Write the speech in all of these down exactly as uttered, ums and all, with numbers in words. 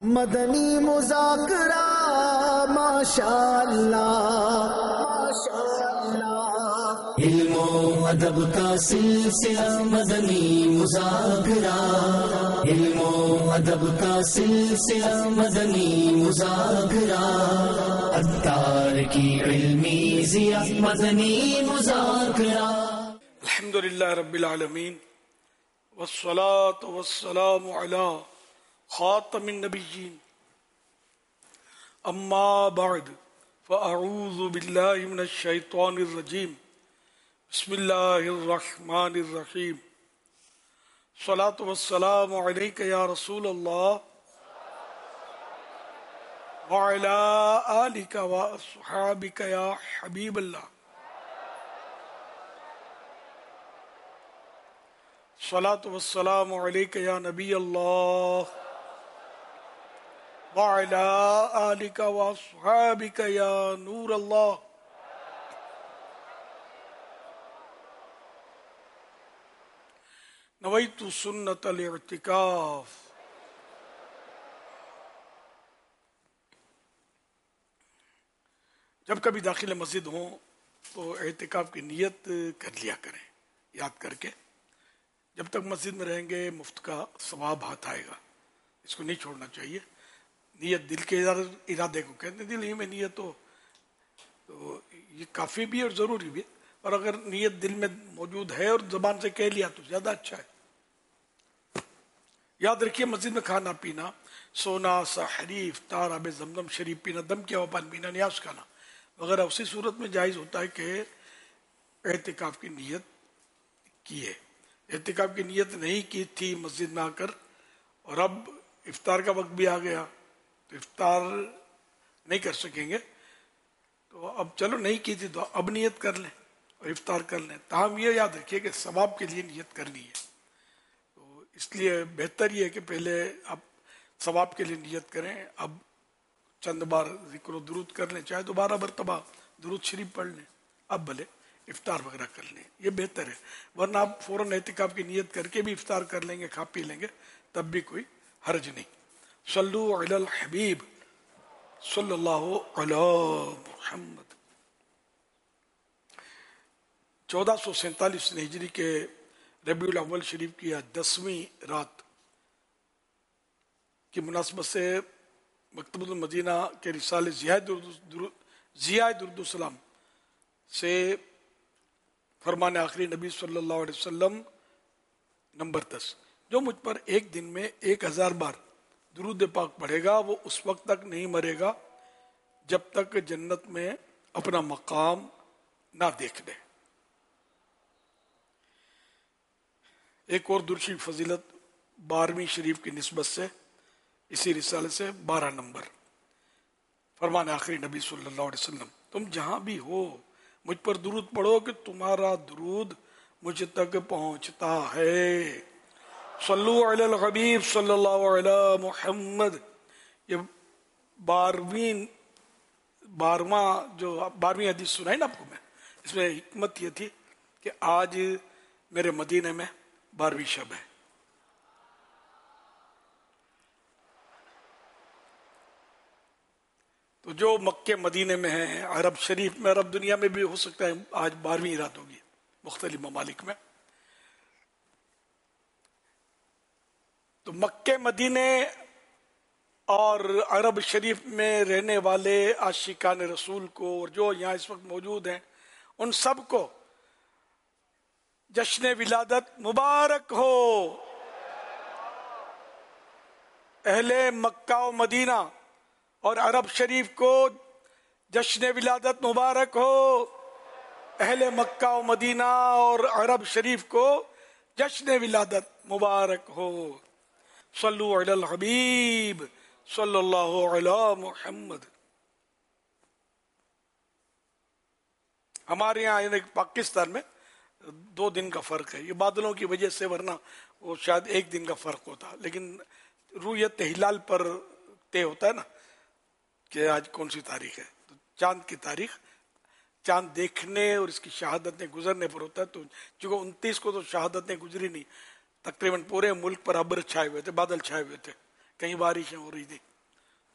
مدنی مذاکرہ ماشاء اللہ ماشاء اللہ، علم و ادب کا سلسلہ مدنی مذاکرہ، علم و ادب کا سلسلہ مدنی مذاکرہ، عطار کی علمی ضیاء مدنی مذاکرہ۔ الحمدللہ رب العالمین والصلاة والسلام علی خاتم النبیین، اما بعد فاعوذ باللہ من الشیطان الرجیم، بسم اللہ الرحمن الرحیم۔ الصلاة والسلام علیک یا رسول اللہ وعلی آلک واصحابک یا حبیب اللہ۔ الصلاة والسلام علیک یا نبی اللہ وعلی آلک واصحابک یا نور اللہ۔ نویت سنت الاعتکاف۔ جب کبھی داخل مسجد ہوں تو اعتکاف کی نیت کر لیا کریں، یاد کر کے۔ جب تک مسجد میں رہیں گے مفت کا ثواب ہاتھ آئے گا، اس کو نہیں چھوڑنا چاہیے۔ نیت دل کے ارادے کو کہتے ہیں، دل ہی میں نیت ہو تو یہ کافی بھی اور ضروری بھی، اور اگر نیت دل میں موجود ہے اور زبان سے کہہ لیا تو زیادہ اچھا ہے۔ یاد رکھیے، مسجد میں کھانا پینا، سونا، سحری، افطار، آب زمزم شریف پینا، دم کیا ہوا پانی پینا، نیاز کھانا وغیرہ اسی صورت میں جائز ہوتا ہے کہ اعتکاف کی نیت کی ہے۔ اعتکاف کی نیت نہیں کی تھی مسجد میں آ کر، اور اب افطار کا وقت بھی آ گیا تو افطار نہیں کر سکیں گے، تو اب چلو نہیں کی تھی تو اب نیت کر لیں اور افطار کر لیں۔ تاہم یہ یاد رکھیے کہ ثواب کے لیے نیت کرنی ہے، تو اس لیے بہتر یہ ہے کہ پہلے آپ ثواب کے لیے نیت کریں، اب چند بار ذکر و درود کر لیں، چاہے دوبارہ مرتبہ درود شریف پڑھ لیں، اب بھلے افطار وغیرہ کر لیں، یہ بہتر ہے۔ ورنہ آپ فوراً اعتکاف کی نیت کر کے بھی افطار کر لیں گے، کھا پی لیں گے، تب بھی کوئی حرج نہیں۔ صلو علی الحبیب صلی اللہ علی محمد۔ چودہ سو سینتالیس ہجری کے ربیع الاول شریف کی دسویں رات کی مناسبت سے مکتبۃ المدینہ کے رسالے ضیاء درود السلام سے فرمان آخری نبی صلی اللہ علیہ وسلم نمبر دس، جو مجھ پر ایک دن میں ایک ہزار بار درود پاک پڑھے گا وہ اس وقت تک نہیں مرے گا جب تک جنت میں اپنا مقام نہ دیکھ لے۔ ایک اور درشی فضیلت بارہویں شریف کی نسبت سے اسی رسالے سے بارہ نمبر، فرمان آخری نبی صلی اللہ علیہ وسلم، تم جہاں بھی ہو مجھ پر درود پڑھو کہ تمہارا درود مجھ تک پہنچتا ہے۔ صلو علی الحبیب صلی اللہ علی محمد۔ یہ بارہویں بارہواں جو بارہویں حدیث سنائی نا آپ کو میں، اس میں حکمت یہ تھی کہ آج میرے مدینے میں بارہویں شب ہے۔ تو جو مکے مدینے میں ہیں، عرب شریف میں، عرب دنیا میں بھی ہو سکتا ہے آج بارہویں رات ہوگی مختلف ممالک میں۔ تو مکے مدینے اور عرب شریف میں رہنے والے عاشقان رسول کو اور جو یہاں اس وقت موجود ہیں ان سب کو جشن ولادت مبارک ہو۔ اہل مکہ و مدینہ اور عرب شریف کو جشن ولادت مبارک ہو۔ اہل مکہ و مدینہ اور عرب شریف کو جشن ولادت مبارک ہو۔ صلو علی الحبیب صلی اللہ علی محمد۔ ہمارے یہاں یعنی پاکستان میں دو دن کا فرق ہے، یہ بادلوں کی وجہ سے، ورنہ وہ شاید ایک دن کا فرق ہوتا، لیکن رویت ہلال پر طے ہوتا ہے نا کہ آج کون سی تاریخ ہے، تو چاند کی تاریخ چاند دیکھنے اور اس کی شہادتیں گزرنے پر ہوتا ہے۔ تو چونکہ انتیس کو تو شہادتیں گزری نہیں، تقریباً پورے ملک پر ابر چھائے ہوئے تھے، بادل چھائے ہوئے تھے، کہیں بارشیں ہو رہی تھی،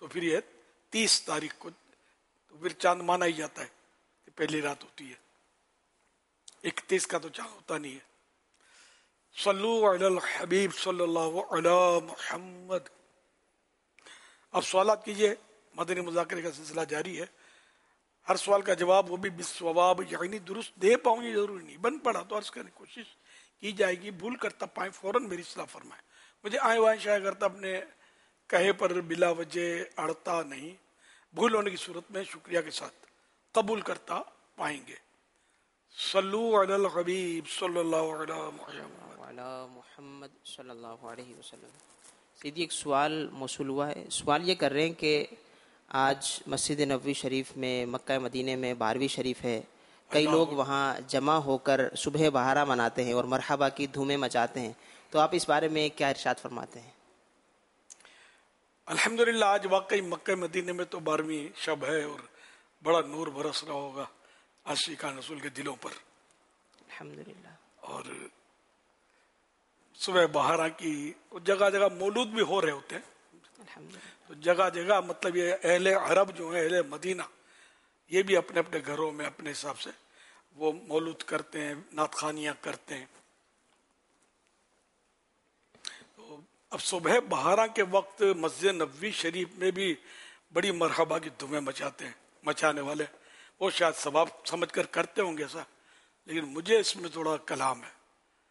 تو پھر یہ تیس تاریخ کو تو پھر چاند مانا ہی جاتا ہے کہ پہلی رات ہوتی ہے، اکتیس کا تو چاند ہوتا نہیں ہے۔ صلو علی الحبیب صلی اللہ علی محمد۔ اب سوالات کیجئے، مدنی مذاکرے کا سلسلہ جاری ہے، ہر سوال کا جواب وہ بھی بالصواب، یعنی درست دے پاؤں یہ ضروری نہیں، بن پڑا تو عرض کرنے کی کوشش کی جائے گی، بھول کرتا پائیں فوراً میری اصلاح فرمائیں، مجھے آئیں وائیں شاید کرتا اپنے کہے پر بلا وجہ اڑتا نہیں، بھول ہونے کی صورت میں شکریہ کے ساتھ قبول کرتا پائیں گے۔ صلو علی الحبیب صلی اللہ علی محمد۔ وعلی محمد صلی اللہ علیہ وسلم۔ سیدھی ایک سوال موصول ہوا ہے، سوال یہ کر رہے ہیں کہ آج مسجد نبوی شریف میں، مکہ مدینے میں بارہویں شریف ہے، کئی لوگ وہاں جمع ہو کر صبح بہارا مناتے ہیں اور مرحبا کی دھومیں مچاتے ہیں، تو آپ اس بارے میں کیا ارشاد فرماتے ہیں؟ الحمدللہ آج واقعی مکہ مدینے میں تو بارہویں شب ہے اور بڑا نور برس رہا ہوگا عاشقان رسول کے دلوں پر، الحمدللہ۔ اور صبح بہارا کی جگہ جگہ مولود بھی ہو رہے ہوتے ہیں، الحمدللہ۔ تو جگہ جگہ مطلب یہ اہل عرب جو ہیں، اہل مدینہ، یہ بھی اپنے اپنے گھروں میں اپنے حساب سے وہ مولود کرتے ہیں، نعت خوانیاں کرتے ہیں۔ تو اب صبح بہارا کے وقت مسجد نبوی شریف میں بھی بڑی مرحبا کی دھومیں مچاتے ہیں، مچانے والے وہ شاید ثواب سمجھ کر کرتے ہوں گے ایسا، لیکن مجھے اس میں تھوڑا کلام ہے۔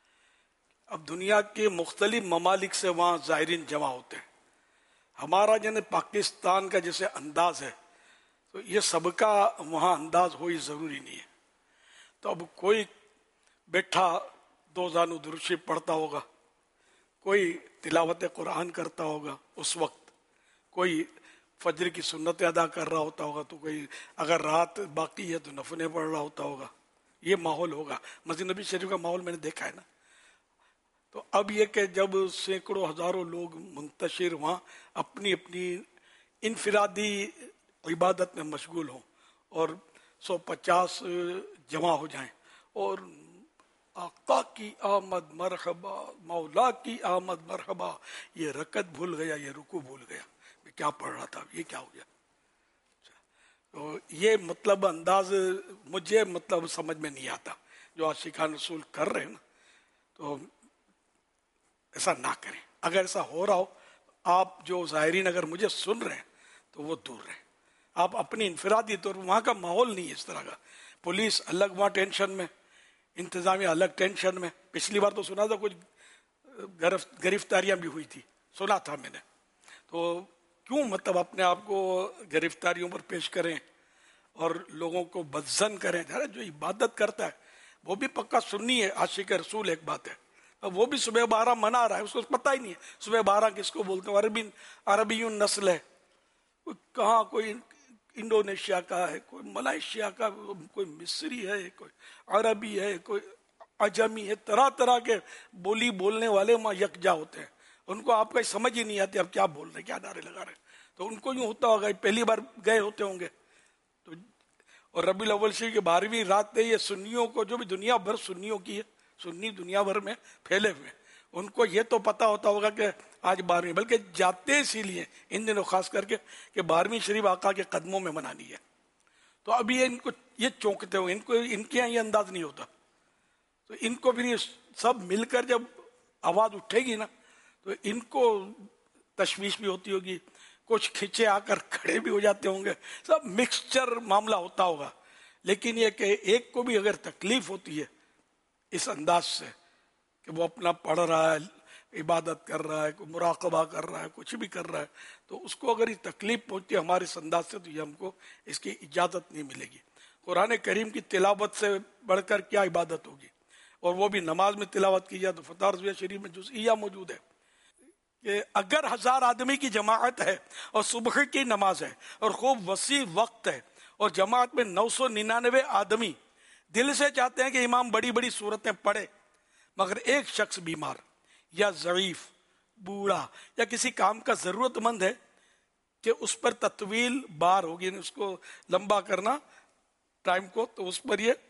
اب دنیا کے مختلف ممالک سے وہاں زائرین جمع ہوتے ہیں، ہمارا جن پاکستان کا جیسے انداز ہے تو یہ سب کا وہاں انداز ہو ہی ضروری نہیں ہے، تو اب کوئی بیٹھا دو زانو درود شریف پڑھتا ہوگا، کوئی تلاوت قرآن کرتا ہوگا اس وقت، کوئی فجر کی سنت ادا کر رہا ہوتا ہوگا، تو کوئی اگر رات باقی ہے تو نفلیں پڑھ رہا ہوتا ہوگا، یہ ماحول ہوگا۔ مسجد نبی شریف کا ماحول میں نے دیکھا ہے نا۔ تو اب یہ کہ جب سینکڑوں ہزاروں لوگ منتشر وہاں اپنی اپنی انفرادی عبادت میں مشغول ہوں اور سو پچاس جمع ہو جائیں اور آقا کی آمد مرحبا، مولا کی آمد مرحبا، یہ رکعت بھول گیا، یہ رکوع بھول گیا، میں کیا پڑھ رہا تھا، یہ کیا ہو گیا۔ تو یہ مطلب انداز مجھے مطلب سمجھ میں نہیں آتا، جو عاشقان رسول کر رہے ہیں نا، تو ایسا نہ کریں۔ اگر ایسا ہو رہا ہو، آپ جو ظاہرین اگر مجھے سن رہے ہیں تو وہ دور رہیں، آپ اپنی انفرادی طور پر، وہاں کا ماحول نہیں ہے اس طرح کا، پولیس الگ وہاں ٹینشن میں، انتظامیہ الگ ٹینشن میں۔ پچھلی بار تو سنا تھا کچھ گرفتاریاں بھی ہوئی تھی، سنا تھا میں نے، تو کیوں مطلب اپنے آپ کو گرفتاریوں پر پیش کریں اور لوگوں کو بدظن کریں۔ جو عبادت کرتا ہے وہ بھی پکا سنی ہے، عاشق رسول ایک بات ہے، اب وہ بھی صبح بارہ منا رہا ہے، اس کو پتہ ہی نہیں ہے صبح بارہ کس کو بولتے ہیں، عربی عربی نسل ہے، کہاں کوئی انڈونیشیا کا ہے، کوئی ملائیشیا کا، کوئی مصری ہے، کوئی عربی ہے، کوئی عجمی ہے، طرح طرح کے بولی بولنے والے وہاں یکجا ہوتے ہیں، ان کو آپ کا سمجھ ہی نہیں آتی اب کیا بول رہے، کیا نعرے لگا رہے، تو ان کو یوں ہوتا ہوگا پہلی بار گئے ہوتے ہوں گے۔ تو اور ربیع الاول شریف کی بارہویں رات میں یہ سنیوں کو، جو بھی دنیا بھر سنیوں کی ہے، سنی دنیا بھر میں پھیلے ہوئے، ان کو یہ تو پتا ہوتا ہوگا کہ آج بارہویں، بلکہ جاتے اسی لیے ان دنوں خاص کر کے کہ بارہویں شریف آقا کے قدموں میں منانی ہے، تو اب یہ ان کو یہ چونکتے ہوئے، ان کو ان کے یہاں یہ انداز نہیں ہوتا، تو ان کو پھر یہ سب مل کر جب آواز اٹھے گی نا تو ان کو تشویش بھی ہوتی ہوگی، کچھ کھچے آ کر کھڑے بھی ہو جاتے ہوں گے، سب مکسچر معاملہ ہوتا ہوگا، لیکن یہ کہ ایک کو بھی اگر تکلیف ہوتی ہے اس انداز سے کہ وہ اپنا پڑھ رہا ہے، عبادت کر رہا ہے، کوئی مراقبہ کر رہا ہے، کچھ بھی کر رہا ہے، تو اس کو اگر یہ تکلیف پہنچتی ہے ہمارے اس انداز سے، تو یہ ہم کو اس کی اجازت نہیں ملے گی۔ قرآن کریم کی تلاوت سے بڑھ کر کیا عبادت ہوگی، اور وہ بھی نماز میں تلاوت کی جائے تو فتح رضویہ شریف میں جزئیہ موجود ہے کہ اگر ہزار آدمی کی جماعت ہے اور صبح کی نماز ہے اور خوب وسیع وقت ہے اور جماعت میں نو سو ننانوے آدمی دل سے چاہتے ہیں کہ امام بڑی بڑی صورتیں پڑھے، مگر ایک شخص بیمار یا ضعیف، بوڑھا یا کسی کام کا ضرورت مند ہے کہ اس پر تطویل بار ہوگی، یعنی اس کو لمبا کرنا ٹائم کو، تو اس پر یہ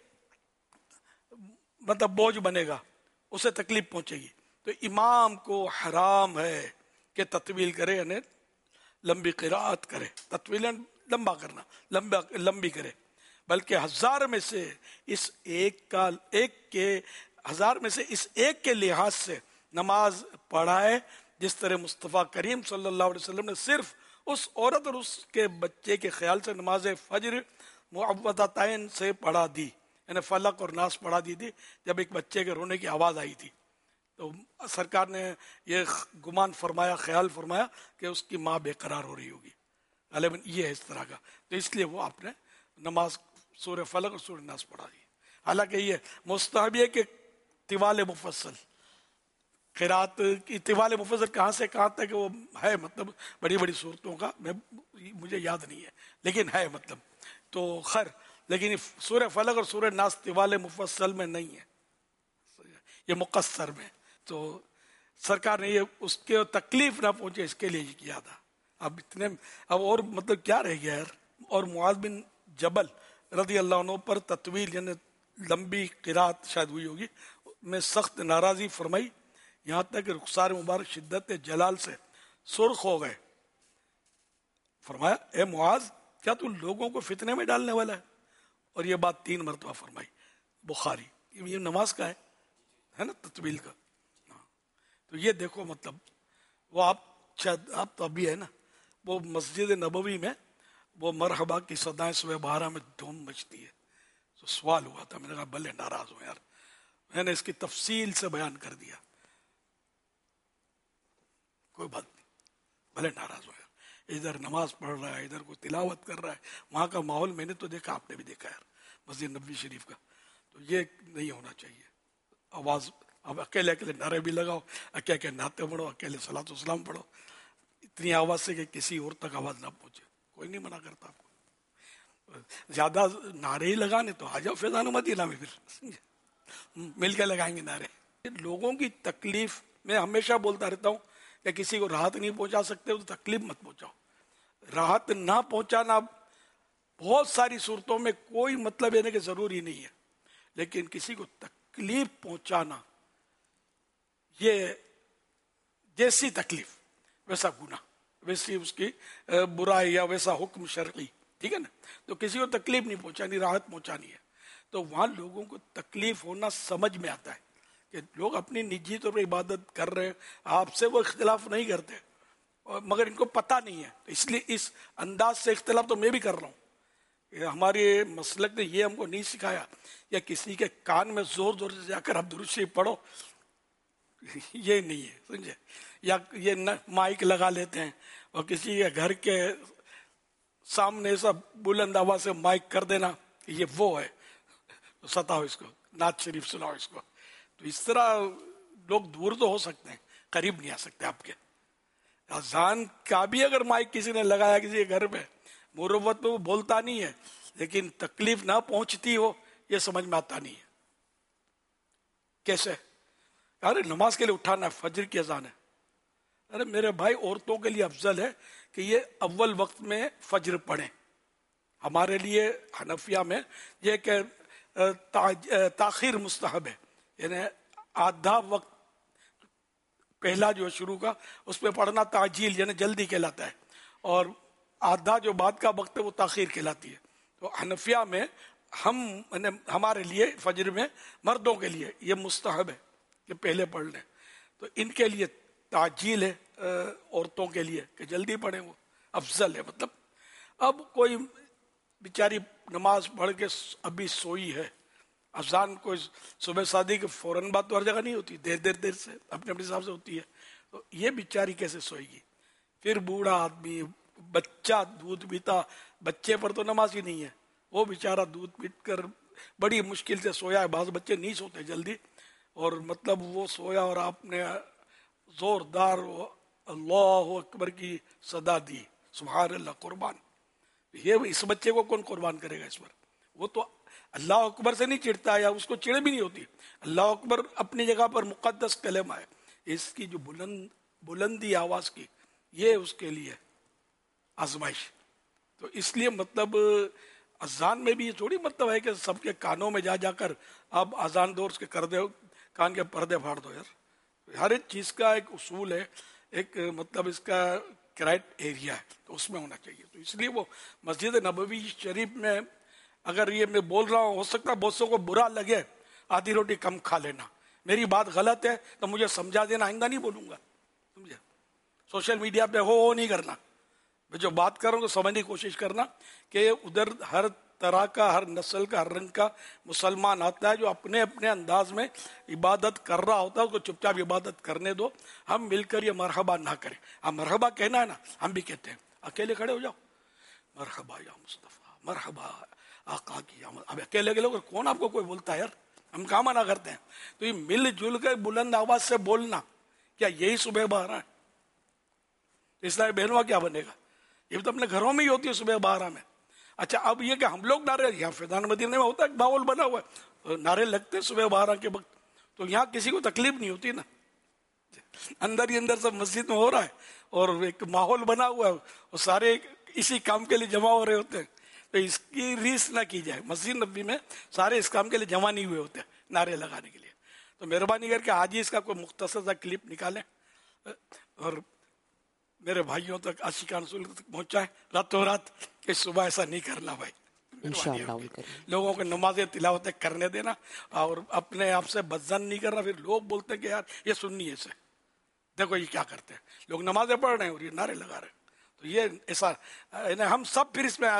مطلب بوجھ بنے گا، اسے تکلیف پہنچے گی، تو امام کو حرام ہے کہ تطویل کرے، یعنی لمبی قراءت کرے، تطویلاً لمبا کرنا، لمبا لمبی کرے، بلکہ ہزار میں سے اس ایک کا ایک کے ہزار میں سے اس ایک کے لحاظ سے نماز پڑھائے جس طرح مصطفیٰ کریم صلی اللہ علیہ وسلم نے صرف اس عورت اور اس کے بچے کے خیال سے نماز فجر معوذتین سے پڑھا دی، یعنی فلق اور ناس پڑھا دی تھی جب ایک بچے کے رونے کی آواز آئی تھی، تو سرکار نے یہ گمان فرمایا، خیال فرمایا کہ اس کی ماں بے قرار ہو رہی ہوگی، غالباً یہ ہے اس طرح کا، تو اس لیے وہ آپ نے نماز سورہ فلق اور سورہ ناس پڑھا دی۔ حالانکہ یہ مستحب ہے کہ طوال مفصل قرات کی طوال مفصل کہاں سے کہاں تک وہ ہے، مطلب بڑی بڑی صورتوں کا میں مجھے یاد نہیں ہے لیکن ہے مطلب تو خیر، لیکن سورہ فلق اور سورہ ناس طوال مفصل میں نہیں ہے، یہ مقصر میں، تو سرکار نے یہ اس کے تکلیف نہ پہنچے اس کے لیے یہ کیا تھا۔ اب اتنے اب اور مطلب کیا رہ گیا یار، اور معاذ بن جبل رضی اللہ عنہ پر تطویل یعنی لمبی قرات شاید ہوئی ہوگی میں سخت ناراضی فرمائی، یہاں تک کہ رخسار مبارک شدت جلال سے سرخ ہو گئے۔ فرمایا اے معاذ کیا تو لوگوں کو فتنے میں ڈالنے والا ہے؟ اور یہ بات تین مرتبہ فرمائی، بخاری، یہ نماز کا ہے ہے نا، تطویل کا۔ تو یہ دیکھو مطلب وہ آپ شاید آپ تو ابھی ہے نا، وہ مسجد نبوی میں وہ مرحبا کی صدائیں صبح بارہ میں دھوم مچتی ہے، تو سوال ہوا تھا، میں نے کہا بھلے ناراض ہو یار، میں نے اس کی تفصیل سے بیان کر دیا، کوئی بات نہیں، بھلے ناراض ہو یار، ادھر نماز پڑھ رہا ہے، ادھر کوئی تلاوت کر رہا ہے، وہاں کا ماحول میں نے تو دیکھا، آپ نے بھی دیکھا یار مسجد نبوی شریف کا، تو یہ نہیں ہونا چاہیے۔ آواز اب اکیلے اکیلے نعرے بھی لگاؤ، اکیلے اکیلے نعتیں پڑھو، اکیلے صلاۃ والسلام پڑھو، اتنی آواز سے کہ کسی اور تک آواز نہ پہنچے، کوئی نہیں منع کرتا آپ کو، زیادہ نعرے ہی لگانے تو آ جاؤ فیضان مدینہ میں، پھر مل کے لگائیں گے نعرے۔ لوگوں کی تکلیف میں ہمیشہ بولتا رہتا ہوں کہ کسی کو راحت نہیں پہنچا سکتے تو تکلیف مت پہنچاؤ، راحت نہ پہنچانا بہت ساری صورتوں میں کوئی مطلب ہے کہ ضروری نہیں ہے، لیکن کسی کو تکلیف پہنچانا یہ جیسی تکلیف ویسا گناہ، ویسی اس کی برائی یا ویسا حکم شرعی، ٹھیک ہے نا، تو کسی کو تکلیف نہیں پہنچانی، راحت پہنچانی ہے، تو وہاں لوگوں کو تکلیف ہونا سمجھ میں آتا ہے کہ لوگ اپنی نجی طور پر عبادت کر رہے ہیں، آپ سے وہ اختلاف نہیں کرتے مگر ان کو پتہ نہیں ہے، تو اس لیے اس انداز سے اختلاف تو میں بھی کر رہا ہوں کہ ہمارے مسلک نے یہ ہم کو نہیں سکھایا، یا کسی کے کان میں زور زور سے جا کر آپ درود شریف پڑھو، یہ نہیں ہے، سمجھے، یا یہ مائک لگا لیتے ہیں اور کسی کے گھر کے سامنے سب بلند آواز سے مائک کر دینا کہ یہ وہ ہے، ستاؤ اس کو، نعت شریف سناؤ اس کو، تو اس طرح لوگ دور تو ہو سکتے ہیں، قریب نہیں آ سکتے آپ کے۔ اذان کا بھی اگر مائک کسی نے لگایا کسی کے گھر پہ، مروت میں وہ بولتا نہیں ہے لیکن تکلیف نہ پہنچتی ہو، یہ سمجھ میں آتا نہیں ہے۔ کیسے؟ ارے نماز کے لیے اٹھانا ہے، فجر کی اذان ہے، ارے میرے بھائی عورتوں کے لیے افضل ہے کہ یہ اول وقت میں فجر پڑھیں، ہمارے لیے حنفیہ میں یہ کہ تاخیر مستحب ہے، یعنی آدھا وقت پہلا جو شروع کا اس پہ پڑھنا تعجیل یعنی جلدی کہلاتا ہے، اور آدھا جو بعد کا وقت ہے وہ تاخیر کہلاتی ہے۔ تو حنفیہ میں ہم ہمارے لیے فجر میں مردوں کے لیے یہ مستحب ہے کہ پہلے پڑھ لیں، تو ان کے لیے تعجیل ہے، عورتوں کے لیے کہ جلدی پڑھیں، وہ افضل ہے۔ مطلب اب کوئی بیچاری نماز پڑھ کے ابھی سوئی ہے، اذان کوئی صبح شادی کے فوراً بعد تو ہر جگہ نہیں ہوتی، دیر دیر دیر سے اپنے اپنے حساب سے ہوتی ہے، تو یہ بیچاری کیسے سوئے گی؟ پھر بوڑھا آدمی، بچہ دودھ پیتا، بچے پر تو نماز ہی نہیں ہے، وہ بیچارہ دودھ پیٹ کر بڑی مشکل سے سویا ہے، بعض بچے نہیں سوتے جلدی، اور مطلب وہ سویا اور آپ نے زوردار اللہ اکبر کی صدا دی، سبحان اللہ قربان، یہ اس بچے کو کون قربان کرے گا اس پر؟ وہ تو اللہ اکبر سے نہیں چڑھتا یا اس کو چڑھ بھی نہیں ہوتی، اللہ اکبر اپنی جگہ پر مقدس کلمہ ہے، اس کی جو بلند بلندی آواز کی یہ اس کے لیے آزمائش، تو اس لیے مطلب اذان میں بھی یہ تھوڑی مطلب ہے کہ سب کے کانوں میں جا جا کر اب اذان دو اس کے کر دے کان کے پردے پھاڑ دو، یار ہر ایک چیز کا ایک اصول ہے، ایک مطلب اس کا ڈسکرائب ایریا ہے تو اس میں ہونا چاہیے. تو اس لیے وہ مسجد نبوی شریف میں اگر یہ میں بول رہا ہوں، ہو سکتا ہے بہت سو کو برا لگے، آدھی روٹی کم کھا لینا، میری بات غلط ہے تو مجھے سمجھا دینا، آئندہ نہیں بولوں گا. سمجھے؟ سوشل میڈیا پہ ہو ہو نہیں کرنا. میں جو بات کر رہا ہوں تو سمجھنے کی کوشش کرنا کہ ادھر ہر طرح کا، ہر نسل کا، ہر رنگ کا مسلمان آتا ہے جو اپنے اپنے انداز میں عبادت کر رہا ہوتا ہے، اس کو چپ چاپ عبادت کرنے دو. ہم مل کر یہ مرحبا نہ کریں. ہم مرحبا کہنا ہے نا، ہم بھی کہتے ہیں، اکیلے کھڑے ہو جاؤ، مرحبا یا مصطفیٰ، مرحبا آقا کی آمد. اب اکیلے کے لوگ کون آپ کو کوئی بولتا ہے یار، ہم کہاں منع کرتے ہیں. تو یہ مل جل کر بلند آواز سے بولنا، کیا یہی صبح بارہ ہے؟ اسلامی بہنوں کیا بنے گا؟ یہ تو اپنے گھروں میں ہی ہوتی ہے صبح بارہ میں. اچھا اب یہ کہ ہم لوگ نعرے، یہاں فیضان مدینے میں ہوتا ہے ماحول بنا ہوا ہے، نعرے لگتے ہیں صبح بارہ کے وقت، تو یہاں کسی کو تکلیف نہیں ہوتی نا. اندر ہی اندر سب مسجد میں ہو رہا ہے اور ایک ماحول بنا ہوا ہے، اور سارے اسی کام کے لیے جمع ہو رہے ہوتے ہیں. تو اس کی ریس نہ کی جائے. مسجد نبوی میں سارے اس کام کے لیے جمع نہیں ہوئے ہوتے نعرے لگانے کے لیے. تو مہربانی کر کے آج ہی اس کا کوئی مختصر سا کلپ نکالیں اور میرے بھائیوں تک، عاشقان رسول تک پہنچائیں راتوں رات، کہ صبح ایسا نہیں کرنا بھائی. انشاءاللہ لوگوں کو نمازیں تلاوتیں کرنے دینا اور اپنے آپ سے بدظن نہیں کرنا. پھر لوگ بولتے ہیں کہ یار یہ سننی ہے، اسے دیکھو یہ کیا کرتے ہیں، لوگ نمازیں پڑھ رہے ہیں اور یہ نعرے لگا رہے ہیں. تو یہ ایسا ہم سب پھر اس میں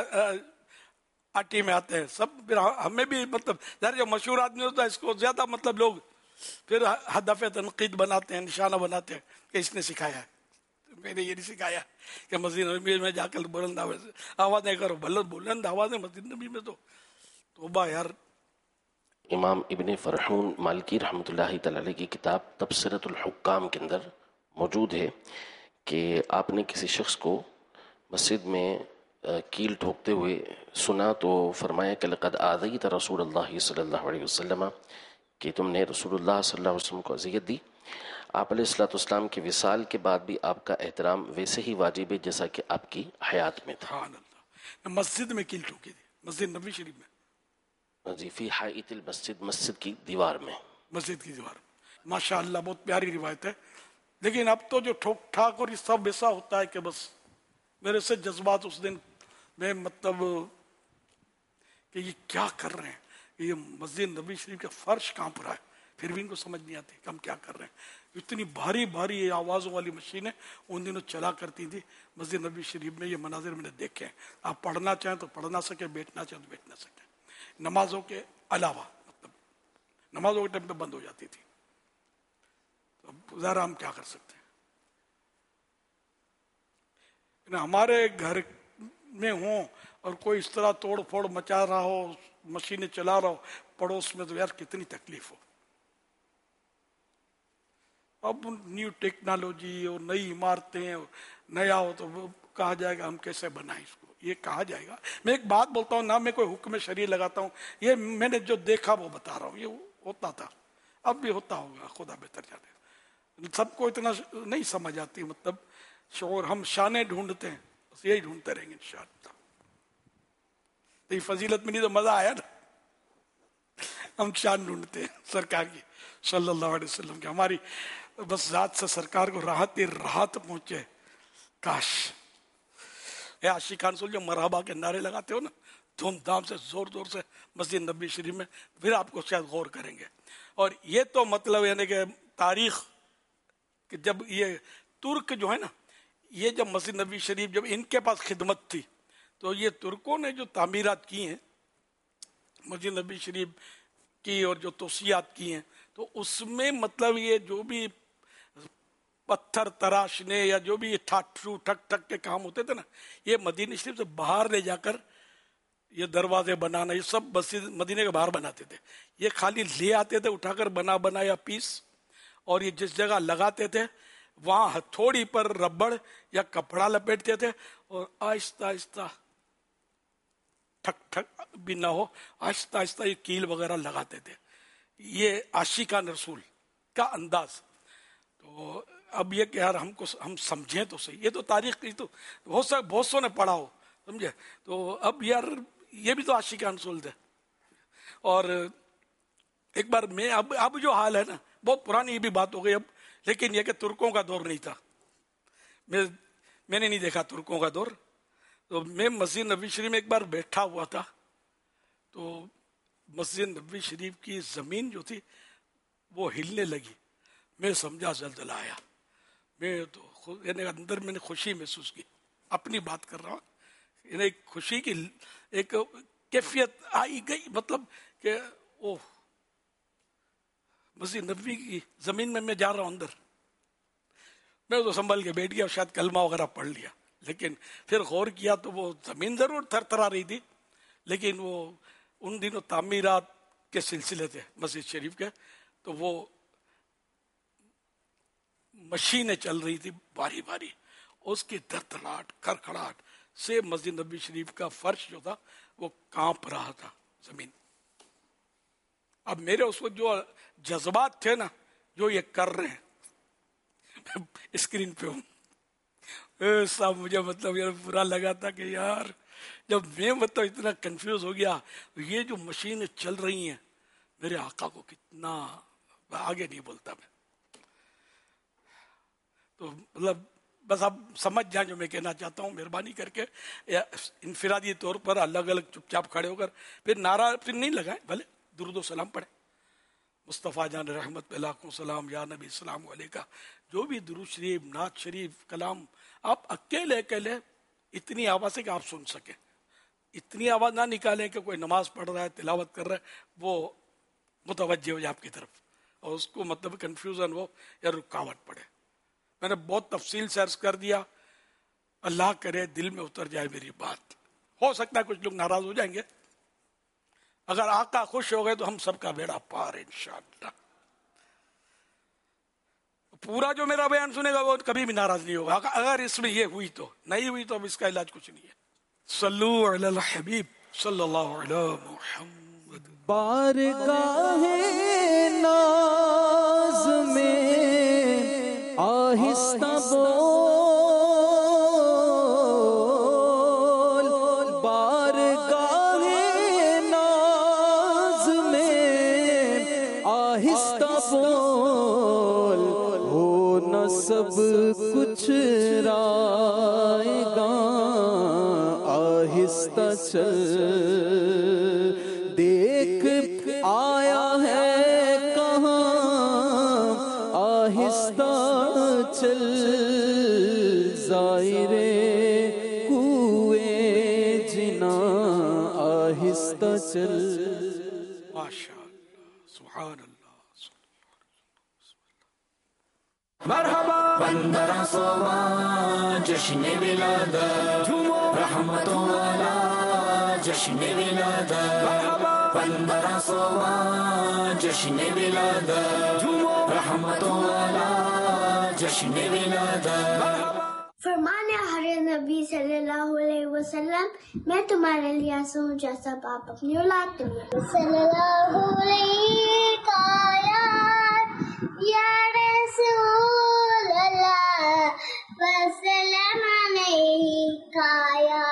آٹی میں آتے ہیں سب. پھر ہمیں بھی مطلب ظاہر جو مشہور آدمی ہوتا ہے اس کو زیادہ مطلب لوگ پھر ہدف تنقید بناتے ہیں، نشانہ بناتے ہیں کہ اس نے سکھایا ہے. میں نے یہ نہیں سکھایا کہ مسجد نبی میں جا کر بلند آوازیں کرو. بلند بلند آوازیں مسجد نبی میں تو توبہ یار. امام ابن فرحون مالکی رحمۃ اللہ تعالی علیہ کی کتاب تبصرۃ الحکام کے اندر موجود ہے کہ آپ نے کسی شخص کو مسجد میں کیل ٹھوکتے ہوئے سنا تو فرمایا کہ لقد آذیت رسول اللہ صلی اللہ علیہ وسلم، کہ تم نے رسول اللہ صلی اللہ علیہ وسلم کو اذیت دی. آپ علیہ الصلوۃ والسلام کے وصال کے بعد بھی آپ کا احترام ویسے ہی واجب ہے جیسا کہ آپ کی حیات میں تھا. سبحان اللہ. مسجد میں کیل ٹھوکی تھی، مسجد نبی شریف میں، جی فی حائط المسجد، مسجد کی دیوار میں، مسجد کی دیوار. ماشاء اللہ بہت پیاری روایت ہے. لیکن اب تو جو ٹھوک ٹھاک اور یہ سب ایسا ہوتا ہے کہ بس میرے سے جذبات اس دن میں مطلب کہ یہ کیا کر رہے ہیں، یہ مسجد نبی شریف کا فرش کانپ رہا ہے، پھر بھی ان کو سمجھ نہیں آتی کہ ہم کیا کر رہے ہیں. اتنی بھاری بھاری آوازوں والی مشینیں ان دنوں چلا کرتی تھی مسجد نبی شریف میں. یہ مناظر میں نے دیکھے ہیں. آپ پڑھنا چاہیں تو پڑھ نہ سکے، بیٹھنا چاہیں تو بیٹھ نہ سکے. نمازوں کے علاوہ مطلب نمازوں کے ٹائم پہ بند ہو جاتی تھی. ذرا ہم کیا کر سکتے ہیں. ہمارے گھر میں ہوں اور کوئی اس طرح توڑ پھوڑ مچا رہا ہو، مشینیں چلا رہا ہو پڑوس میں، تو یار کتنی تکلیف ہو. اب نیو ٹیکنالوجی اور نئی عمارتیں نیا ہو تو کہا جائے گا ہم کیسے بنائیں اس کو، یہ کہا جائے گا. میں ایک بات بولتا ہوں، نہ میں کوئی حکم شرعی لگاتا ہوں، یہ میں نے جو دیکھا وہ بتا رہا ہوں. یہ ہوتا تھا، اب بھی ہوتا ہوگا، خدا بہتر جانے. سب کو اتنا نہیں سمجھ آتی مطلب شعور. ہم شانیں ڈھونڈتے ہیں، بس یہی ڈھونڈتے رہیں گے انشاءاللہ. تو یہ فضیلت میں نہیں تو مزہ آیا نا. ہم شان ڈھونڈتے ہیں سرکار کی صلی اللہ علیہ وسلم کی. ہماری بس ذات سے سرکار کو راحت ہی راحت پہنچے. کاش اے عاشقان رسول جو مرحبا کے نعرے لگاتے ہو نا دھوم دھام سے زور زور سے مسجد نبی شریف میں، پھر آپ کو شاید غور کریں گے. اور یہ تو مطلب یعنی کہ تاریخ کہ جب یہ ترک جو ہے نا، یہ جب مسجد نبی شریف جب ان کے پاس خدمت تھی تو یہ ترکوں نے جو تعمیرات کی ہیں مسجد نبی شریف کی اور جو توسیعات کی ہیں، تو اس میں مطلب یہ جو بھی پتھر تراشنے یا جو بھی ٹھاٹھو ٹھک ٹھک کے کام ہوتے تھے نا، یہ مدینہ شریف سے باہر لے جا کر یہ دروازے بنانا، یہ سب مسجد مدینے کے باہر بناتے تھے. یہ خالی لے آتے تھے اٹھا کر بنا بنا یا پیس، اور یہ جس جگہ لگاتے تھے وہاں ہتھوڑی پر ربڑ یا کپڑا لپیٹتے تھے اور آہستہ آہستہ ٹھک ٹھک بھی نہ ہو آہستہ آہستہ یہ کیل وغیرہ لگاتے تھے. یہ عاشقان رسول کا انداز. تو اب یہ کہ یار ہم کو ہم سمجھیں تو صحیح. یہ تو تاریخ کی تو بہت سا بہت سو نے پڑھا ہو، سمجھے. تو اب یار یہ بھی تو عاشقان رسول تھے. اور ایک بار میں اب اب جو حال ہے نا، بہت پرانی یہ بھی بات ہو گئی اب، لیکن یہ کہ ترکوں کا دور نہیں تھا. میں میں نے نہیں دیکھا ترکوں کا دور. تو میں مسجد نبوی شریف میں ایک بار بیٹھا ہوا تھا, تو مسجد نبوی شریف کی زمین جو تھی وہ ہلنے لگی. میں سمجھا زلزلہ آیا. میں تو خود یعنی اندر میں نے خوشی محسوس کی, اپنی بات کر رہا ہوں, یعنی ایک خوشی کی ایک کیفیت آئی گئی, مطلب کہ اوہ مسجد نبوی کی زمین میں میں جا رہا ہوں اندر. میں تو سنبھل کے بیٹھ گیا, شاید کلمہ وغیرہ پڑھ لیا, لیکن پھر غور کیا تو وہ زمین ضرور تھر تھرا رہی تھی, لیکن وہ ان دنوں تعمیرات کے سلسلے تھے مسجد شریف کے, تو وہ مشینیں چل رہی تھی باری باری, اس کی دھڑدھڑاہٹ کھڑکھڑاہٹ سے مسجد نبوی شریف کا فرش جو تھا وہ کانپ رہا تھا زمین. اب میرے اس وقت جو جذبات تھے نا, جو یہ کر رہے ہیں اسکرین پہ ہوں, ایسا مجھے مطلب یار برا لگا تھا کہ یار جب میں مطلب اتنا کنفیوز ہو گیا, یہ جو مشینیں چل رہی ہیں میرے آقا کو کتنا, آگے نہیں بولتا میں. تو مطلب بس آپ سمجھ جائیں جو میں کہنا چاہتا ہوں, مہربانی کر کے انفرادی طور پر الگ الگ چپ چاپ کھڑے ہو کر پھر نعرہ پھر نہیں لگائیں, بھلے درود و سلام پڑھیں. مصطفیٰ جان رحمت پہ لاکھوں سلام, یا نبی السلام علیکہ, جو بھی درود شریف نعت شریف کلام آپ اکیلے اکیلے اتنی آواز ہے کہ آپ سن سکیں, اتنی آواز نہ نکالیں کہ کوئی نماز پڑھ رہا ہے تلاوت کر رہا ہے وہ متوجہ ہو جائے آپ کی طرف, اور اس کو مطلب کنفیوژن ہو یا رکاوٹ پڑے. میں نے بہت تفصیل سے عرض کر دیا, اللہ کرے دل میں اتر جائے میری بات. ہو سکتا ہے کچھ لوگ ناراض ہو جائیں گے, اگر آقا خوش ہو گئے تو ہم سب کا بیڑا پار ہے انشاءاللہ. پورا جو میرا بیان سنے گا وہ کبھی بھی ناراض نہیں ہوگا. اگر اس میں یہ ہوئی تو, نہیں ہوئی تو اب اس کا علاج کچھ نہیں ہے. صلو علی الحبیب صلی اللہ علیہ محمد. بارگاہ ناز میں آہستہ بول, بارگاہ ناز میں آہستہ بول, ہو نہ سب کچھ رائے گاں آہستہ چل, دیکھ آیا ہے کہاں آہستہ چل, زائرے کوئے جنا آہستہ چل. ماشاءاللہ, سبحان اللہ. مرحبا پندرہ سوواں جشن ولادت, رحمتوں والا جشن ولادت, پندرہ سوواں جشن ولادت, رحمتوں والا جشن ولادت. فرمانے ہر نبی صلی اللہ علیہ وسلم, میں تمہارے لیے ایسا ہوں جیسا باپ اپنی اولاد کے لیے. صلی اللہ علیہ یا رسول اللہ وسلم علیکہ یا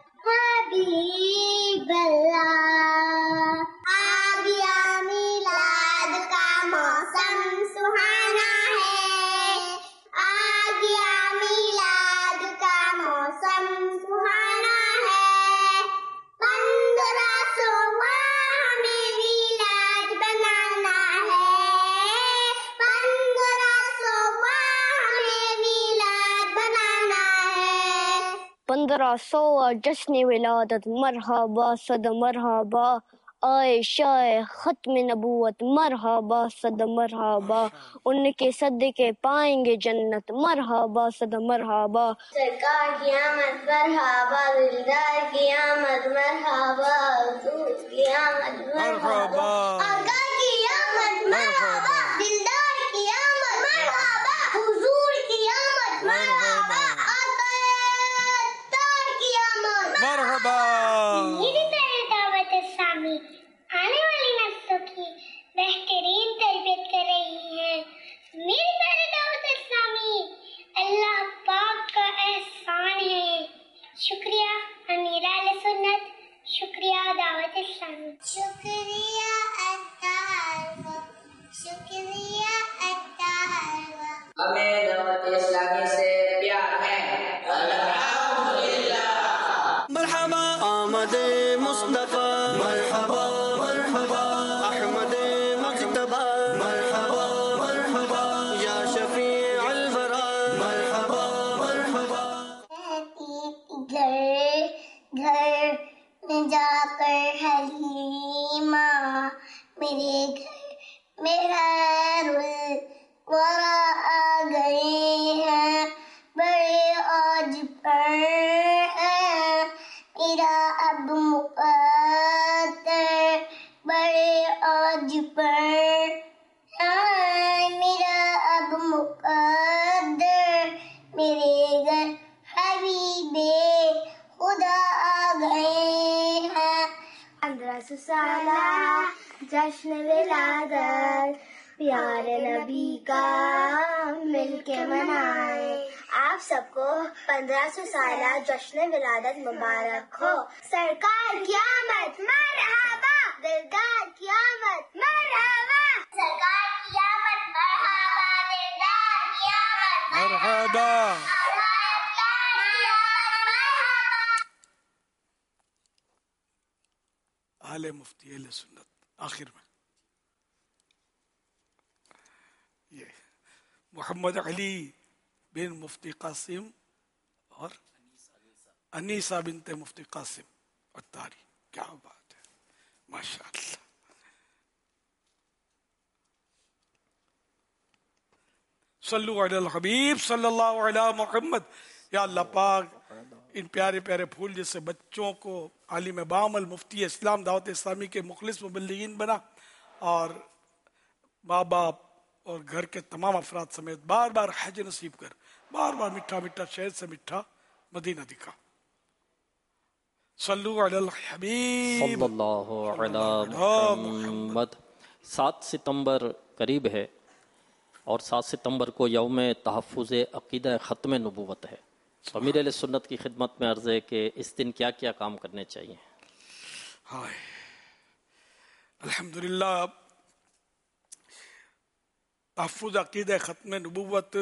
حبیب اللہ. آ گیا میلاد کا موسم سہانا ہے, آ گیا میلاد کا موسم سہانا ہے, پندرہ سوواں ہمیں میلاد بنانا ہے, پندرہ سوواں ہمیں میلاد بنانا ہے. پندرہ سو جشن ولادت مرحبا صد مرحبا, آئے شاہ ختم نبوت مرحبا صد مرحبا, ان کے صدقے پائیں گے جنت مرحبا صد مرحبا. سرکار کی آمد مرحبا, دلدار کی آمد مرحبا, حضور کی آمد مرحبا, آقا کی آمد مرحبا, دلدار کی آمد مرحبا, حضور کی آمد مرحبا, آقا تار کی آمد مرحبا. میری پیاری دعوت اسلامی آنے والی نسلوں کی بہترین تربیت کر رہی ہے. میری پیاری دعوت اسلامی اللہ پاک کا احسان ہے. شکریہ امیر اہل سنت, شکریہ دعوت اسلامی, شکریہ اطہر, شکریہ اطہر. ہمیں دعوت اسلامی سے پیار ہے. احمد مصطفیٰ مرحبا مرحبا احمد مجتبی مرحبا مرحبا یا شفیع الورا مرحبا مرحبا. گھر گھر میں جا کر حلیمہ میرے گھر میں خیر الورا آ گئے ہیں بڑے عاج پر ہے میرا اب مقدر بڑے عاج پر ہے میرا اب مقدر میرے گھر حبیب خدا آ گئے ہیں. پندرہ سو سالہ جشن ولادت پیارے نبی کا مل کے منائے. آپ سب کو پندرہ سو سالہ جشن ولادت مبارک ہو. سرکار کی آمد مرحبا دلدار کی آمد مرحبا سرکار کی آمد مرحبا دلدار کی آمد مرحبا. اہل مفتی اہل سنت آخر میں یہ محمد علی بن مفتی قاسم اور انیسہ بنت مفتی قاسم عطاری. کیا بات ہے ماشاء اللہ. صلو علی الحبیب صلی اللہ علی محمد. یا اللہ پاک ان پیارے پیارے پھول جیسے بچوں کو عالم بامل مفتی اسلام دعوت اسلامی کے مخلص مبلغین بنا اور ماں باپ اور گھر کے تمام افراد سمیت بار بار حج نصیب کر بار بار میٹھا میٹھا شہر سے میٹھا مدینہ دکھا. صلو علی الحبیب صلی اللہ علی محمد. سات ستمبر قریب ہے اور سات ستمبر کو یوم تحفظ عقیدہ ختم نبوت ہے. امیر اہل سنت کی خدمت میں عرض ہے کہ اس دن کیا کیا کام کرنے چاہیے؟ ہائے الحمدللہ تحفظ عقیدہ ختم نبوت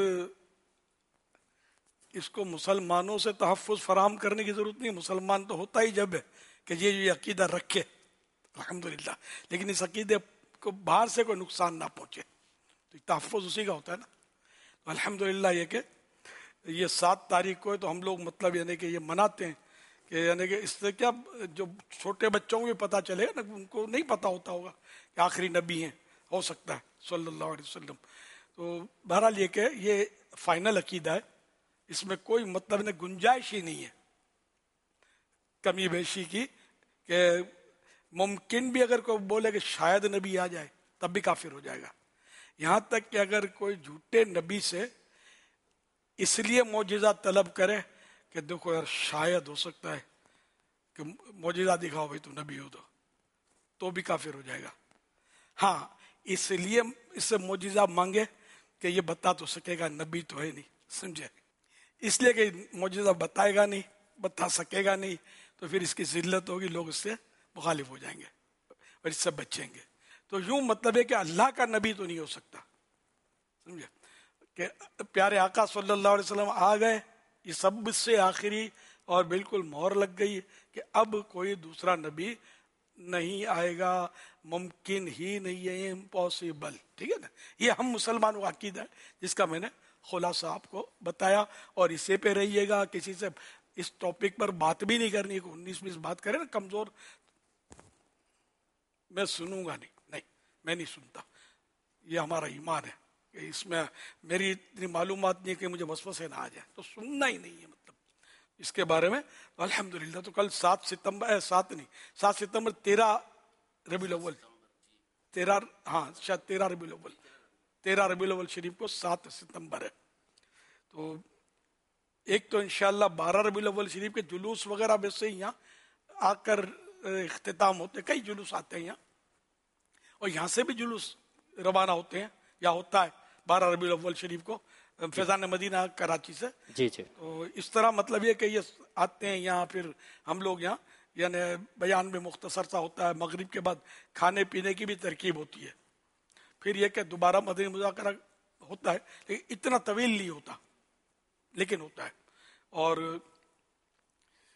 اس کو مسلمانوں سے تحفظ فراہم کرنے کی ضرورت نہیں. مسلمان تو ہوتا ہی جب ہے کہ یہ یہ عقیدہ رکھے الحمدللہ, لیکن اس عقیدے کو باہر سے کوئی نقصان نہ پہنچے تو تحفظ اسی کا ہوتا ہے نا. تو الحمدللہ یہ کہ یہ سات تاریخ کو ہے تو ہم لوگ مطلب یعنی کہ یہ مناتے ہیں کہ یعنی کہ اس سے کیا جو چھوٹے بچوں کو بھی پتہ چلے نا, ان کو نہیں پتہ ہوتا ہوگا کہ آخری نبی ہیں, ہو سکتا ہے صلی اللہ علیہ وسلم. تو بہرحال یہ کہ یہ فائنل عقیدہ ہے, اس میں کوئی مطلب نہیں, گنجائش ہی نہیں ہے کمی بیشی کی, کہ ممکن بھی اگر کوئی بولے کہ شاید نبی آ جائے تب بھی کافر ہو جائے گا. یہاں تک کہ اگر کوئی جھوٹے نبی سے اس لیے معجزہ طلب کرے کہ دیکھو یار شاید ہو سکتا ہے کہ معجزہ دکھاؤ بھائی تو نبی ہو تو تو بھی کافر ہو جائے گا. ہاں اس لیے اس سے معجزہ مانگے کہ یہ بتا تو سکے گا, نبی تو ہے نہیں, سمجھے, اس لیے کہ معجزہ بتائے گا نہیں, بتا سکے گا نہیں, تو پھر اس کی ذلت ہوگی, لوگ اس سے مخالف ہو جائیں گے اور اس سے بچیں گے. تو یوں مطلب ہے کہ اللہ کا نبی تو نہیں ہو سکتا, سمجھے, کہ پیارے آقا صلی اللہ علیہ وسلم آ گئے, یہ سب سے آخری اور بالکل مہر لگ گئی کہ اب کوئی دوسرا نبی نہیں آئے گا, ممکن ہی نہیں ہے, امپاسبل. ٹھیک ہے نا, یہ ہم مسلمانوں کا عقیدہ ہے جس کا میں نے خلاصہ آپ کو بتایا, اور اسے پہ رہیے گا. کسی سے اس ٹاپک پر بات بھی نہیں کرنی, انیس بیس بات کرے نا کمزور, میں سنوں گا نہیں, نہیں میں نہیں سنتا. یہ ہمارا ایمان ہے کہ اس میں میری اتنی معلومات نہیں ہے کہ مجھے وسوسے نہ آ جائے, تو سننا ہی نہیں ہے مطلب اس کے بارے میں. الحمدللہ تو کل سات ستمبر سات نہیں سات ستمبر تیرہ ربیع الاول, تیرہ ہاں شاید تیرہ ربیع الاول, تیرہ ربیع الاول شریف کو سات ستمبر ہے. تو ایک تو انشاءاللہ بارہ ربیع الاول شریف کے جلوس وغیرہ ویسے ہی یہاں آ کر اختتام ہوتے, کئی جلوس آتے ہیں یہاں, اور یہاں سے بھی جلوس روانہ ہوتے ہیں یا ہوتا ہے بارہ ربیع الاول شریف کو فیضان مدینہ کراچی سے. جی جی. تو اس طرح مطلب یہ کہ یہ آتے ہیں یہاں, پھر ہم لوگ یہاں یعنی بیان میں مختصر سا ہوتا ہے, مغرب کے بعد کھانے پینے کی بھی ترکیب ہوتی ہے, پھر یہ کہ دوبارہ مدنی مذاکرہ ہوتا ہے, لیکن اتنا طویل نہیں ہوتا, لیکن ہوتا ہے. اور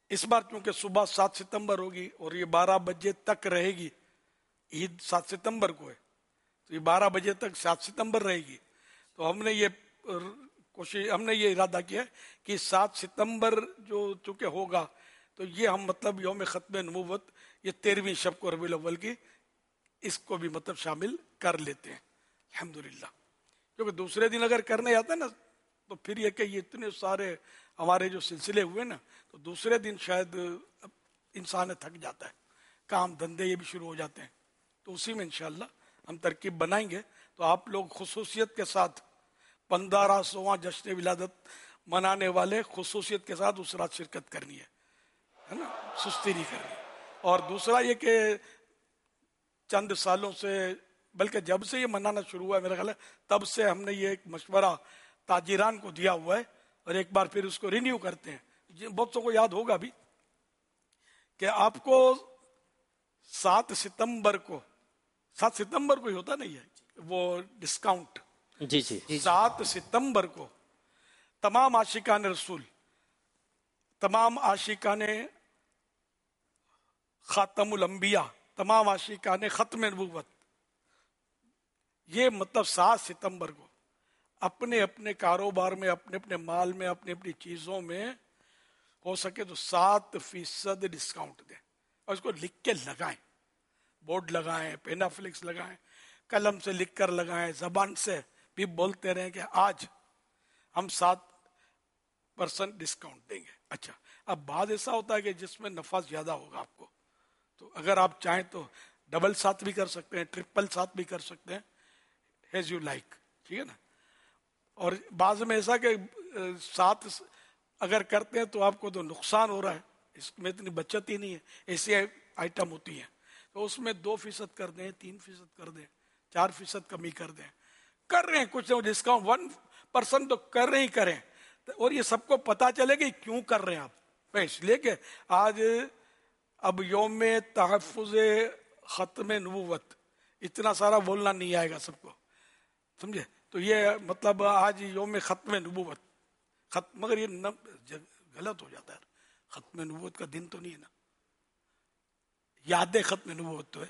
इस बार चूंकि सुबह सात सितंबर होगी और ये बारह बजे तक रहेगी, ईद सात सितंबर को है, तो ये बारह बजे तक सात सितंबर रहेगी, तो हमने ये कोशिश हमने ये इरादा किया कि सात सितंबर जो चूंकि होगा तो ये हम मतलब यौम ख़त्म नबूवत ये तेरहवीं शब को रबीउल अव्वल की इसको भी मतलब शामिल कर लेते हैं अल्हम्दुलिल्लाह। क्योंकि दूसरे दिन अगर करने आता है ना तो फिर ये कि ये इतने सारे हमारे जो सिलसिले हुए ना तो दूसरे दिन शायद इंसान थक जाता है, काम धंधे ये भी शुरू हो जाते हैं, तो उसी में इंशाल्लाह हम तरकीब बनाएंगे। तो आप लोग खुसूसियत के साथ पंद्रह सोवा जश्न विलादत मनाने वाले खुसूसियत के साथ उस रात शिरकत करनी है, है ना, सुस्ती नहीं करनी। और दूसरा ये कि चंद सालों से बल्कि जब से ये मनाना शुरू हुआ है मेरा ख्याल है तब से हमने ये एक मशवरा ताजिरान को दिया हुआ है और एक बार फिर उसको रिन्यू करते हैं। बहुतों को याद होगा भी कि आपको सात सितंबर को सात सितंबर को ही होता नहीं है वो डिस्काउंट, जी जी, जी सात सितंबर को तमाम आशिकान रसूल, तमाम आशिकान खातमुल अंबिया, तमाम आशिकान खत्म नबूवत, ये मतलब सात सितंबर को अपने अपने कारोबार में, अपने अपने माल में, अपनी अपनी चीजों में हो सके तो सात फीसद डिस्काउंट दें और इसको लिख के लगाएं, बोर्ड लगाएं, पेनाफ्लिक्स लगाएं, कलम से लिख कर लगाएं, जबान से भी बोलते रहें कि आज हम सात परसेंट डिस्काउंट देंगे। अच्छा, अब बाद ऐसा होता है कि जिसमें नफा ज्यादा होगा आपको, तो अगर आप चाहें तो डबल सात भी कर सकते हैं, ट्रिपल सात भी कर सकते हैं, एज यू लाइक, ठीक है ना। और बाद में ऐसा कि सात अगर करते हैं तो आपको तो नुकसान हो रहा है, इसमें इतनी बचत ही नहीं है, ऐसी आइटम होती है, तो उसमें दो फीसद कर दें, तीन फीसद कर दें, चार फीसद कमी कर दें, कर रहे हैं कुछ डिस्काउंट, वन परसेंट तो कर रहे ही करें, और ये सबको पता चले कि क्यों कर रहे हैं आप, इसलिए कि आज अब यौम तहफ़्फ़ुज़ ख़त्म नबूवत इतना सारा बोलना नहीं आएगा सबको, समझे। तो ये मतलब आज यौम ख़त्म नबूवत खत, मगर ये न, गलत हो जाता है, ख़त्म नबूवत का दिन तो नहीं है ना, याद ख़त्म नबूवत तो है,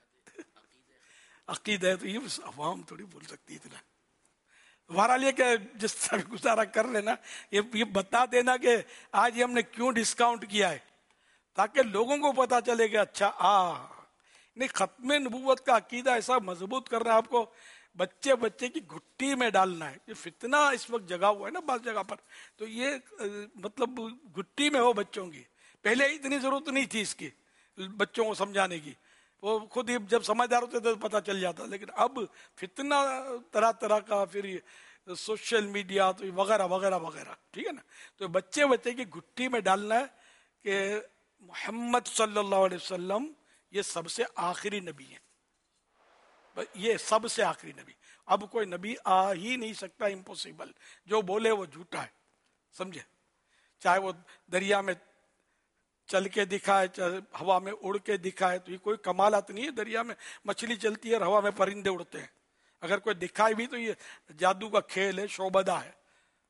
अकीदा है, तो ये अवाम थोड़ी बोल सकती है इतना। हमारा लिए क्या जिस तरह गुजारा कर लेना, ये ये बता देना कि आज ये हमने क्यों डिस्काउंट किया है, ताकि लोगों को पता चले कि अच्छा आ नहीं, खत्म नबूवत का अकीदा ऐसा मजबूत करना है आपको, बच्चे बच्चे की घुट्टी में डालना है। ये फितना इस वक्त जगा हुआ है ना बास जगह पर, तो ये मतलब घुट्टी में हो बच्चों की, पहले इतनी जरूरत नहीं थी इसकी बच्चों को समझाने की, वो खुद ही जब समझदार होते तो पता चल जाता, लेकिन अब फितना तरह तरह का, फिर ये सोशल मीडिया तो वगैरह वगैरह वगैरह, ठीक है ना। तो बच्चे बच्चे की घुट्टी में डालना है कि मोहम्मद सल्लल्लाहु अलैहि वसल्लम ये सबसे आखिरी नबी है, ये सबसे आखिरी नबी, अब कोई नबी आ ही नहीं सकता, इम्पॉसिबल, जो बोले वो झूठा है, समझे। चाहे वो दरिया में चल के दिखाए, चाहे हवा में उड़ के दिखाए, तो ये कोई कमालत नहीं है, दरिया में मछली चलती है और हवा में परिंदे उड़ते हैं, अगर कोई दिखाए भी तो ये जादू का खेल है, शोबदा है,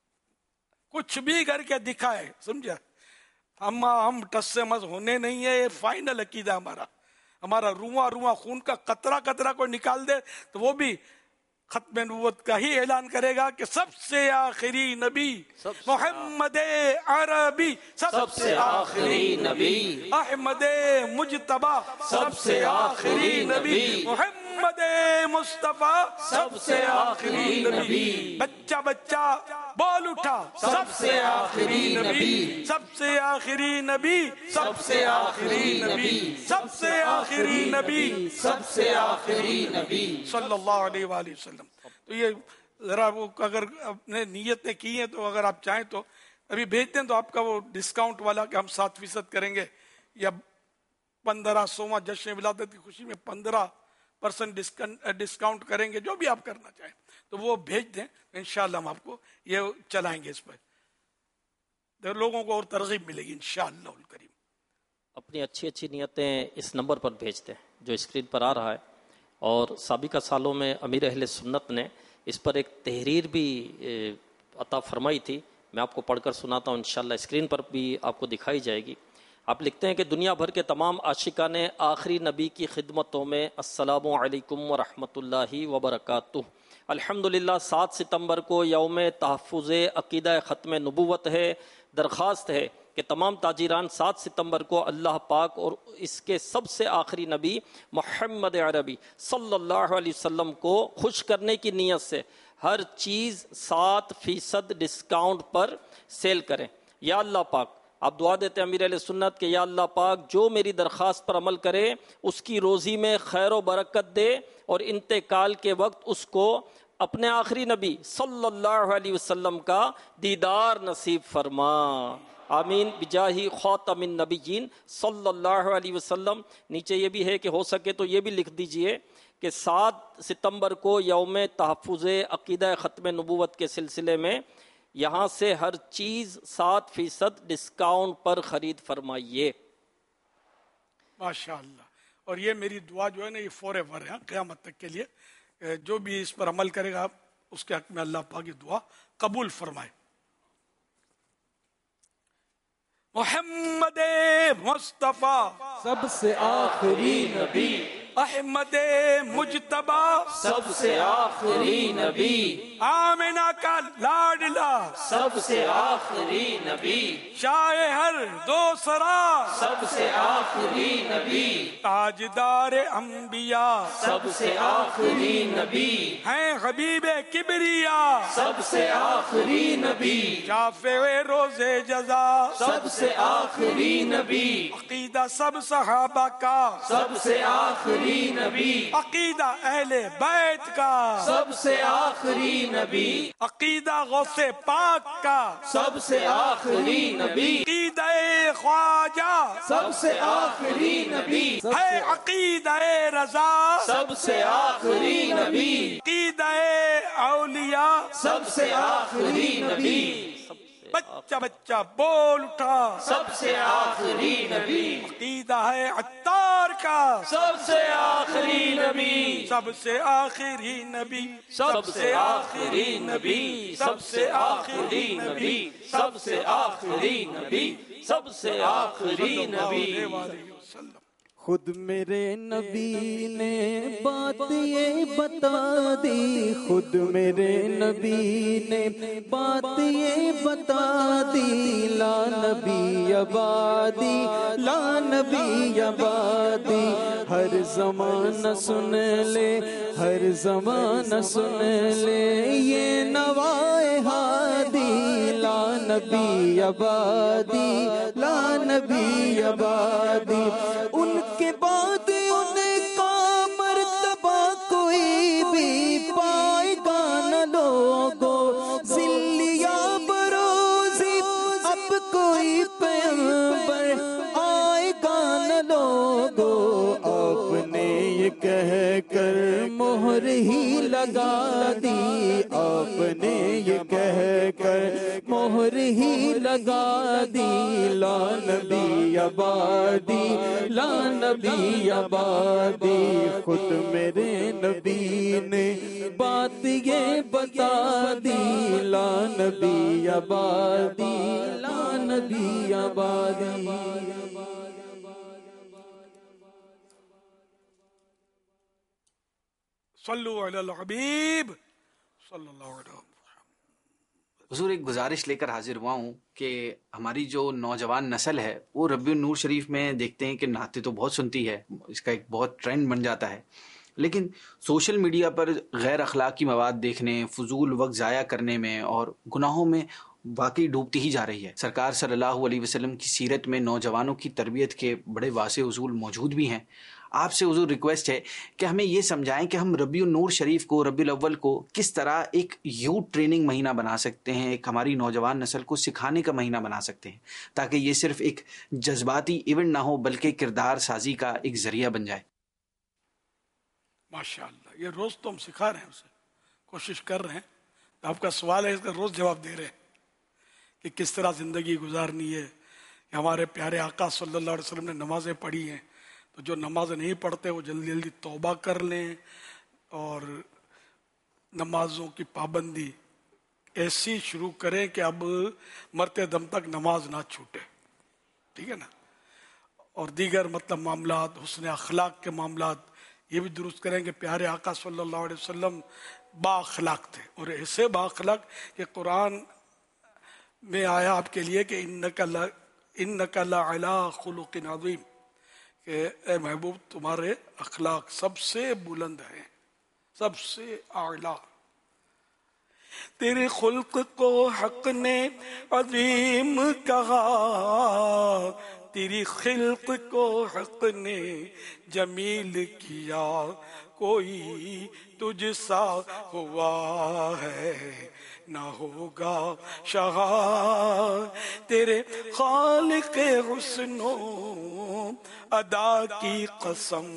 कुछ भी करके दिखाए, समझे। हम हम टस से मस होने नहीं है, ये फाइनल अकीदा हमारा, हमारा रुआ रुआ खून का कतरा कतरा कोई निकाल दे तो वो भी खत्म नबूवत का ही ऐलान करेगा कि सबसे आखिरी नबी मोहम्मद अरबी, सबसे आखिरी नबी अहमद मुजतबा, सबसे आखिरी नबी मोहम्मद मुस्तफा, सबसे आखिरी नबी। बच्चा बच्चा बोल उठा, सबसे आखिरी नबी, सबसे आखिरी नबी, सबसे आखिरी नबी, सबसे आखिरी नबी, सबसे आखिरी नबी सल्लल्लाहु अलैहि वसल्लम। तो ये जरा वो अगर अपने नियतें की हैं तो अगर आप चाहें तो अभी भेज दें, तो आपका वो डिस्काउंट वाला कि हम सात फीसद करेंगे या पंद्रह सोवा जश्न विलादत की खुशी में पंद्रह परसेंट डिस्काउंट करेंगे, जो भी आप करना चाहें तो वो भेज दें, इंशाल्लाह हम आपको ये चलाएंगे, इस पर तो लोगों को और तरगीब मिलेगी इंशाअल्लाह करीम। अपनी अच्छी अच्छी नियतें इस नंबर पर भेज दें जो स्क्रीन पर आ रहा है। और साबिका सालों में अमीर अहले सुन्नत ने इस पर एक तहरीर भी अता फरमाई थी, मैं आपको पढ़कर सुनाता हूँ, इंशाल्लाह स्क्रीन पर भी आपको दिखाई जाएगी। آپ لکھتے ہیں کہ دنیا بھر کے تمام عاشقان آخری نبی کی خدمتوں میں السلام علیکم ورحمۃ اللہ وبرکاتہ۔ الحمدللہ سات ستمبر کو یوم تحفظ عقیدہ ختم نبوت ہے۔ درخواست ہے کہ تمام تاجران سات ستمبر کو اللہ پاک اور اس کے سب سے آخری نبی محمد عربی صلی اللہ علیہ وسلم کو خوش کرنے کی نیت سے ہر چیز سات فیصد ڈسکاؤنٹ پر سیل کریں۔ یا اللہ پاک، آپ دعا دیتے ہیں امیر اہل سنت کہ یا اللہ پاک جو میری درخواست پر عمل کرے اس کی روزی میں خیر و برکت دے اور انتقال کے وقت اس کو اپنے آخری نبی صلی اللہ علیہ وسلم کا دیدار نصیب فرما، آمین بجاہی خاتم النبیین صلی اللہ علیہ وسلم۔ نیچے یہ بھی ہے کہ ہو سکے تو یہ بھی لکھ دیجئے کہ سات ستمبر کو یوم تحفظ عقیدہ ختم نبوت کے سلسلے میں یہاں سے ہر چیز سات فیصد ڈسکاؤنٹ پر خرید فرمائیے۔ ماشاء اللہ۔ اور یہ میری دعا جو ہے نا یہ فور ایور ہے قیامت تک کے لیے، جو بھی اس پر عمل کرے گا اس کے حق میں اللہ پاک یہ دعا قبول فرمائے۔ محمد مصطفیٰ سب سے آخری نبی، احمد مجتبی سب سے آخری نبی، آمنہ کا لاڈلا سب سے آخری نبی، شاہ ہر دو سرا سب سے آخری نبی، تاجدار انبیاء سب سے آخری نبی، ہیں حبیب کبریا سب سے آخری نبی، شافع روز جزا سب سے آخری نبی، عقیدہ سب صحابہ کا سب سے آخری نبی، عقیدہ اہل بیت کا سب سے آخری نبی، عقیدہ غوث پاک کا سب سے àخری نبی، عقیدہ خواجہ سب سے آخری نبی، ہے عقیدہ رضا سب سے آخری نبی، عقیدہ اولیاء سب سے آخری نبی، بچہ بچہ بول اٹھا سب سے آخری نبی، عقیدہ ہے عطار کا سب سے آخری نبی، سب سے آخری نبی، سب سے آخری نبی، سب سے آخری نبی، سب سے آخری نبی، سب سے آخری نبی۔ خود میرے نبی نے بات یہ بتا دی، خود میرے نبی نے بات یہ بتا دی، لا نبی آبادی لا نبی آبادی، ہر زمانہ سن لے ہر زمانہ سن لے یہ نوائے ہادی، لا نبی آبادی لا نبی آبادی، ان کے بعد ان کا مرتبہ کوئی بھی پائے گا نہ لوگو، ذلیا بروزی اب کوئی پیغمبر آئے گا نہ لوگو، آپ نے یہ کہہ کر مہر ہی لگا دی، آپ نے یہ کہہ کر مہر ہی لگا دی، لا نبی آبادی لا نبی آبادی، خود میرے نبی نے بات یہ بتا دی، لا نبی آبادی لا نبی آبادی۔ صلو علی الحبیب صلی اللہ علیہ وسلم۔ حضور ایک گزارش لے کر حاضر ہوا ہوں کہ ہماری جو نوجوان نسل ہے وہ ربیع النور شریف میں دیکھتے ہیں کہ نعتیں تو بہت سنتی ہے، اس کا ایک بہت ٹرینڈ بن جاتا ہے، لیکن سوشل میڈیا پر غیر اخلاقی مواد دیکھنے، فضول وقت ضائع کرنے میں اور گناہوں میں واقعی ڈوبتی ہی جا رہی ہے۔ سرکار صلی اللہ علیہ وسلم کی سیرت میں نوجوانوں کی تربیت کے بڑے واضح اصول موجود بھی ہیں۔ آپ سے حضور ریکویسٹ ہے کہ ہمیں یہ سمجھائیں کہ ہم ربیع النور شریف کو، ربیع الاول کو کس طرح ایک یوتھ ٹریننگ مہینہ بنا سکتے ہیں، ایک ہماری نوجوان نسل کو سکھانے کا مہینہ بنا سکتے ہیں، تاکہ یہ صرف ایک جذباتی ایونٹ نہ ہو بلکہ کردار سازی کا ایک ذریعہ بن جائے۔ ماشاءاللہ، یہ روز تو ہم سکھا رہے ہیں، اسے کوشش کر رہے ہیں۔ آپ کا سوال ہے، اس کا روز جواب دے رہے ہیں کہ کس طرح زندگی گزارنی ہے۔ ہمارے پیارے آقا صلی اللہ علیہ وسلم نے نمازیں پڑھی ہیں، تو جو نماز نہیں پڑھتے وہ جلدی جلدی توبہ کر لیں اور نمازوں کی پابندی ایسی شروع کریں کہ اب مرتے دم تک نماز نہ چھوٹے، ٹھیک ہے نا۔ اور دیگر مطلب معاملات، حسن اخلاق کے معاملات یہ بھی درست کریں کہ پیارے آقا صلی اللہ علیہ وسلم با اخلاق تھے، اور ایسے با اخلاق کہ قرآن میں آیا آپ کے لیے کہ انک لا انک لعلی خلق عظیم، کہ اے محبوب تمہارے اخلاق سب سے بلند ہیں، سب سے اعلیٰ. تیرے خلق کو حق نے عظیم کہا، تیری خلق کو حق نے جمیل کیا، کوئی تجھ سا ہوا ہے نہ ہوگا شہا، تیرے خالق حسن و ادا کی قسم.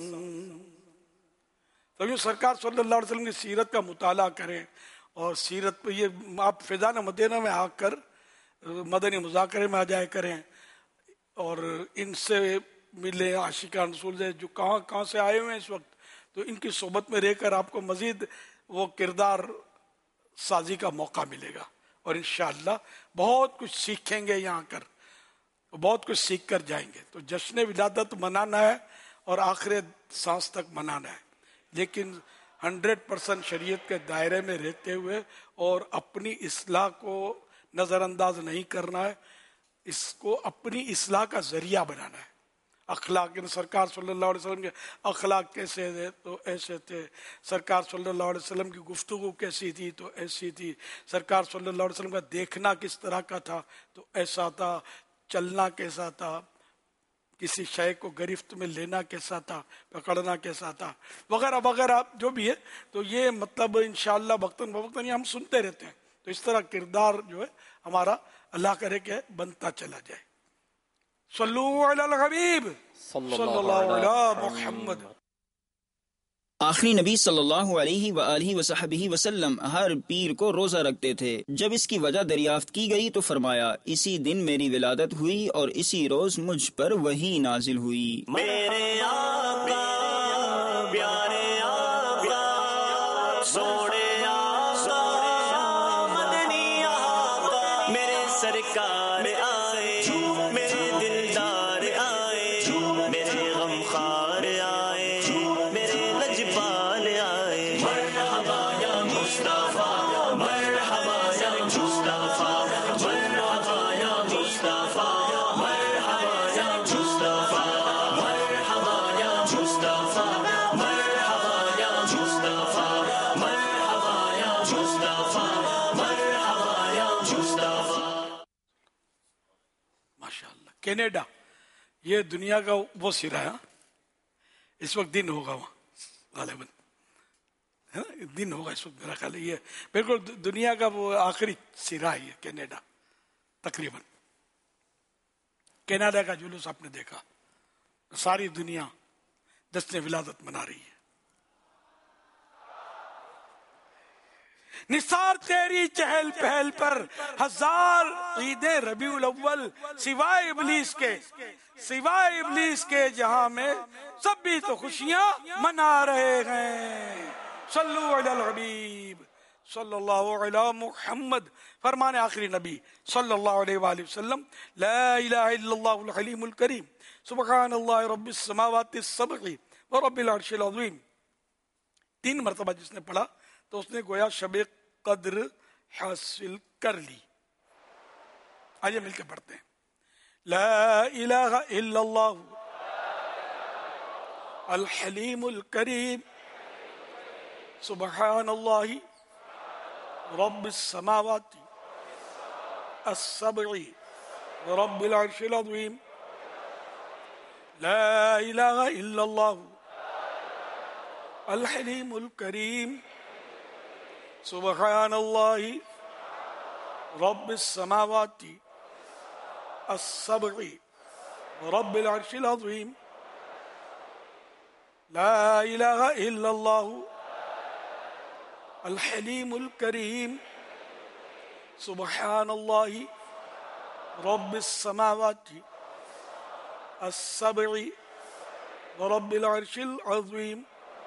تو سرکار صلی اللہ علیہ وسلم کی سیرت کا مطالعہ کریں، اور سیرت پہ یہ آپ فیضان مدینہ میں آ کر مدنی مذاکرے میں آ جائے کریں، اور ان سے ملے عاشقان رسول سے جو کہاں کہاں سے آئے ہوئے ہیں اس وقت، تو ان کی صحبت میں رہ کر آپ کو مزید وہ کردار سازی کا موقع ملے گا، اور انشاءاللہ بہت کچھ سیکھیں گے یہاں کر، بہت کچھ سیکھ کر جائیں گے. تو جشن ولادت منانا ہے اور آخر سانس تک منانا ہے، لیکن ہنڈریڈ پرسنٹ شریعت کے دائرے میں رہتے ہوئے اور اپنی اصلاح کو نظر انداز نہیں کرنا ہے، اس کو اپنی اصلاح کا ذریعہ بنانا ہے. اخلاق سرکار صلی اللہ علیہ وسلم کے اخلاق کیسے تھے تو ایسے تھے، سرکار صلی اللہ علیہ وسلم کی گفتگو کیسی تھی تو ایسی تھی، سرکار صلی اللہ علیہ وسلم کا دیکھنا کس طرح کا تھا تو ایسا تھا، چلنا کیسا تھا، کسی شے کو گرفت میں لینا کیسا تھا، پکڑنا کیسا تھا، وغیرہ وغیرہ جو بھی ہے. تو یہ مطلب انشاءاللہ وقتاً فوقتاً یہ ہم سنتے رہتے ہیں، تو اس طرح کردار جو ہے ہمارا اللہ کرے کہ بنتا چلا جائے. صلو علی الحبیب صلی اللہ علی محمد. آخری نبی صلی اللہ علیہ وآلہ وصحبہ وسلم ہر پیر کو روزہ رکھتے تھے. جب اس کی وجہ دریافت کی گئی تو فرمایا اسی دن میری ولادت ہوئی اور اسی روز مجھ پر وحی نازل ہوئی. میرے آقا پیارے آقا سوڑے آقا مدنی آقا میرے سرکار آئے، میرے دلدار آئے، میرے غمخوار آئے، میرے لجپال آئے. مرحبا یا مصطفیٰ، مرحبا یا مصطفیٰ، مرحبا یا مصطفیٰ، مرحبا یا مصطفیٰ، مرحبا یا مصطفیٰ، مرحبا یا مصطفیٰ، مرحبا یا مصطفیٰ، مرحبا یا مصطفیٰ. ماشاءاللہ. کینیڈا یہ دنیا کا وہ سرا ہے، اس وقت دن ہوگا وہاں غالباً، ہے نا، دن ہوگا اس وقت میرا خیال ہے. یہ بالکل دنیا کا وہ آخری سرا ہے یہ کینیڈا تقریباً. کینیڈا کا جلوس آپ نے دیکھا، ساری دنیا جشن ولادت منا رہی ہے. نثار تیری چہل پہل پر ہزار عیدیں ربیع الاول، سوائے ابلیس کے سوائے ابلیس کے جہاں میں سب بھی تو خوشیاں منا رہے ہیں. صلو علی الحبیب صلی اللہ علی محمد. فرمان آخری نبی صلی اللہ علیہ وآلہ وسلم، لا الہ الا اللہ الحلیم الکریم سبحان اللہ رب السماوات السبع ورب العرش العظیم. تین مرتبہ جس نے پڑھا تو اس نے گویا شب قدر حاصل کر لی. آئیے مل کے پڑھتے ہیں. لا الہ الا اللہ الحلیم الکریم سبحان اللہ رب السماوات السبع ورب العرش العظیم. لا الہ الا اللہ الحلیم الکریم سبحان اللہ رب السماوات السبع ورب العرش العظیم. لا الہ الا اللہ الحلیم الکریم سبحان اللہ رب السماوات السبع ورب العرش العظیم.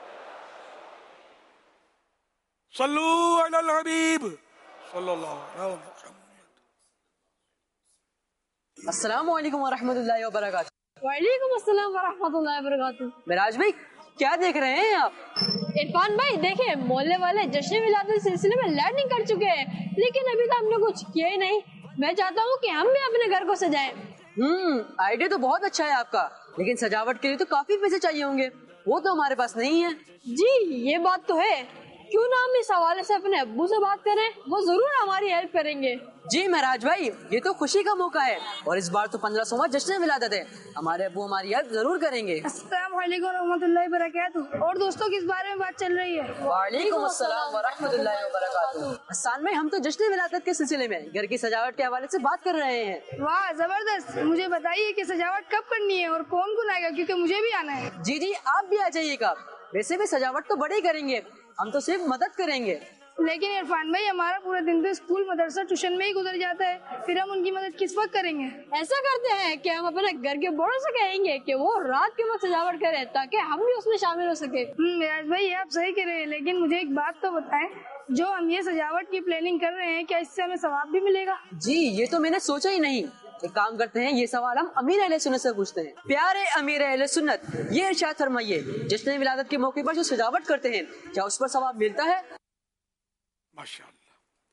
صلو علی الحبیب صلی اللہ علیہ وسلم. السلام علیکم ورحمۃ اللہ وبرکاتہ. وعلیکم السلام ورحمۃ اللہ وبرکاتہ۔ معراج بھائی کیا دیکھ رہے ہیں آپ؟ عرفان بھائی دیکھیں، محلے والے جشن ولادت کے سلسلے میں لینڈنگ کر چکے ہیں، لیکن ابھی تو ہم نے کچھ کیا ہی نہیں۔ میں چاہتا ہوں کہ ہم بھی اپنے گھر کو سجائیں۔ ہوں آئیڈیا تو بہت اچھا ہے آپ کا، لیکن سجاوٹ کے لیے تو کافی پیسے چاہیے ہوں گے، وہ تو ہمارے پاس نہیں ہے۔ جی یہ بات تو ہے، کیوں نہ ہم اس حوالے سے اپنے ابو سے بات کریں، وہ ضرور ہماری ہیلپ کریں گے۔ جی معراج بھائی یہ تو خوشی کا موقع ہے، اور اس بار تو پندرہ سوواں جشن ولادت ہے، ہمارے ابو ہماری ہیلپ ضرور کریں گے۔ السلام علیکم ورحمۃ اللہ وبرکاتہ۔ اور دوستوں کس بارے میں بات چل رہی ہے؟ وعلیکم السلام ورحمۃ اللہ وبرکاتہ۔ حسان بھائی ہم تو جشن ولادت کے سلسلے میں گھر کی سجاوٹ کے حوالے سے بات کر رہے ہیں۔ واہ زبردست، مجھے بتائیے کہ سجاوٹ کب کرنی ہے اور کون کون آئے گا، کیونکہ مجھے بھی آنا ہے۔ جی جی آپ بھی آ جائیے گا، ویسے بھی سجاوٹ تو بڑے ہی کریں گے، ہم تو صرف مدد کریں گے۔ لیکن عرفان بھائی ہمارا پورا دن تو اسکول مدرسہ ٹیوشن میں ہی گزر جاتا ہے، پھر ہم ان کی مدد کس وقت کریں گے؟ ایسا کرتے ہیں کہ ہم اپنے گھر کے بڑوں سے کہیں گے کہ وہ رات کے وقت سجاوٹ کریں تاکہ ہم بھی اس میں شامل ہو سکے۔ معراج بھائی آپ صحیح کہہ رہے ہیں، لیکن مجھے ایک بات تو بتائیں، جو ہم یہ سجاوٹ کی پلاننگ کر رہے ہیں کیا اس سے ہمیں ثواب بھی ملے گا؟ جی یہ تو میں نے سوچا ہی نہیں، ایک کام کرتے ہیں یہ سوال ہم امیر اہل سنت سے پوچھتے ہیں۔ پیارے امیر اہل سنت یہ ارشاد فرمائیے، جشن ولادت کے موقع پر جو سجاوٹ کرتے ہیں کیا اس پر ثواب ملتا ہے؟ ماشاءاللہ،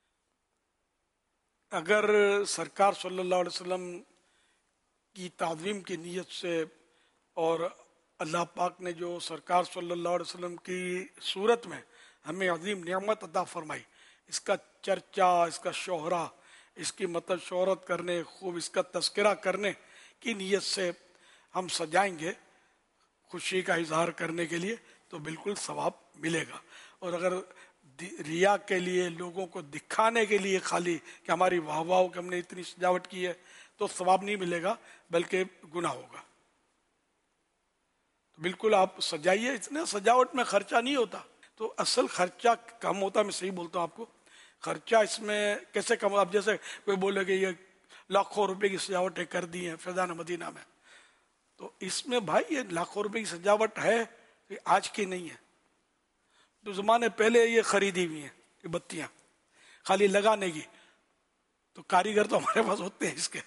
اگر سرکار صلی اللہ علیہ وسلم کی تعظیم کی نیت سے اور اللہ پاک نے جو سرکار صلی اللہ علیہ وسلم کی صورت میں ہمیں عظیم نعمت عطا فرمائی، اس کا چرچا، اس کا شہرہ، اس کی مطلب شہرت کرنے، خوب اس کا تذکرہ کرنے کی نیت سے ہم سجائیں گے خوشی کا اظہار کرنے کے لیے، تو بالکل ثواب ملے گا۔ اور اگر ریا کے لیے، لوگوں کو دکھانے کے لیے خالی کہ ہماری واہ واہ کہ ہم نے اتنی سجاوٹ کی ہے، تو ثواب نہیں ملے گا بلکہ گناہ ہوگا۔ تو بالکل آپ سجائیے، اتنے سجاوٹ میں خرچہ نہیں ہوتا، تو اصل خرچہ کم ہوتا، میں صحیح بولتا ہوں آپ کو، خرچہ اس میں کیسے کم ہوتا؟ اب جیسے کوئی بولے کہ یہ لاکھوں روپے کی سجاوٹیں کر دی ہیں فیضان مدینہ میں، تو اس میں بھائی یہ لاکھوں روپے کی سجاوٹ ہے، یہ آج کی نہیں ہے، تو زمانے پہلے یہ خریدی ہوئی ہیں یہ بتیاں خالی لگانے کی، تو کاریگر تو ہمارے پاس ہوتے ہیں اس کے،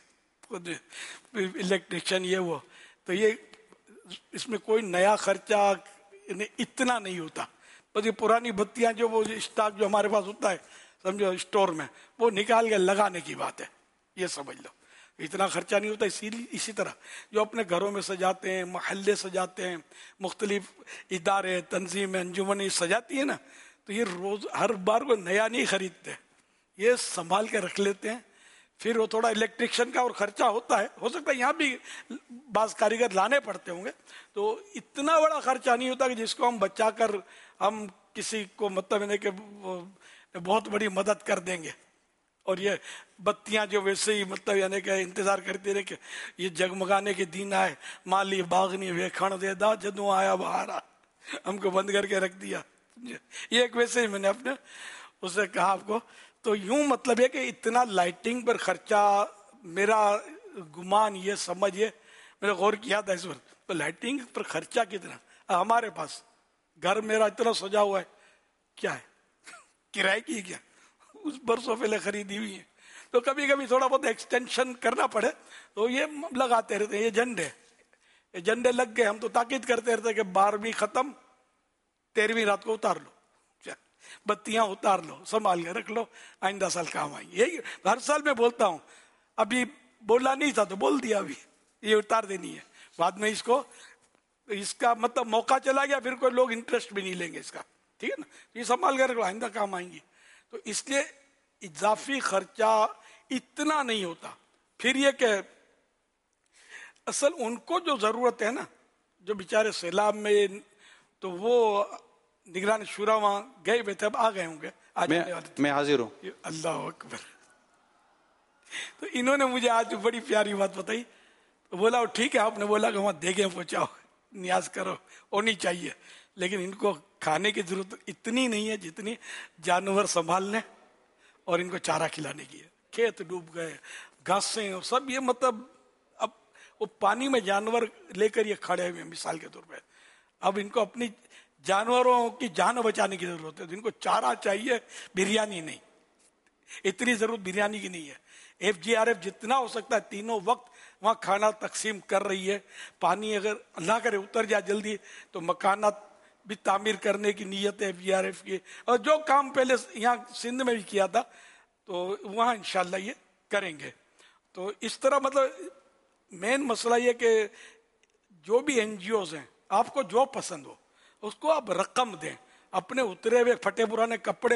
الیکٹریشین یہ وہ، تو یہ اس میں کوئی نیا خرچہ اتنا نہیں ہوتا، بس یہ پرانی بتیاں جو وہ اسٹاک جو ہمارے پاس ہوتا ہے سمجھو اسٹور میں، وہ نکال کے لگانے کی بات ہے، یہ سمجھ لو اتنا خرچہ نہیں ہوتا۔ اسی اسی طرح جو اپنے گھروں میں سجاتے ہیں، محلے سجاتے ہیں، مختلف ادارے، تنظیمیں، انجمنیں سجاتی ہیں نا، تو یہ روز ہر بار کوئی نیا نہیں خریدتے، یہ سنبھال کے رکھ لیتے ہیں، پھر وہ تھوڑا الیکٹریشین کا اور خرچہ ہوتا ہے، ہو سکتا ہے یہاں بھی بعض کاریگر لانے پڑتے ہوں گے، تو اتنا بڑا خرچہ نہیں ہوتا کہ جس کو ہم بچا کر ہم کسی کو مطلب ہے کہ بہت بڑی مدد کر دیں گے۔ اور یہ بتیاں جو ویسے ہی مطلب یعنی کہ انتظار کرتے رہے کہ یہ جگمگانے کے دن آئے، مالی باغنی ویکھن دے دا جدوں آیا بہارا، ہم کو بند کر کے رکھ دیا، یہ ایک ویسے ہی میں نے اپنے اسے کہا آپ کو۔ تو یوں مطلب ہے کہ اتنا لائٹنگ پر خرچہ، میرا گمان یہ سمجھئے، میں نے غور کیا تھا اس پر، تو لائٹنگ پر خرچہ کتنا ہمارے پاس، گھر میرا اتنا سجا ہوا ہے، کیا ہے کرائے کی کیا، اس برسوں پہلے خریدی ہوئی ہے، تو کبھی کبھی تھوڑا بہت ایکسٹینشن کرنا پڑے تو یہ لگاتے رہتے ہیں، یہ جھنڈے یہ جھنڈے لگ گئے، ہم تو تاکید کرتے رہتے کہ بارہویں ختم تیرہویں رات کو اتار لو، بتیاں اتار لو، سنبھال کے رکھ لو، آئندہ سال کام آئیں گے، یہی ہر سال میں بولتا ہوں، ابھی بولا نہیں تھا تو بول دیا، ابھی یہ اتار دینی ہے، بعد میں اس کو اس کا مطلب موقع چلا گیا، پھر کوئی لوگ انٹرسٹ بھی نہیں لیں گے اس کا، ٹھیک ہے نا، یہ سنبھال کر رکھ لو، آئندہ کام آئیں گی، تو اس لیے اضافی خرچہ اتنا نہیں ہوتا۔ پھر یہ کہ اصل ان کو جو ضرورت ہے نا، جو بیچارے سیلاب میں، تو وہ نگران شورا وہاں گئے ہوئے تھے، اب آ گئے ہوں گے، میں حاضر ہوں۔ اللہ اکبر۔ تو انہوں نے مجھے آج بڑی پیاری بات بتائی، تو بولا ٹھیک ہے، آپ نے بولا کہ وہاں دیگیں پہنچاؤ، نیاز کرو، ہونی چاہیے، لیکن ان کو کھانے کی ضرورت اتنی نہیں ہے جتنی جانور سنبھالنے اور ان کو چارہ کھلانے کی ہے۔ کھیت ڈوب گئے، گھاسیں اور سب، یہ مطلب اب وہ پانی میں جانور لے کر یہ کھڑے ہوئے، مثال کے طور پہ اب ان کو اپنی جانوروں کی جان بچانے کی ضرورت ہے، تو ان کو چارہ چاہیے، بریانی نہیں، اتنی ضرورت بریانی کی نہیں ہے۔ ایف جی آر ایف جتنا ہو سکتا ہے تینوں وقت وہاں کھانا تقسیم کر رہی ہے. پانی اگر اللہ کرے اتر جائے جلدی تو مکانات بھی تعمیر کرنے کی نیت ہے بی آر ایف کی, اور جو کام پہلے یہاں سندھ میں بھی کیا تھا تو وہاں انشاءاللہ یہ کریں گے. تو اس طرح مطلب مین مسئلہ یہ کہ جو بھی این جی اوز ہیں, آپ کو جو پسند ہو اس کو آپ رقم دیں. اپنے اترے ہوئے پھٹے پرانے کپڑے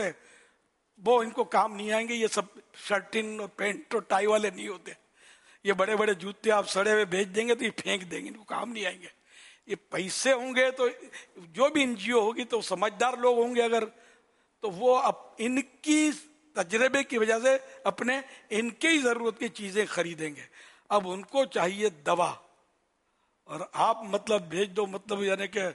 وہ ان کو کام نہیں آئیں گے. یہ سب شرٹن اور پینٹ اور ٹائی والے نہیں ہوتے. یہ بڑے بڑے جوتے آپ سڑے ہوئے بھیج دیں گے تو یہ پھینک دیں گے, ان کو کام نہیں آئیں گے. یہ پیسے ہوں گے تو جو بھی این جی او ہوگی تو سمجھدار لوگ ہوں گے اگر, تو وہ ان کی تجربے کی وجہ سے اپنے ان کی ضرورت کی چیزیں خریدیں گے. اب ان کو چاہیے دوا, اور آپ مطلب بھیج دو, مطلب یعنی کہ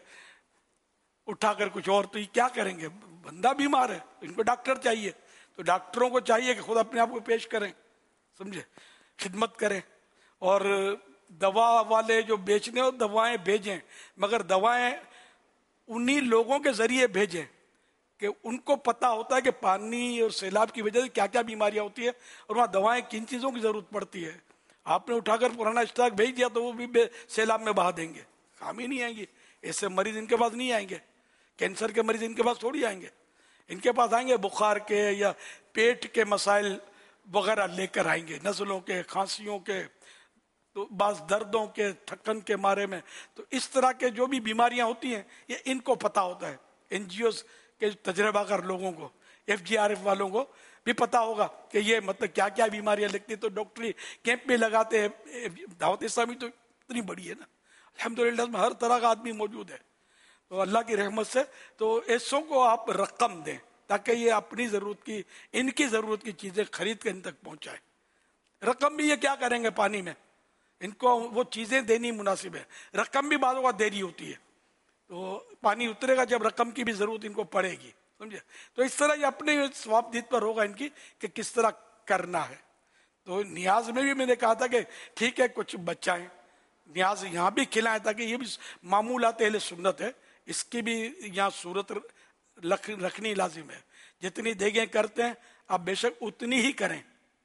اٹھا کر کچھ اور, تو یہ کیا کریں گے؟ بندہ بیمار ہے, ان کو ڈاکٹر چاہیے, تو ڈاکٹروں کو چاہیے کہ خود اپنے آپ کو پیش کریں, سمجھے, خدمت کریں. اور دوا والے جو بیچنے ہو دوائیں بھیجیں, مگر دوائیں انہی لوگوں کے ذریعے بھیجیں کہ ان کو پتا ہوتا ہے کہ پانی اور سیلاب کی وجہ سے کیا کیا بیماریاں ہوتی ہیں اور وہاں دوائیں کن چیزوں کی ضرورت پڑتی ہے. آپ نے اٹھا کر پرانا اسٹاک بھیج دیا تو وہ بھی سیلاب میں بہا دیں گے, کام ہی نہیں آئیں گے. ایسے مریض ان کے پاس نہیں آئیں گے. کینسر کے مریض ان کے پاس تھوڑی آئیں گے. ان کے پاس آئیں گے بخار کے یا پیٹ کے مسائل وغیرہ لے کر آئیں گے, نزلوں کے, کھانسیوں کے, تو بعض دردوں کے, تھکن کے مارے میں. تو اس طرح کے جو بھی بیماریاں ہوتی ہیں یہ ان کو پتا ہوتا ہے. این جی اوز کے تجربہ کار لوگوں کو, ایف جی آر ایف والوں کو بھی پتا ہوگا کہ یہ مطلب کیا کیا بیماریاں لگتی ہیں. تو ڈاکٹری کیمپ بھی لگاتے ہیں. دعوت اسلامی تو اتنی بڑی ہے نا, الحمدللہ میں ہر طرح کا آدمی موجود ہے, تو اللہ کی رحمت سے. تو ایسوں کو آپ رقم دیں تاکہ یہ اپنی ضرورت کی, ان کی ضرورت کی چیزیں خرید کے ان تک پہنچائے. رقم بھی یہ کیا کریں گے پانی میں, ان کو وہ چیزیں دینی مناسب ہے. رقم بھی بعض اوقات دیری ہوتی ہے, تو پانی اترے گا جب رقم کی بھی ضرورت ان کو پڑے گی, سمجھے. تو اس طرح یہ اپنے ثواب دید پر ہوگا ان کی کہ کس طرح کرنا ہے. تو نیاز میں بھی میں نے کہا تھا کہ ٹھیک ہے کچھ بچائیں, نیاز یہاں بھی کھلائیں تاکہ یہ بھی معمولات اہل سنت ہے, اس کی بھی یہاں صورت رکھنی لازم ہے. جتنی دیگیں کرتے ہیں آپ بے شک اتنی ہی کریں,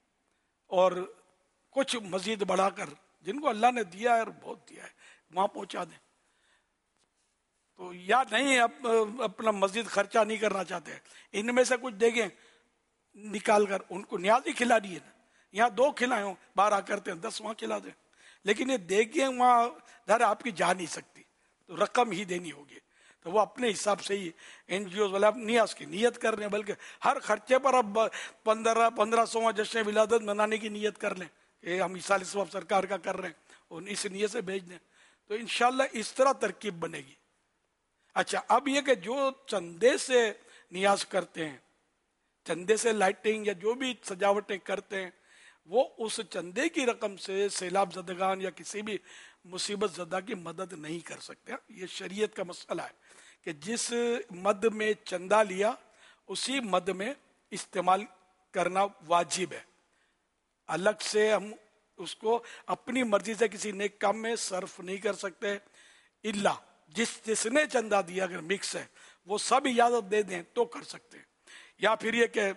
اور کچھ مزید بڑھا کر جن کو اللہ نے دیا ہے اور بہت دیا ہے وہاں پہنچا دیں. تو یا نہیں اب اپنا مزید خرچہ نہیں کرنا چاہتے, ان میں سے کچھ دیگیں نکال کر ان کو نیاز ہی کھلا دیے نا. یہاں دو کھلائیں ہوں, بارہ کرتے ہیں, دس وہاں کھلا دیں. لیکن یہ دیگیں وہاں ظاہر آپ کی جا نہیں سکتی, تو رقم ہی دینی ہوگی. تو وہ اپنے حساب سے ہی این جی اوز والے نیاز کی نیت کر لیں, بلکہ ہر خرچے پر اب پندرہ پندرہ سو جشن ولادت منانے کی نیت کر لیں کہ ہم عیسیٰ علیہ السلام سرکار کا کر رہے ہیں, اور اس نیت سے بھیج دیں. تو انشاءاللہ اس طرح ترکیب بنے گی. اچھا, اب یہ کہ جو چندے سے نیاز کرتے ہیں, چندے سے لائٹنگ یا جو بھی سجاوٹیں کرتے ہیں, وہ اس چندے کی رقم سے سیلاب زدگان یا کسی بھی مصیبت زدہ کی مدد نہیں کر سکتے. یہ شریعت کا مسئلہ ہے کہ جس مد میں چندہ لیا اسی مد میں استعمال کرنا واجب ہے. الگ سے ہم اس کو اپنی مرضی سے کسی نیک کام میں صرف نہیں کر سکتے, الا جس جس نے چندہ دیا اگر مکس ہے وہ سب اجازت دے دیں تو کر سکتے ہیں. یا پھر یہ کہ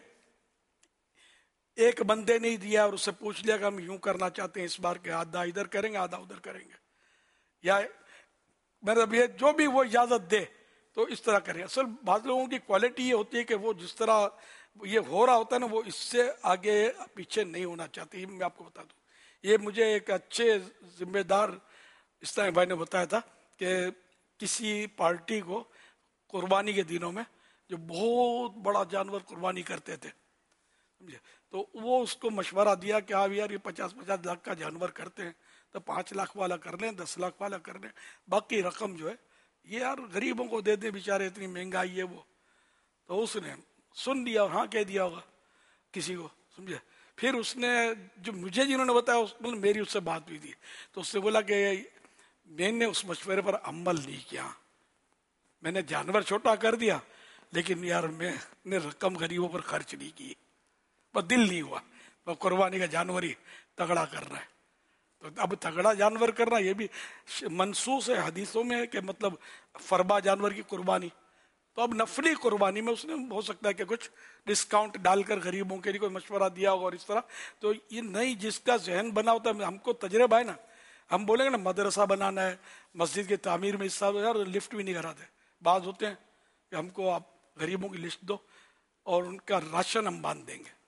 ایک بندے نہیں دیا اور اس سے پوچھ لیا کہ ہم یوں کرنا چاہتے ہیں اس بار کے, آدھا ادھر کریں گے آدھا ادھر کریں گے, یا مطلب یہ جو بھی وہ اجازت دے تو اس طرح کریں. اصل بعض لوگوں کی کوالٹی یہ ہوتی ہے کہ وہ جس طرح یہ ہو رہا ہوتا ہے نا وہ اس سے آگے پیچھے نہیں ہونا چاہتے. میں آپ کو بتا دوں, یہ مجھے ایک اچھے ذمہ دار اسلامی بھائی نے بتایا تھا کہ کسی پارٹی کو قربانی کے دنوں میں جو بہت بڑا جانور قربانی کرتے تھے, سمجھے, تو وہ اس کو مشورہ دیا کہ آپ یار یہ پچاس پچاس لاکھ کا جانور کرتے ہیں تو پانچ لاکھ والا کر لیں, دس لاکھ والا کر لیں, باقی رقم جو ہے یہ یار غریبوں کو دے دیں, بیچارے اتنی مہنگائی ہے وہ. تو اس نے سن لیا اور ہاں کہہ دیا ہوگا کسی کو, سمجھے. پھر اس نے جو مجھے جنہوں نے بتایا اس نے میری اس سے بات ہوئی تھی, تو اس سے بولا کہ میں نے اس مشورے پر عمل نہیں کیا, میں نے جانور چھوٹا کر دیا لیکن یار میں نے رقم غریبوں پر خرچ نہیں کی, پر دل نہیں ہوا. تو قربانی کا جانور ہی تگڑا کر رہا ہے. تو اب تگڑا جانور کرنا یہ بھی منصوص ہے حدیثوں میں ہے کہ مطلب فربا جانور کی قربانی. تو تو اب نفلی قربانی میں اس نے ہو سکتا ہے کہ کچھ ڈسکاؤنٹ ڈال کر غریبوں کے لیے کوئی مشورہ دیا ہوگا اور اس طرح. تو یہ نہیں جس کا ذہن بنا ہوتا ہے, ہم کو تجربہ ہے نا, ہم بولیں گے نا مدرسہ بنانا ہے, مسجد کی تعمیر میں حصہ یار لفٹ بھی نہیں کراتے. بعض ہوتے ہیں کہ ہم کو آپ غریبوں کی لسٹ دو اور ان کا راشن ہم باندھ دیں گے.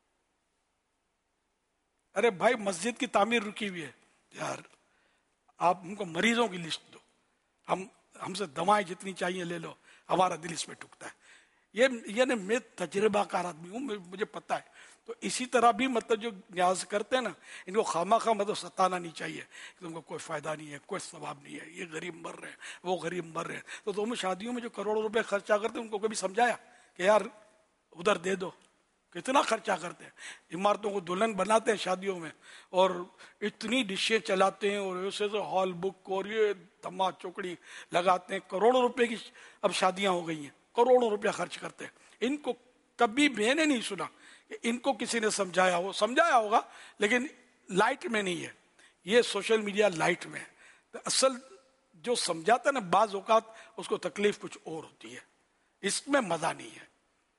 ارے بھائی مسجد کی تعمیر رکی ہوئی ہے یار, آپ ہم کو مریضوں کی لسٹ دو, ہم ہم سے دوائیں جتنی چاہیے لے لو, ہمارا دل اس میں ٹوٹتا ہے. یہ یعنی میں تجربہ کار آدمی ہوں, مجھے پتا ہے. تو اسی طرح بھی مطلب جو نیاز کرتے ہیں نا, ان کو خامہ خواہ مطلب ستانا نہیں چاہیے کہ تم کو کوئی فائدہ نہیں ہے, کوئی ثواب نہیں ہے, یہ غریب مر رہے ہیں, وہ غریب مر رہے ہیں. تو تم شادیوں میں جو کروڑوں روپے خرچہ کرتے ہیں ان کو کبھی سمجھایا کہ یار ادھر دے دو؟ کتنا خرچہ کرتے ہیں, عمارتوں کو دلہن بناتے ہیں شادیوں میں, اور اتنی ڈشیں چلاتے ہیں, اور اسے تو ہال بک اور یہ دھما چوکڑی لگاتے ہیں. کروڑوں روپے کی اب شادیاں ہو گئی ہیں, کروڑوں روپیہ خرچ کرتے ہیں. ان کو کبھی میں نے نہیں سنا کہ ان کو کسی نے سمجھایا ہو. سمجھایا ہوگا لیکن لائٹ میں نہیں ہے, یہ سوشل میڈیا لائٹ میں ہے. تو اصل جو سمجھاتا ہے نا بعض اوقات اس کو تکلیف کچھ اور ہوتی ہے, اس میں مزہ نہیں ہے.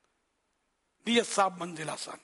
نیت صاحب منزل آسان,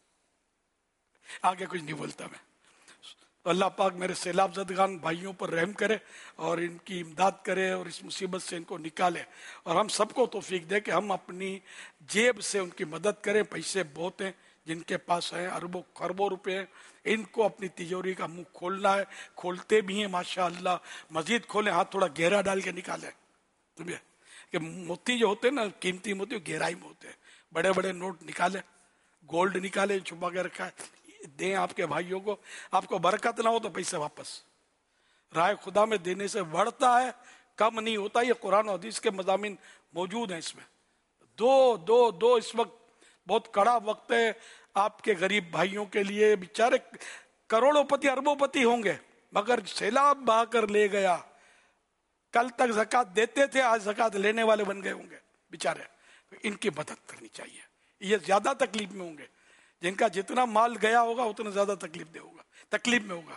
آگے کچھ نہیں بولتا میں. تو اللہ پاک میرے سیلاب زدگان بھائیوں پر رحم کرے اور ان کی امداد کرے اور اس مصیبت سے ان کو نکالے, اور ہم سب کو توفیق دے کہ ہم اپنی جیب سے ان کی مدد کریں. پیسے بہت ہیں جن کے پاس ہیں, اربوں خربوں روپے ہیں, ان کو اپنی تجوری کا منہ کھولنا ہے. کھولتے بھی ہیں ماشاء اللہ, مزید کھولیں, ہاتھ تھوڑا گہرا ڈال کے نکالیں. سمجھے کہ موتی جو ہوتے ہیں نا, قیمتی موتی گہرائی میں ہوتے ہیں. بڑے بڑے نوٹ نکالے, گولڈ نکالے چھپا کے رکھا ہے, دیں آپ کے بھائیوں کو. آپ کو برکت نہ ہو تو پیسے واپس. رائے خدا میں دینے سے بڑھتا ہے, کم نہیں ہوتا. یہ قرآن و حدیث کے مضامین موجود ہیں اس میں. دو دو دو اس وقت بہت کڑا وقت ہے آپ کے غریب بھائیوں کے لیے. بیچارے کروڑوں پتی اربوں پتی ہوں گے مگر سیلاب بہا کر لے گیا. کل تک زکوٰۃ دیتے تھے, آج زکوٰۃ لینے والے بن گئے ہوں گے بیچارے. ان کی مدد کرنی چاہیے. یہ زیادہ تکلیف میں ہوں گے, جن کا جتنا مال گیا ہوگا اتنا زیادہ تکلیف دے ہوگا, تکلیف میں ہوگا.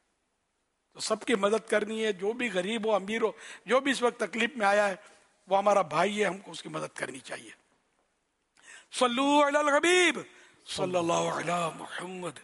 تو سب کی مدد کرنی ہے, جو بھی غریب ہو امیر ہو, جو بھی اس وقت تکلیف میں آیا ہے وہ ہمارا بھائی ہے, ہم کو اس کی مدد کرنی چاہیے. صلو علی الحبیب صلی اللہ علی محمد.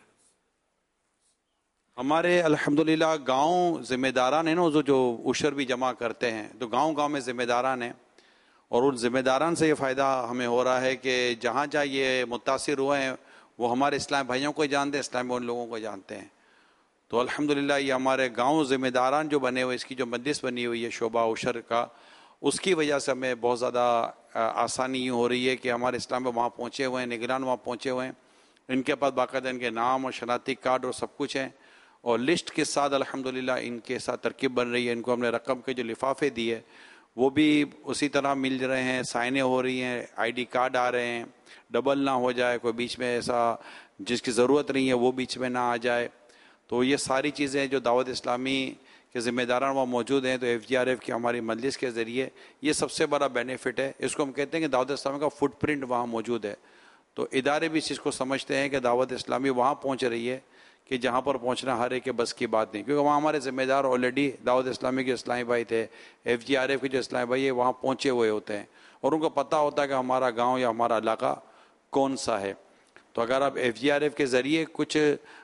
ہمارے الحمدللہ گاؤں ذمہ داران ہیں نا, جو جو عشر بھی جمع کرتے ہیں, تو گاؤں گاؤں میں ذمہ داران ہیں, اور ان ذمہ داران سے یہ فائدہ ہمیں ہو رہا ہے کہ جہاں جہاں یہ متاثر ہوئے ہیں وہ ہمارے اسلام بھائیوں کو جانتے ہیں, اسلام میں ان لوگوں کو جانتے ہیں. تو الحمدللہ یہ ہمارے گاؤں ذمہ داران جو بنے ہوئے, اس کی جو مجلس بنی ہوئی ہے شعبہ عشر کا, اس کی وجہ سے ہمیں بہت زیادہ آسانی ہو رہی ہے کہ ہمارے اسلام میں وہاں پہنچے ہوئے ہیں, نگران وہاں پہنچے ہوئے ہیں, ان کے پاس باقاعدہ ان کے نام اور شناختی کارڈ اور سب کچھ ہیں, اور لسٹ کے ساتھ الحمدللہ ان کے ساتھ ترکیب بن رہی ہے. ان کو ہم نے رقم کے جو لفافے دیے وہ بھی اسی طرح مل رہے ہیں, سائنیں ہو رہی ہیں, آئی ڈی کارڈ آ رہے ہیں, ڈبل نہ ہو جائے, کوئی بیچ میں ایسا جس کی ضرورت نہیں ہے وہ بیچ میں نہ آ جائے. تو یہ ساری چیزیں جو دعوت اسلامی کے ذمہ داران وہاں موجود ہیں, تو ایف جی آر ایف کی ہماری مجلس کے ذریعے یہ سب سے بڑا بینیفٹ ہے. اس کو ہم کہتے ہیں کہ دعوت اسلامی کا فٹ پرنٹ وہاں موجود ہے. تو ادارے بھی اس چیز کو سمجھتے ہیں کہ دعوت اسلامی وہاں پہنچ رہی ہے کہ جہاں پر پہنچنا ہر ایک کے بس کی بات نہیں, کیونکہ وہاں ہمارے ذمہ دار آلریڈی دعوت اسلامی کے اسلامی بھائی تھے, ایف جی آر ایف کے جو اسلامی بھائی ہیں وہاں پہنچے ہوئے ہوتے ہیں, اور ان کو پتہ ہوتا ہے کہ ہمارا گاؤں یا ہمارا علاقہ کون سا ہے. تو اگر آپ ایف جی آر ایف کے ذریعے کچھ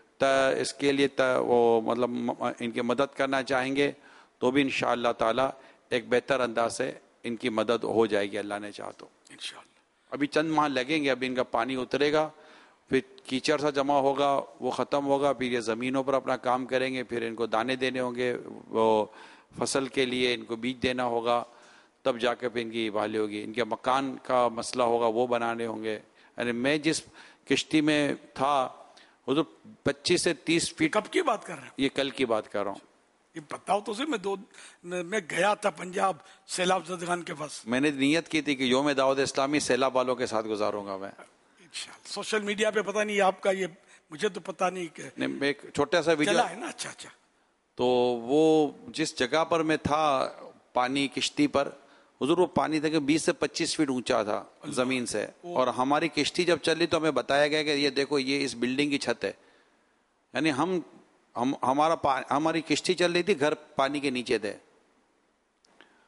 اس کے لیے وہ مطلب ان کی مدد کرنا چاہیں گے تو بھی انشاءاللہ تعالی ایک بہتر انداز سے ان کی مدد ہو جائے گی, اللہ نے چاہا تو انشاءاللہ. ابھی چند ماہ لگیں گے, ابھی ان کا پانی اترے گا, پھر کیچڑ سا جمع ہوگا, وہ ختم ہوگا, پھر یہ زمینوں پر اپنا کام کریں گے, پھر ان کو دانے دینے ہوں گے, وہ فصل کے لیے ان کو بیج دینا ہوگا, تب جا کے پھر ان کی بحالی ہوگی. ان کے مکان کا مسئلہ ہوگا, وہ بنانے ہوں گے. یعنی میں جس کشتی میں تھا حضور پچیس سے تیس فیٹ. کب کی بات کر رہے ہیں؟ یہ کل کی بات کر رہا ہوں. یہ بتاؤ تو میں دو میں گیا تھا پنجاب سیلاب زدگان کے پاس. میں نے نیت کی تھی کہ یوم دعوت اسلامی سیلاب والوں کے ساتھ گزاروں گا میں. سوشل میڈیا پہ پتہ نہیں آپ کا, یہ مجھے تو پتہ نہیں کہ نہیں, ایک چھوٹا سا ویڈیو چلا ہے نا. اچھا اچھا. تو وہ جس جگہ پر میں تھا پانی کشتی پر, حضور وہ پانی تھا کہ بیس سے پچیس فٹ اونچا تھا زمین سے, اور ہماری کشتی جب چلی تو ہمیں بتایا گیا کہ یہ دیکھو یہ اس بلڈنگ کی چھت ہے. یعنی ہم ہم ہمارا ہماری کشتی چل رہی تھی, گھر پانی کے نیچے تھے.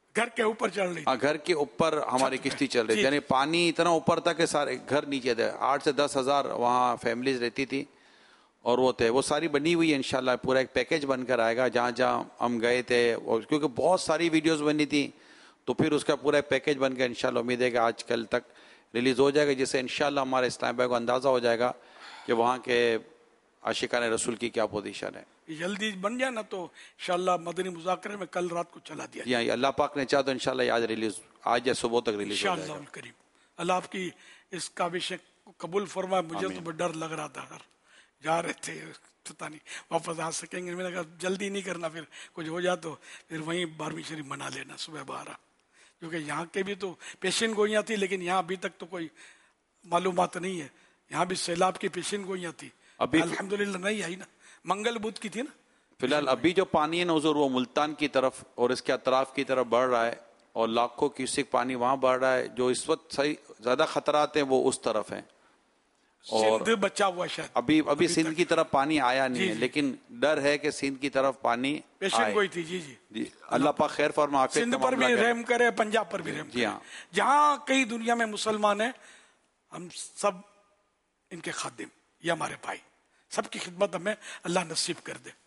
گھر کے اوپر چل رہی ہاں گھر کے اوپر ہماری کشتی چل رہی تھی, یعنی پانی اتنا اوپر تھا کہ سارے گھر نیچے تھے. آٹھ سے دس ہزار وہاں فیملیز رہتی تھی اور وہ تھے, وہ ساری بنی ہوئی ہے انشاءاللہ, پورا ایک پیکج بن کر آئے گا جہاں جہاں ہم گئے تھے, اور کیونکہ بہت ساری ویڈیوز بنی تھی تو پھر اس کا پورا ایک پیکج بن کے انشاءاللہ امید ہے کہ آج کل تک ریلیز ہو جائے گا, جس سے انشاءاللہ ہمارے اسلام بھائی کو اندازہ ہو جائے گا کہ وہاں کے عاشقان رسول کی کیا پوزیشن ہے. جلدی بن جائے نا تو انشاءاللہ مدنی مذاکرے میں کل رات کو چلا دیا جی, اللہ پاک نے چاہا تو انشاءاللہ یہ آج ریلیز, آج یا صبح تک ریلیز ہو جائے گا انشاءاللہ کریم. اللہ آپ کی اس کاوش کو قبول فرمائے. مجھے تو ڈر لگ رہا تھا, جا رہے تھے پتا نہیں واپس آ سکیں گے, میں نے کہا جلدی نہیں کرنا, پھر کچھ ہو جائے تو پھر وہیں بارہویں شریف منا لینا صبح بارہ, کیونکہ یہاں کے بھی تو پیشین گوئیاں تھی, لیکن یہاں ابھی تک تو کوئی معلومات نہیں ہے. یہاں بھی سیلاب کی پیشین گوئیاں تھی, ابھی الحمدللہ نہیں آئی نا, منگل بدھ کی تھی نا. فی الحال ابھی جو پانی ہے نا حضور وہ ملتان کی طرف اور اس کے اطراف کی طرف بڑھ رہا ہے, اور لاکھوں کیوسک پانی وہاں بڑھ رہا ہے. جو اس وقت صحیح زیادہ خطرات ہیں وہ اس طرف ہیں, اور سندھ بچا ہوا شاید ابھی ابھی سندھ کی طرف پانی آیا نہیں ہے, لیکن ڈر ہے کہ سندھ کی طرف پانی پیشین گوئی تھی. جی جی اللہ پاک خیر فرما, سندھ پر بھی رحم کرے, پنجاب پر بھی رحم کرے. جہاں کئی دنیا میں مسلمان ہیں, ہم سب ان کے خادم, یہ ہمارے بھائی, سب کی خدمت ہمیں اللہ نصیب کر دے.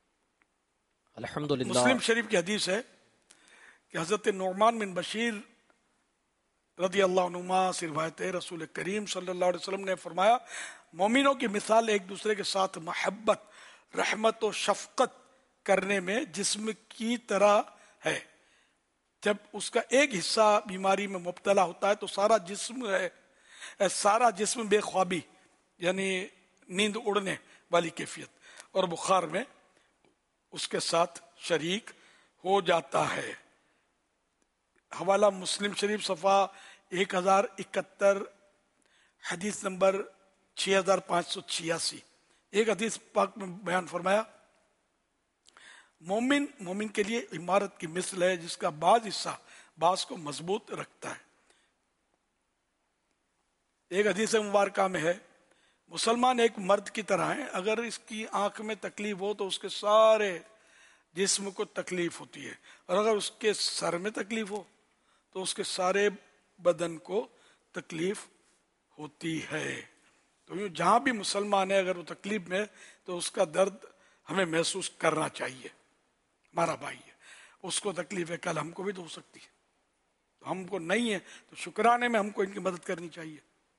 الحمدللہ. مسلم شریف کی حدیث ہے کہ حضرت نعمان بن بشیر رضی اللہ عنہما سے روایت ہے, رسول کریم صلی اللہ علیہ وسلم نے فرمایا, مومنوں کی مثال ایک دوسرے کے ساتھ محبت, رحمت و شفقت کرنے میں جسم کی طرح ہے. جب اس کا ایک حصہ بیماری میں مبتلا ہوتا ہے تو سارا جسم ہے سارا جسم بے خوابی یعنی نیند اڑنے والی کیفیت اور بخار میں اس کے ساتھ شریک ہو جاتا ہے. حوالہ مسلم شریف صفحہ ایک ہزار اکہتر, حدیث نمبر چھ ہزار پانچ سو چھیاسی. ایک حدیث پاک میں بیان فرمایا, مومن مومن کے لیے عمارت کی مثل ہے جس کا بعض حصہ بعض کو مضبوط رکھتا ہے. ایک حدیث مبارکہ میں ہے, مسلمان ایک مرد کی طرح ہے, اگر اس کی آنکھ میں تکلیف ہو تو اس کے سارے جسم کو تکلیف ہوتی ہے, اور اگر اس کے سر میں تکلیف ہو تو اس کے سارے بدن کو تکلیف ہوتی ہے. تو یوں جہاں بھی مسلمان ہے اگر وہ تکلیف میں تو اس کا درد ہمیں محسوس کرنا چاہیے. ہمارا بھائی ہے, اس کو تکلیف ہے, کل ہم کو بھی تو ہو سکتی ہے, تو ہم کو نہیں ہے تو شکرانے میں ہم کو ان کی مدد کرنی چاہیے.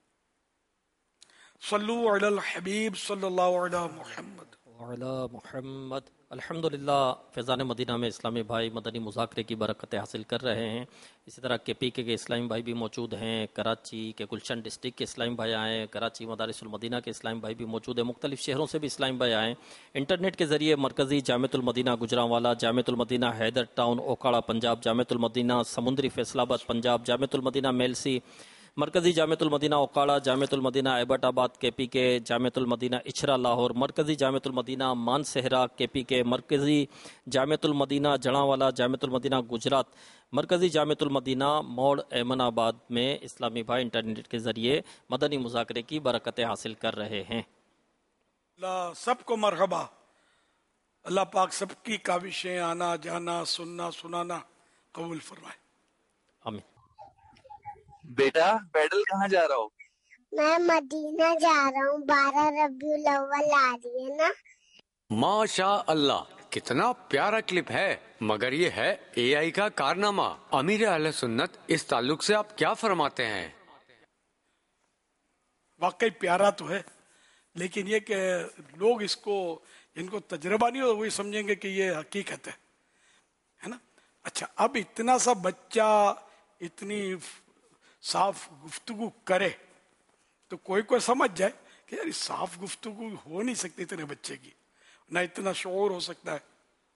صلو علی الحبیب صلی اللہ علی محمد وعلی محمد. الحمدللہ فیضان مدینہ میں اسلامی بھائی مدنی مذاکرے کی برکتیں حاصل کر رہے ہیں. اسی طرح کے پی کے کے اسلامی بھائی بھی موجود ہیں, کراچی کے گلشن ڈسٹرکٹ کے اسلامی بھائی آئے ہیں, کراچی مدارس المدینہ کے اسلامی بھائی بھی موجود ہیں, مختلف شہروں سے بھی اسلامی بھائی آئے ہیں. انٹرنیٹ کے ذریعے مرکزی جامعۃ المدینہ گجرانوالا, جامعۃ المدینہ حیدر ٹاؤن اوکاڑا پنجاب, جامعۃ المدینہ سمندری فیصل آباد پنجاب, جامعۃ المدینہ میلسی, مرکزی جامعۃ المدینہ اوکاڑا, جامعۃ المدینہ ایبٹ آباد کے پی کے, جامعۃ المدینہ اچھرا لاہور, مرکزی جامعۃ المدینہ مانسہرہ کے پی کے, مرکزی جامعۃ المدینہ جڑانوالا, جامعۃ المدینہ گجرات, مرکزی جامعۃ المدینہ موڑ ایمن آباد میں اسلامی بھائی انٹرنیٹ کے ذریعے مدنی مذاکرے کی برکتیں حاصل کر رہے ہیں. اللہ سب کو مرحبا, اللہ پاک سب کی کاوشیں آنا جانا سننا سنانا قبول فرمائے. آمین. بیٹا پیدل کہاں جا رہا ہو؟ میں مدینہ جا رہا ہوں, بارہ ربیع الاول آ رہی ہے نا. ماشاء اللہ, کتنا پیارا کلپ ہے, مگر یہ ہے اے آئی کا کارنامہ. امیر اہل سنت اس تعلق سے آپ کیا فرماتے ہیں؟ واقعی پیارا تو ہے, لیکن یہ کہ لوگ اس کو جن کو تجربہ نہیں ہو وہی سمجھیں گے کہ یہ حقیقت ہے, ہے نا. اچھا, اب اتنا سا بچہ اتنی صاف گفتگو کرے تو کوئی کوئی سمجھ جائے کہ یار صاف گفتگو ہو نہیں سکتی اتنے بچے کی, نہ اتنا شعور ہو سکتا ہے.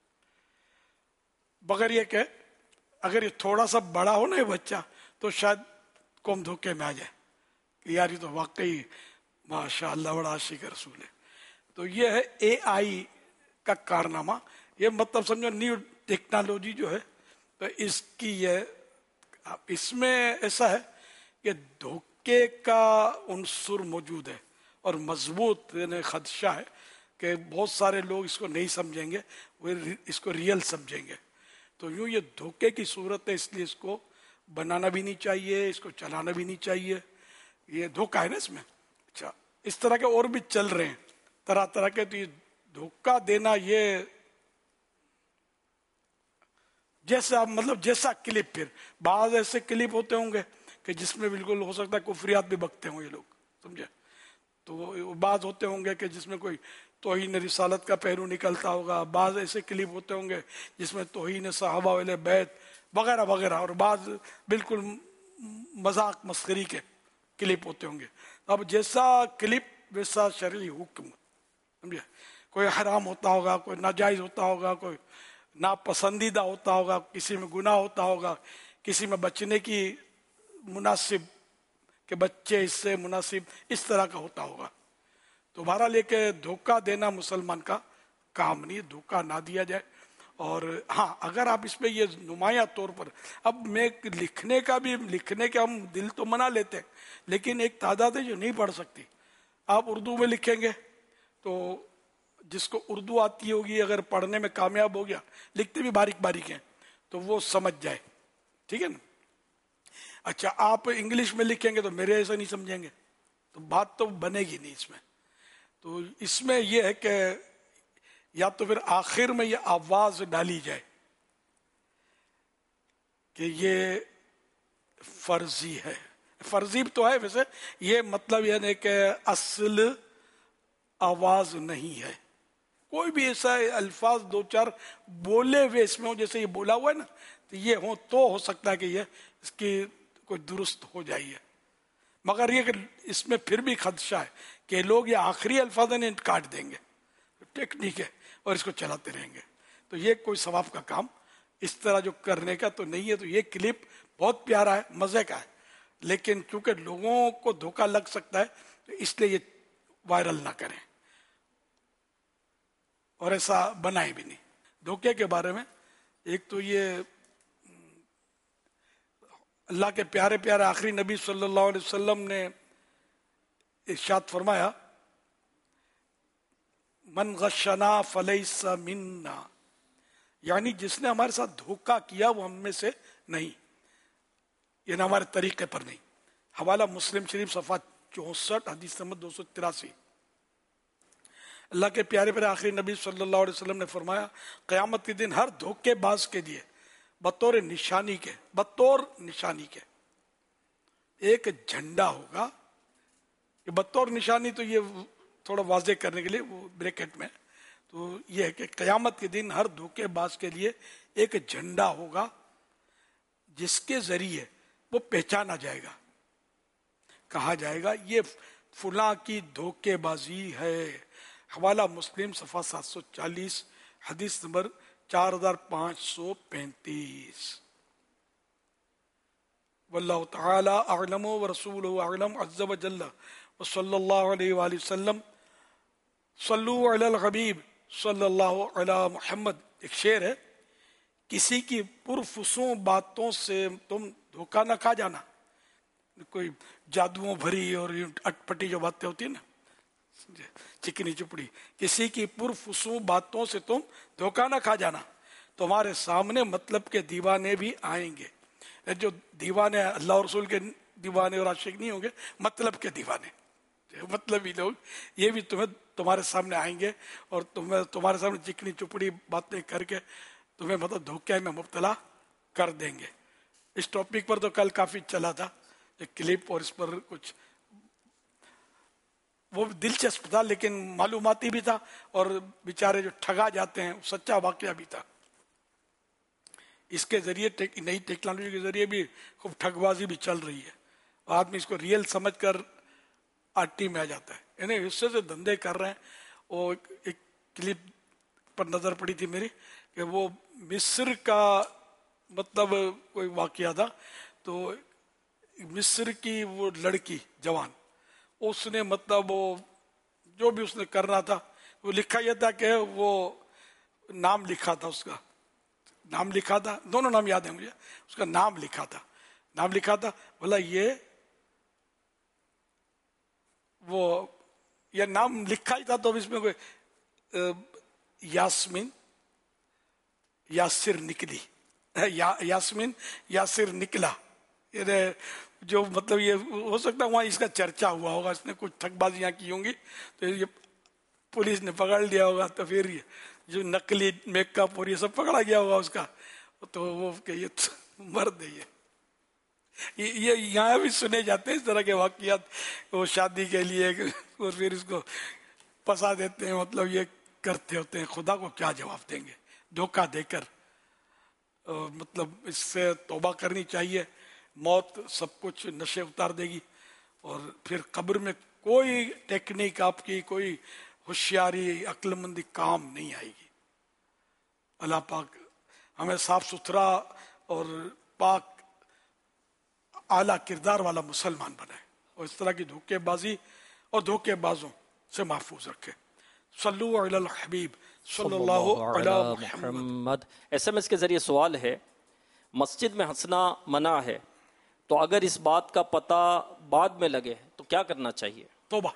بغیر یہ کہ اگر یہ تھوڑا سا بڑا ہو نا یہ بچہ تو شاید قوم دھوکے میں آ جائے کہ یار یہ تو واقعی ماشاء اللہ بڑا عاشق رسول ہے. تو یہ ہے اے آئی کا کارنامہ. یہ مطلب سمجھو نیو ٹیکنالوجی جو ہے, تو اس کی یہ اس میں ایسا ہے کہ دھوکے کا عنصر موجود ہے اور مضبوط یعنی خدشہ ہے کہ بہت سارے لوگ اس کو نہیں سمجھیں گے, وہ اس کو ریئل سمجھیں گے. تو یوں یہ دھوکے کی صورت ہے، اس لیے اس کو بنانا بھی نہیں چاہیے، اس کو چلانا بھی نہیں چاہیے، یہ دھوکا ہے نا اس میں. اچھا اس طرح کے اور بھی چل رہے ہیں طرح طرح کے. تو یہ دھوکا دینا یہ جیسا مطلب جیسا کلپ، پھر بعض ایسے کلپ ہوتے ہوں گے کہ جس میں بالکل ہو سکتا ہے کفریات بھی بکتے ہوں یہ لوگ، سمجھے. تو بعض ہوتے ہوں گے کہ جس میں کوئی توہین رسالت کا پہلو نکلتا ہوگا، بعض ایسے کلپ ہوتے ہوں گے جس میں توہین صحابہ اہل بیت وغیرہ وغیرہ، اور بعض بالکل مذاق مسخری کے کلپ ہوتے ہوں گے. اب جیسا کلپ ویسا شرعی حکم، سمجھے. کوئی حرام ہوتا ہوگا، کوئی ناجائز ہوتا ہوگا، کوئی ناپسندیدہ ہوتا ہوگا، کسی میں گناہ ہوتا ہوگا، کسی میں بچنے کی مناسب کہ بچے اس سے مناسب اس طرح کا ہوتا ہوگا. تو بہرحال لے کے دھوکہ دینا مسلمان کا کام نہیں، دھوکہ نہ دیا جائے. اور ہاں اگر آپ اس پہ یہ نمایاں طور پر، اب میں لکھنے کا بھی لکھنے کے ہم دل تو منا لیتے ہیں، لیکن ایک تعداد ہے جو نہیں پڑھ سکتی. آپ اردو میں لکھیں گے تو جس کو اردو آتی ہوگی اگر پڑھنے میں کامیاب ہو گیا، لکھتے بھی باریک باریک ہیں تو وہ سمجھ جائے، ٹھیک ہے نا. اچھا آپ انگلش میں لکھیں گے تو میرے ایسا نہیں سمجھیں گے، تو بات تو بنے گی نہیں اس میں. تو اس میں یہ ہے کہ یا تو پھر آخر میں یہ آواز ڈالی جائے کہ یہ فرضی ہے. فرضی تو ہے ویسے، یہ مطلب یہ نہیں کہ اصل آواز نہیں ہے. کوئی بھی ایسا الفاظ دو چار بولے ہوئے اس میں ہو، جیسے یہ بولا ہوا ہے نا، تو یہ ہو تو ہو سکتا ہے کہ یہ اس کی کوئی درست ہو جائے. مگر یہ کہ اس میں پھر بھی خدشہ ہے کہ لوگ یہ آخری الفاظ انہیں کاٹ دیں گے، ٹیکنیک ہے، اور اس کو چلاتے رہیں گے. تو یہ کوئی ثواب کا کام اس طرح جو کرنے کا تو نہیں ہے. تو یہ کلپ بہت پیارا ہے، مزے کا ہے، لیکن چونکہ لوگوں کو دھوکہ لگ سکتا ہے تو اس لیے یہ وائرل نہ کریں، اور ایسا بنائے بھی نہیں. دھوکے کے بارے میں ایک تو یہ اللہ کے پیارے پیارے آخری نبی صلی اللہ علیہ وسلم نے ارشاد فرمایا، من غشنا فلیس منا، یعنی جس نے ہمارے ساتھ دھوکہ کیا وہ ہم میں سے نہیں، یعنی ہمارے طریقے پر نہیں. حوالہ مسلم شریف صفحہ چونسٹھ، حدیث نمبر دو سو تراسی. اللہ کے پیارے پیارے آخری نبی صلی اللہ علیہ وسلم نے فرمایا، قیامت کے دن ہر دھوکے باز کے لیے بطور نشانی کے بطور نشانی کے ایک جھنڈا ہوگا. یہ بطور نشانی تو یہ تھوڑا واضح کرنے کے لیے وہ بریکٹ میں، تو یہ ہے کہ قیامت کے دن ہر دھوکے باز کے لیے ایک جھنڈا ہوگا جس کے ذریعے وہ پہچانا جائے گا، کہا جائے گا یہ فلاں کی دھوکے بازی ہے. حوالہ مسلم صفحہ سات سو چالیس، حدیث نمبر چار ہزار پانچ سو پینتیس. واللہ تعالی اعلم ورسولہ اعلم عز وجل وصلی اللہ علیہ وآلہ وسلم. صلو علی الحبیب صلی اللہ علی محمد. ایک شعر ہے، کسی کی پرفسوں باتوں سے تم دھوکہ نہ کھا جانا. کوئی جادوؤں بھری اور اٹ پٹی جو باتیں ہوتی ہیں نا، چکنی چپڑی، کسی کی پرفسوں باتوں سے تم دھوکہ نہ کھا جانا. تمہارے سامنے مطلب کے دیوانے بھی آئیں گے. جو دیوانے اللہ اور رسول کے دیوانے اور عاشق نہیں ہوں گے، مطلب کے دیوانے، مطلبی لوگ، یہ بھی تمہیں تمہارے سامنے آئیں گے اور تمہیں تمہارے سامنے چکنی چپڑی باتیں کر کے تمہیں مطلب دھوکے میں مبتلا کر دیں گے. اس ٹاپک پر تو کل کافی چلا تھا ایک کلپ، اور اس پر کچھ وہ دلچسپ تھا لیکن معلوماتی بھی تھا، اور بیچارے جو ٹھگا جاتے ہیں سچا واقعہ بھی تھا. اس کے ذریعے نئی ٹیکنالوجی کے ذریعے بھی خوب ٹھگ بازی بھی چل رہی ہے، اور آدمی اس کو ریئل سمجھ کر آٹی میں آ جاتا ہے. یعنی حصے سے دھندے کر رہے ہیں. اور ایک کلپ پر نظر پڑی تھی میری کہ وہ مصر کا مطلب کوئی واقعہ تھا. تو مصر کی وہ لڑکی جوان، اس نے مطلب وہ جو بھی اس نے کرنا تھا، وہ لکھا یہ تھا کہ وہ نام لکھا تھا، اس کا نام لکھا تھا، دونوں نام یاد ہیں مجھے، اس کا نام لکھا تھا نام لکھا تھا بولا یہ وہ یہ نام لکھا ہی تھا. تو اس میں کوئی یاسمین یاسر نکلی، या, यास्मीन यासिर निकला, ये जो मतलब ये हो सकता है वहाँ इसका चर्चा हुआ होगा, इसने कुछ ठगबाजियाँ की होंगी तो ये पुलिस ने पकड़ लिया होगा, तो फिर ये जो नकली मेकअप और ये सब पकड़ा गया होगा उसका, तो वो कि ये मर्द है ये ये यहाँ भी सुने जाते हैं इस तरह के वाकयात, वो शादी के लिए और फिर इसको फंसा देते हैं, मतलब ये करते होते हैं। खुदा को क्या जवाब देंगे धोखा देकर, मतलब इससे तौबा करनी चाहिए। मौत सब कुछ नशे उतार देगी और फिर कब्र में कोई टेक्निक आपकी, कोई होशियारी अक्लमंदी काम नहीं आएगी। अल्लाह पाक हमें साफ सुथरा और पाक आला किरदार वाला मुसलमान बनाए और इस तरह की धोखेबाजी और धोखेबाजों से महफूज रखे। सल्लु अलल हबीब सल्लल्लाहु अलैहि मुहम्मद। एसएमएस के जरिए सवाल है, मस्जिद में हंसना मना है, तो अगर इस बात का पता बाद में लगे तो क्या करना चाहिए? तौबा।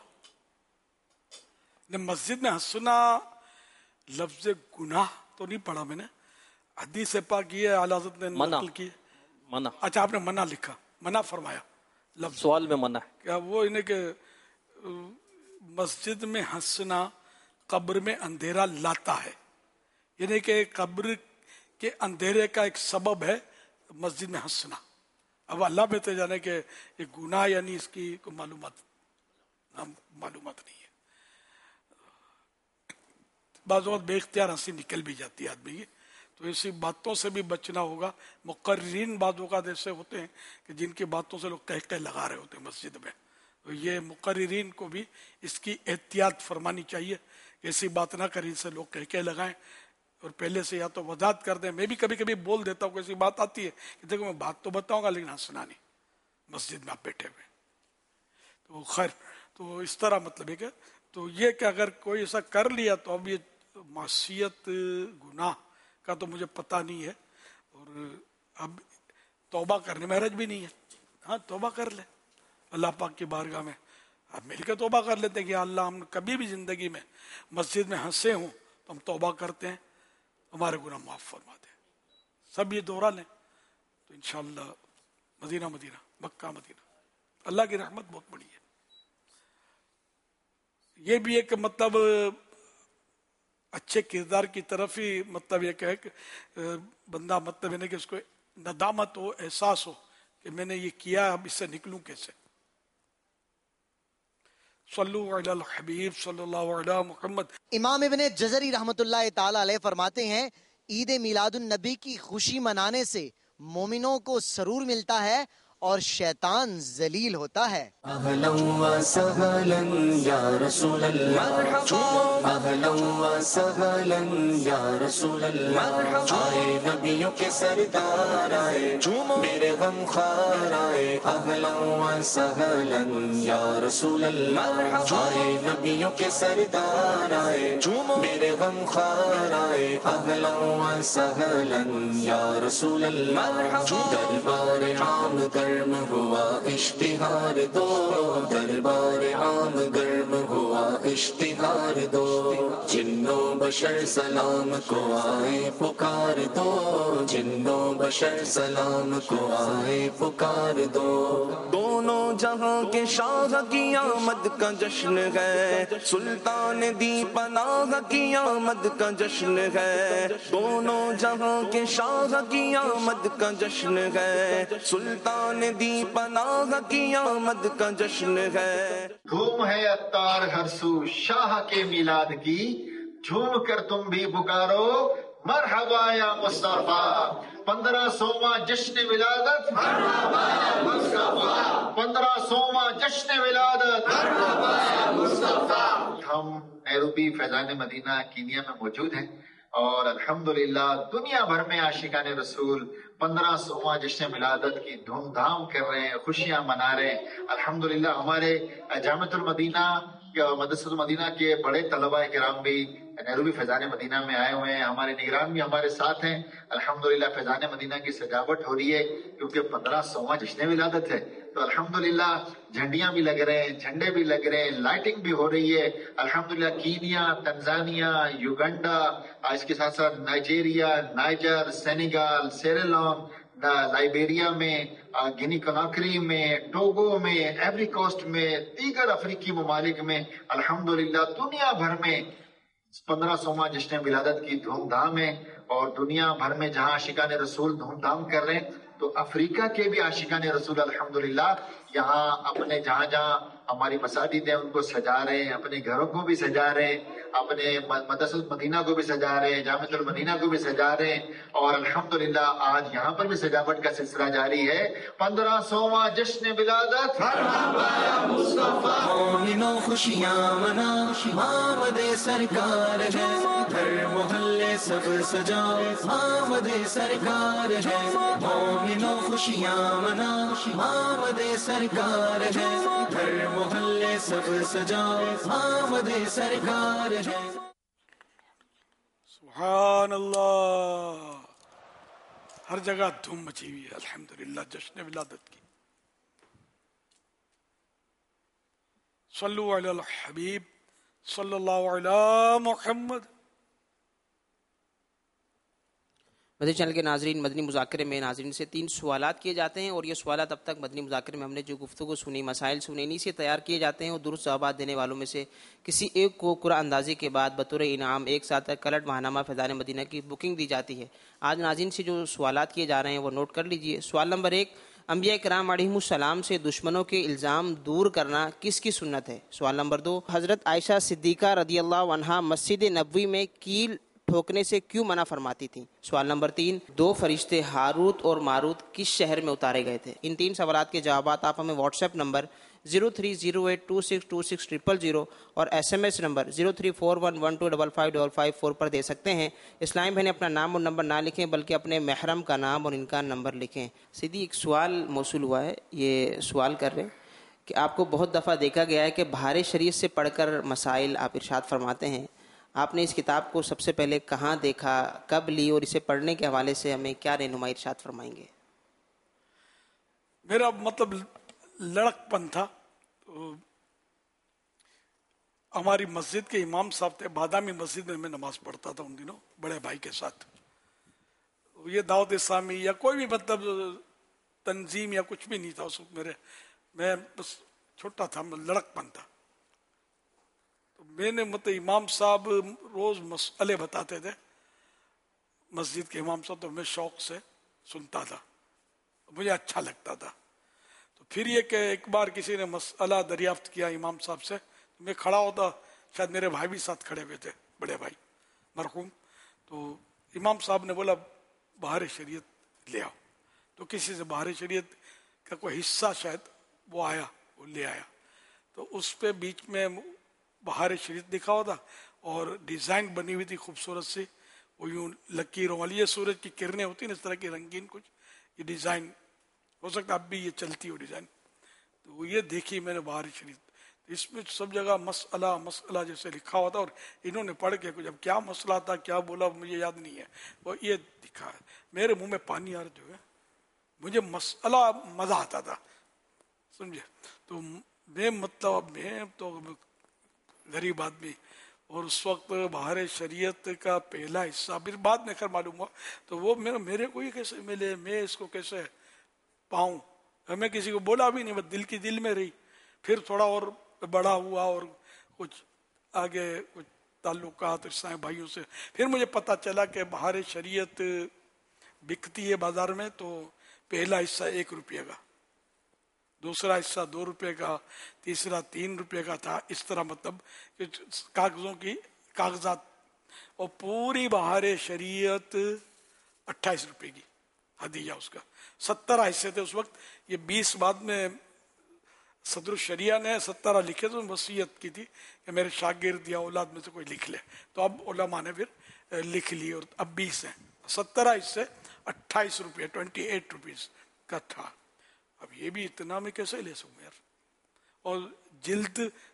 मस्जिद में हंसना लफ्ज गुनाह तो नहीं पढ़ा मैंने, हदीस पाक ये आला हज़रत ने नकल की। मना। अच्छा आपने मना लिखा, मना फरमाया लफ्ज सवाल में मना है क्या? वो इन्हें के मस्जिद में हंसना कब्र में अंधेरा लाता है, यानी कि कब्र के अंधेरे का एक सबब है मस्जिद में हंसना। अब अल्लाह में तो जाने के ये गुनाह यानी इसकी कोई मालूमात मालूमात नहीं है। बाज़ वक़्त बेख्तियार हंसी निकल भी जाती है आदमी की, तो ऐसी बातों से भी बचना होगा। मुकर्रिरीन बातों का ऐसे होते हैं कि जिनकी बातों से लोग कह कह लगा रहे होते हैं मस्जिद में, तो ये मुकर्रिरीन को भी इसकी एहतियात फरमानी चाहिए कि ऐसी बात ना करें, इनसे लोग कह कह लगाएं और पहले से या तो वजाहत कर दें। मैं भी कभी कभी बोल देता हूँ, ऐसी बात आती है कि देखो मैं बात तो बताऊंगा लेकिन हंसना नहीं, मस्जिद में आप बैठे हुए। तो खैर, तो इस तरह मतलब है कि तो ये कि अगर कोई ऐसा कर लिया तो अब ये मासियत गुनाह का तो मुझे पता नहीं है, और अब तौबा करने में हरज भी नहीं है। हाँ तौबा कर ले अल्लाह पाक की बारगाह में, अब मिलकर तौबा कर लेते हैं कि अल्लाह हम कभी भी जिंदगी में मस्जिद में हंसे हों तो हम तौबा करते हैं, हमारे गुनाह माफ फरमा दे। सब ये दोहरा लें तो इंशाअल्लाह Medina Medina Mecca Medina, Allah की रहमत बहुत बड़ी है। ये भी एक मतलब अच्छे किरदार की तरफ ही मतलब ये कहे कि बंदा मतलब है कि उसको नदामत हो, एहसास हो कि मैंने ये किया, अब इससे निकलूं कैसे। सल्लु अलल हबीब सल्लल्लाहु अलैहि मुहम्मद। इमाम इब्ने जज़री रहमतुल्लाह ताला अलैह फरमाते हैं, ईद मिलादुन नबी की खुशी मनाने से मोमिनों को सरूर मिलता है और शैतान जलील होता है। अहलन व सहलन या रसूल अल्लाह, अहलन व सहलन या रसूल अल्लाह, आए नबियों के सरदार आए, मेरे गम खार आए। अहलन व सहलन या रसूल अल्लाह, आए नबियों के सरदार आए, मेरे गम खार आए। अहलन व सहलन या रसूल अल्लाह, दरबार आम गर्म हुआ इश्तिहार दो, दरबार आम गर्म हुआ इश्तिहार दो, जिन्नो बशर सलाम को आए पुकार दो, जिन्नो बशर सलाम को आए पुकार दो। दोनों जहां के शाह की आमद का जश्न है, सुल्तान दी पनाह की आमद का जश्न है। दोनों जहां के शाह की आमद का जश्न है, सुल्तान दी पनाह की आमद का जश्न है। धूम है अत्तार हर सू शाह के मिलाद की, झूम कर तुम भी पुकारो मरहबा या मुस्तफा। पंद्रह सोवा जश्न विलादत, पंद्रह सोवा जश्न विलादत। हम नैरोबी फैजान मदीना कीनिया में मौजूद हैं और अल्हम्दुलिल्लाह दुनिया भर में आशिकान रसूल पंद्रह सोवा जश्न मिलादत की धूमधाम कर रहे हैं, खुशियां मना रहे हैं। अल्हम्दुलिल्लाह हमारे जामिअतुल मदीना مدرسۃ مدینہ کے بڑے طلباء کرام بھی نیروبی فیضان مدینہ میں آئے ہوئے ہیں، ہمارے نگران بھی ہمارے ساتھ ہیں. الحمدللہ فیضان مدینہ کی سجاوٹ ہو رہی ہے کیونکہ پندرہ سوواں جشن ولادت ہے، تو الحمدللہ جھنڈیاں بھی لگ رہے ہیں، جھنڈے بھی لگ رہے ہیں، لائٹنگ بھی ہو رہی ہے. الحمدللہ کینیا، تنزانیہ، یوگنڈا، اس کے ساتھ ساتھ Nigeria, Niger, Senegal, Sierra Leone, Liberia میں، گینی کناکری میں، ٹوگو میں، ایوری کوسٹ میں، دیگر افریقی ممالک میں الحمدللہ دنیا بھر میں پندرہ سوواں جشن ولادت کی دھوم دھام ہے. اور دنیا بھر میں جہاں عاشقان رسول دھوم دھام کر رہے ہیں تو افریقہ کے بھی عاشقان رسول الحمدللہ یہاں اپنے جہاں جہاں ہماری مساجد ہیں ان کو سجا رہے ہیں، اپنے گھروں کو بھی سجا رہے ہیں، اپنے مدرسۃ مدینہ کو بھی سجا رہے ہیں، جامعۃ المدینہ کو بھی سجا رہے ہیں. اور الحمدللہ آج یہاں پر بھی سجاوٹ کا سلسلہ جاری ہے. پندرہ سوواں جشن ولادت مرحبا یا مصطفیٰ، مومنوں خوشیاں منا، آمد سرکار ہے، گھر محلے سب سجاؤ، آمد سرکار ہے. مومنوں خوشیاں منا، آمد سرکار ہے، گھر محلے سب سجاؤ، آمد سرکار ہے. سبحان اللہ، ہر جگہ دھوم مچی ہوئی ہے الحمدللہ جشن ولادت کی. صلو علی الحبیب صلی اللہ علی محمد. مدنی چینل کے ناظرین، مدنی مذاکرے میں ناظرین سے تین سوالات کیے جاتے ہیں اور یہ سوالات اب تک مدنی مذاکرے میں ہم نے جو گفتگو سنی، مسائل سنے، انہی سے تیار کیے جاتے ہیں اور درست جوابات دینے والوں میں سے کسی ایک کو قرآن اندازی کے بعد بطور انعام ایک ساتھ کلٹ ماہنامہ فیضان مدینہ کی بکنگ دی جاتی ہے. آج ناظرین سے جو سوالات کیے جا رہے ہیں وہ نوٹ کر لیجئے. سوال نمبر ایک، انبیاء کرام علیہم السلام سے دشمنوں کے الزام دور کرنا کس کی سنت ہے؟ سوال نمبر دو، حضرت عائشہ صدیقہ رضی اللہ عنہا مسجد نبوی میں کیل ٹھوکنے سے کیوں منع فرماتی تھیں؟ سوال نمبر تین، دو فرشتے ہاروت اور ماروت کس شہر میں اتارے گئے تھے؟ ان تین سوالات کے جوابات آپ ہمیں WhatsApp number zero three zero eight two six two six triple zero اور S M S number zero three four one one two double five double five four پر دے سکتے ہیں. اسلامی بہنیں اپنا نام اور نمبر نہ لکھیں بلکہ اپنے محرم کا نام اور ان کا نمبر لکھیں. سیدھی ایک سوال موصول ہوا ہے، یہ سوال کر رہے ہیں کہ آپ کو بہت دفعہ دیکھا گیا ہے کہ بہار شریعت سے پڑھ کر مسائل آپ ارشاد فرماتے ہیں. آپ نے اس کتاب کو سب سے پہلے کہاں دیکھا، کب لی اور اسے پڑھنے کے حوالے سے ہمیں کیا رہنمائی ارشاد فرمائیں گے؟ میرا مطلب لڑک پن تھا. ہماری مسجد کے امام صاحب تھے، بادامی مسجد میں میں نماز پڑھتا تھا ان دنوں بڑے بھائی کے ساتھ. یہ دعوت اسلامی یا کوئی بھی مطلب تنظیم یا کچھ بھی نہیں تھا اس وقت میرے، میں بس چھوٹا تھا، لڑک پن تھا. تو میں نے مطلب امام صاحب روز مسئلے بتاتے تھے، مسجد کے امام صاحب، تو میں شوق سے سنتا تھا، مجھے اچھا لگتا تھا. تو پھر یہ کہ ایک بار کسی نے مسئلہ دریافت کیا امام صاحب سے، میں کھڑا ہوتا، شاید میرے بھائی بھی ساتھ کھڑے ہوئے تھے، بڑے بھائی مرحوم. تو امام صاحب نے بولا بہار شریعت لے آؤ. تو کسی سے بہار شریعت کا کوئی حصہ شاید وہ آیا، وہ لے آیا. تو اس پہ بیچ میں بہار شریعت لکھا ہوا تھا اور ڈیزائن بنی ہوئی تھی خوبصورت سی، وہ یوں لکیروں والی، یہ سورج کی کرنیں ہوتی ہیں اس طرح کی رنگین کچھ، یہ ڈیزائن ہو سکتا اب بھی یہ چلتی ہو ڈیزائن. تو وہ یہ دیکھی میں نے بہار شریعت، اس میں سب جگہ مسئلہ مسئلہ جیسے لکھا ہوا تھا اور انہوں نے پڑھ کے کچھ، اب کیا مسئلہ تھا کیا بولا مجھے یاد نہیں ہے، وہ یہ دکھا ہے. میرے منہ میں پانی آ رہا جو ہے، مجھے مسئلہ مزہ آتا تھا، سمجھے. تو میں مطلب میں تو غریب آدمی، اور اس وقت بہار شریعت کا پہلا حصہ پھر بعد میں خیر معلوم ہوا، تو وہ میرے میرے کو یہ کیسے ملے، میں اس کو کیسے پاؤں. میں کسی کو بولا بھی نہیں، بس دل کی دل میں رہی. پھر تھوڑا اور بڑا ہوا اور کچھ آگے کچھ تعلقات اسلامی بھائیوں سے، پھر مجھے پتا چلا کہ بہار شریعت بکتی ہے بازار میں. تو پہلا حصہ ایک روپیہ کا، دوسرا حصہ دو روپے کا، تیسرا تین روپے کا تھا، اس طرح مطلب کاغذوں کی کاغذات. اور پوری بہار شریعت اٹھائیس روپے کی ہدیہ، اس کا سترہ حصے تھے اس وقت. یہ بیس بعد میں صدر الشریعہ نے سترہ لکھے، تو وصیت کی تھی کہ میرے شاگرد یا اولاد میں سے کوئی لکھ لے. تو اب علماء نے پھر لکھ لی اور اب بیس ہیں. سترہ حصے اٹھائیس روپے ٹوینٹی ایٹ روپیز کا تھا. اب یہ بھی اتنا میں کیسے لے سکوں یار. اور جلد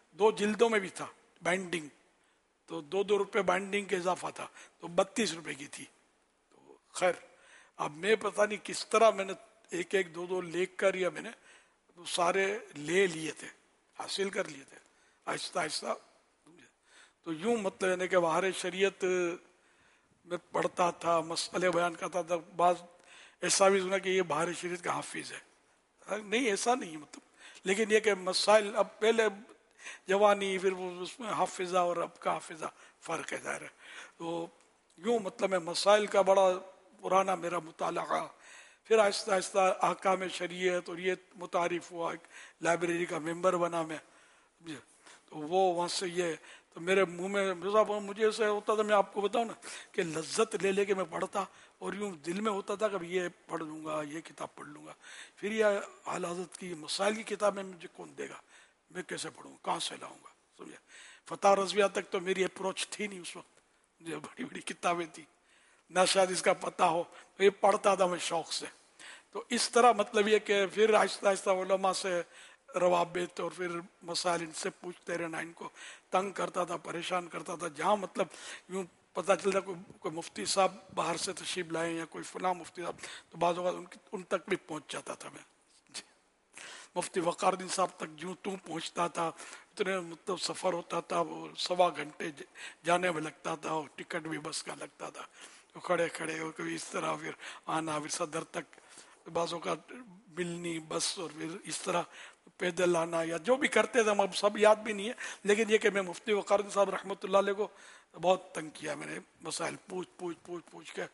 दो जिल्दों में भी था बाइंडिंग, तो दो दो रुपए बाइंडिंग के इजाफा था, तो बत्तीस रुपए की थी। तो खैर अब मैं पता नहीं किस तरह मैंने एक एक दो दो लेख कर या मैंने तो सारे ले लिए थे, हासिल कर लिए थे आहिस्ता आहिस्ता। तो यूं मतलब यानी कि बाहर शरीयत में पढ़ता था, मसले बयान करता था, बाज ऐसा भी सुना कि ये बाहर शरीयत का हाफिज है, नहीं ऐसा नहीं मतलब, लेकिन ये कि मसाइल अब पहले जवानी फिर वो उसमें हाफिजा और अब का हाफिजा फ़र्क है ज़ाहिर है। तो यूँ मतलब मैं मसाइल का बड़ा पुराना मेरा मुताला, फिर आहिस्ता आहिस्ता अहकाम शरीयत और ये मुतारिफ हुआ, एक लाइब्रेरी का मेंबर बना मैं, तो वो वहाँ से ये तो मेरे मुंह में मुझे ऐसा होता था, मैं आपको बताऊँ ना कि लज्जत ले लेके मैं पढ़ता और यूँ दिल में होता था कि ये पढ़ लूँगा, ये किताब पढ़ लूँगा, फिर ये आला हज़रत की मसाइल की किताबें मुझे कौन देगा, मैं कैसे पढ़ूँ, कहाँ से लाऊंगा, समझे। फतह रज़विया तक तो मेरी अप्रोच थी नहीं उस वक्त, मुझे बड़ी बड़ी किताबें थी ना शायद इसका पता हो, तो ये पढ़ता था मैं शौक से। तो इस तरह मतलब ये कि फिर आहिस्ता आहिस्ता उलमा से रवाबित और फिर मसाइल इनसे पूछते रहना, इनको तंग करता था, परेशान करता था। जहाँ मतलब यूँ पता चलता कोई कोई मुफ्ती साहब बाहर से तशरीफ लाए या कोई फलां मुफ्ती साहब, तो बाज़ औक़ात उनकी उन तक भी पहुँच जाता था मैं। मुफ्ती वक़ारुद्दीन साहब तक यूँ तू पहुँचता था, इतने मतलब सफ़र होता था, वो सवा घंटे जाने में लगता था और टिकट भी बस का लगता था, तो खड़े खड़े और कभी इस तरह फिर आना, फिर सदर तक बाज़ों का मिलनी बस, और फिर इस तरह पैदल आना या जो भी करते थे, हम अब सब याद भी नहीं है, लेकिन ये कि मैं मुफ्ती वक़ारुद्दीन साहब रहमतुल्लाह अलैह को बहुत तंग किया मैंने, मसाइल पूछ पूछ पूछ पूछ के।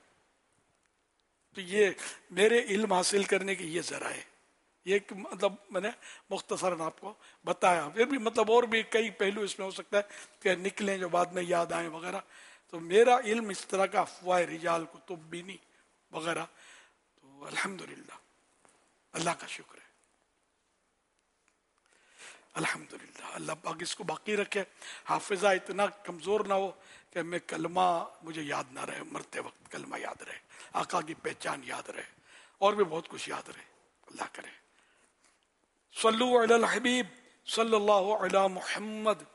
तो ये मेरे इल्म हासिल करने की ये ज़रा है, ये मतलब मैंने मुख्तसरन आपको बताया, फिर भी मतलब और भी कई पहलू इसमें हो सकता है कि निकलें जो बाद में याद आए वगैरह। तो मेरा इल्म इस तरह का अफवाह रिजाल कुतुब बीनी वगैरह, तो अल्हम्दुलिल्लाह अल्लाह का शुक्र है, अल्हम्दुलिल्लाह अल्लाह पाक इसको बाकी रखे, हाफिजा इतना कमज़ोर ना हो कि मैं कलमा मुझे याद ना रहे, मरते वक्त कलमा याद रहे, आका की पहचान याद रहे, और भी बहुत कुछ याद रहे, अल्लाह करे। सल्लु अलल हबीब सल्लल्लाहु अला मुहम्मद।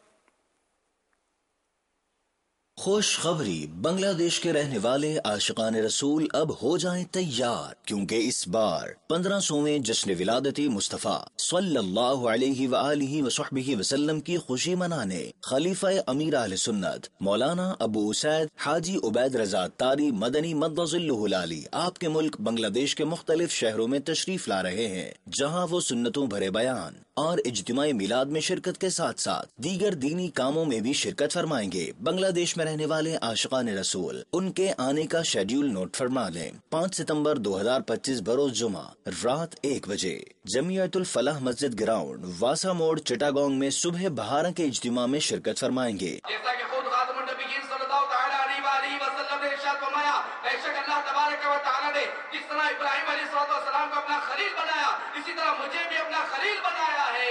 खुशखबरी, बांग्लादेश के रहने वाले आशिकान रसूल अब हो जाएं तैयार, क्योंकि इस बार पंद्रह सौवें जश्न विलादती मुस्तफ़ा सल्लल्लाहु अलैहि व आलिहि वसहबिहि वसल्लम की खुशी मनाने खलीफा अमीर अहले सुन्नत मौलाना अबू उसैद हाजी उबैद रज़ा तारी मदनी मद्दज़िल्लुहुल आली आपके मुल्क बांग्लादेश के मुख्तलिफ शहरों में तशरीफ ला रहे हैं, जहाँ वो सुन्नतों भरे बयान और इज्तिमाई मिलाद में शिरकत के साथ साथ दीगर दीनी कामों में भी शिरकत फरमाएंगे। बांग्लादेश में रहने वाले आशिकान रसूल, उनके आने का शेड्यूल नोट फरमा लें। पाँच सितंबर दो हजार पच्चीस बरोज जुमा रात एक बजे जमीयतुल फलाह मस्जिद ग्राउंड वासा मोड़ चिटागोंग में सुबह बहारा के इज्तिमा में शिरकत फरमाएंगे। जैसा कि खुद खातमुन नबिय्यीन सल्लल्लाहु तआला अलैहि वसल्लम ने इरशाद फरमाया, बेशक अल्लाह तबारक व तआला ने जिस तरह इब्राहिम अलैहिस्सलाम को अपना खलील बनाया, इसी तरह मुझे भी अपना खलील बनाया है।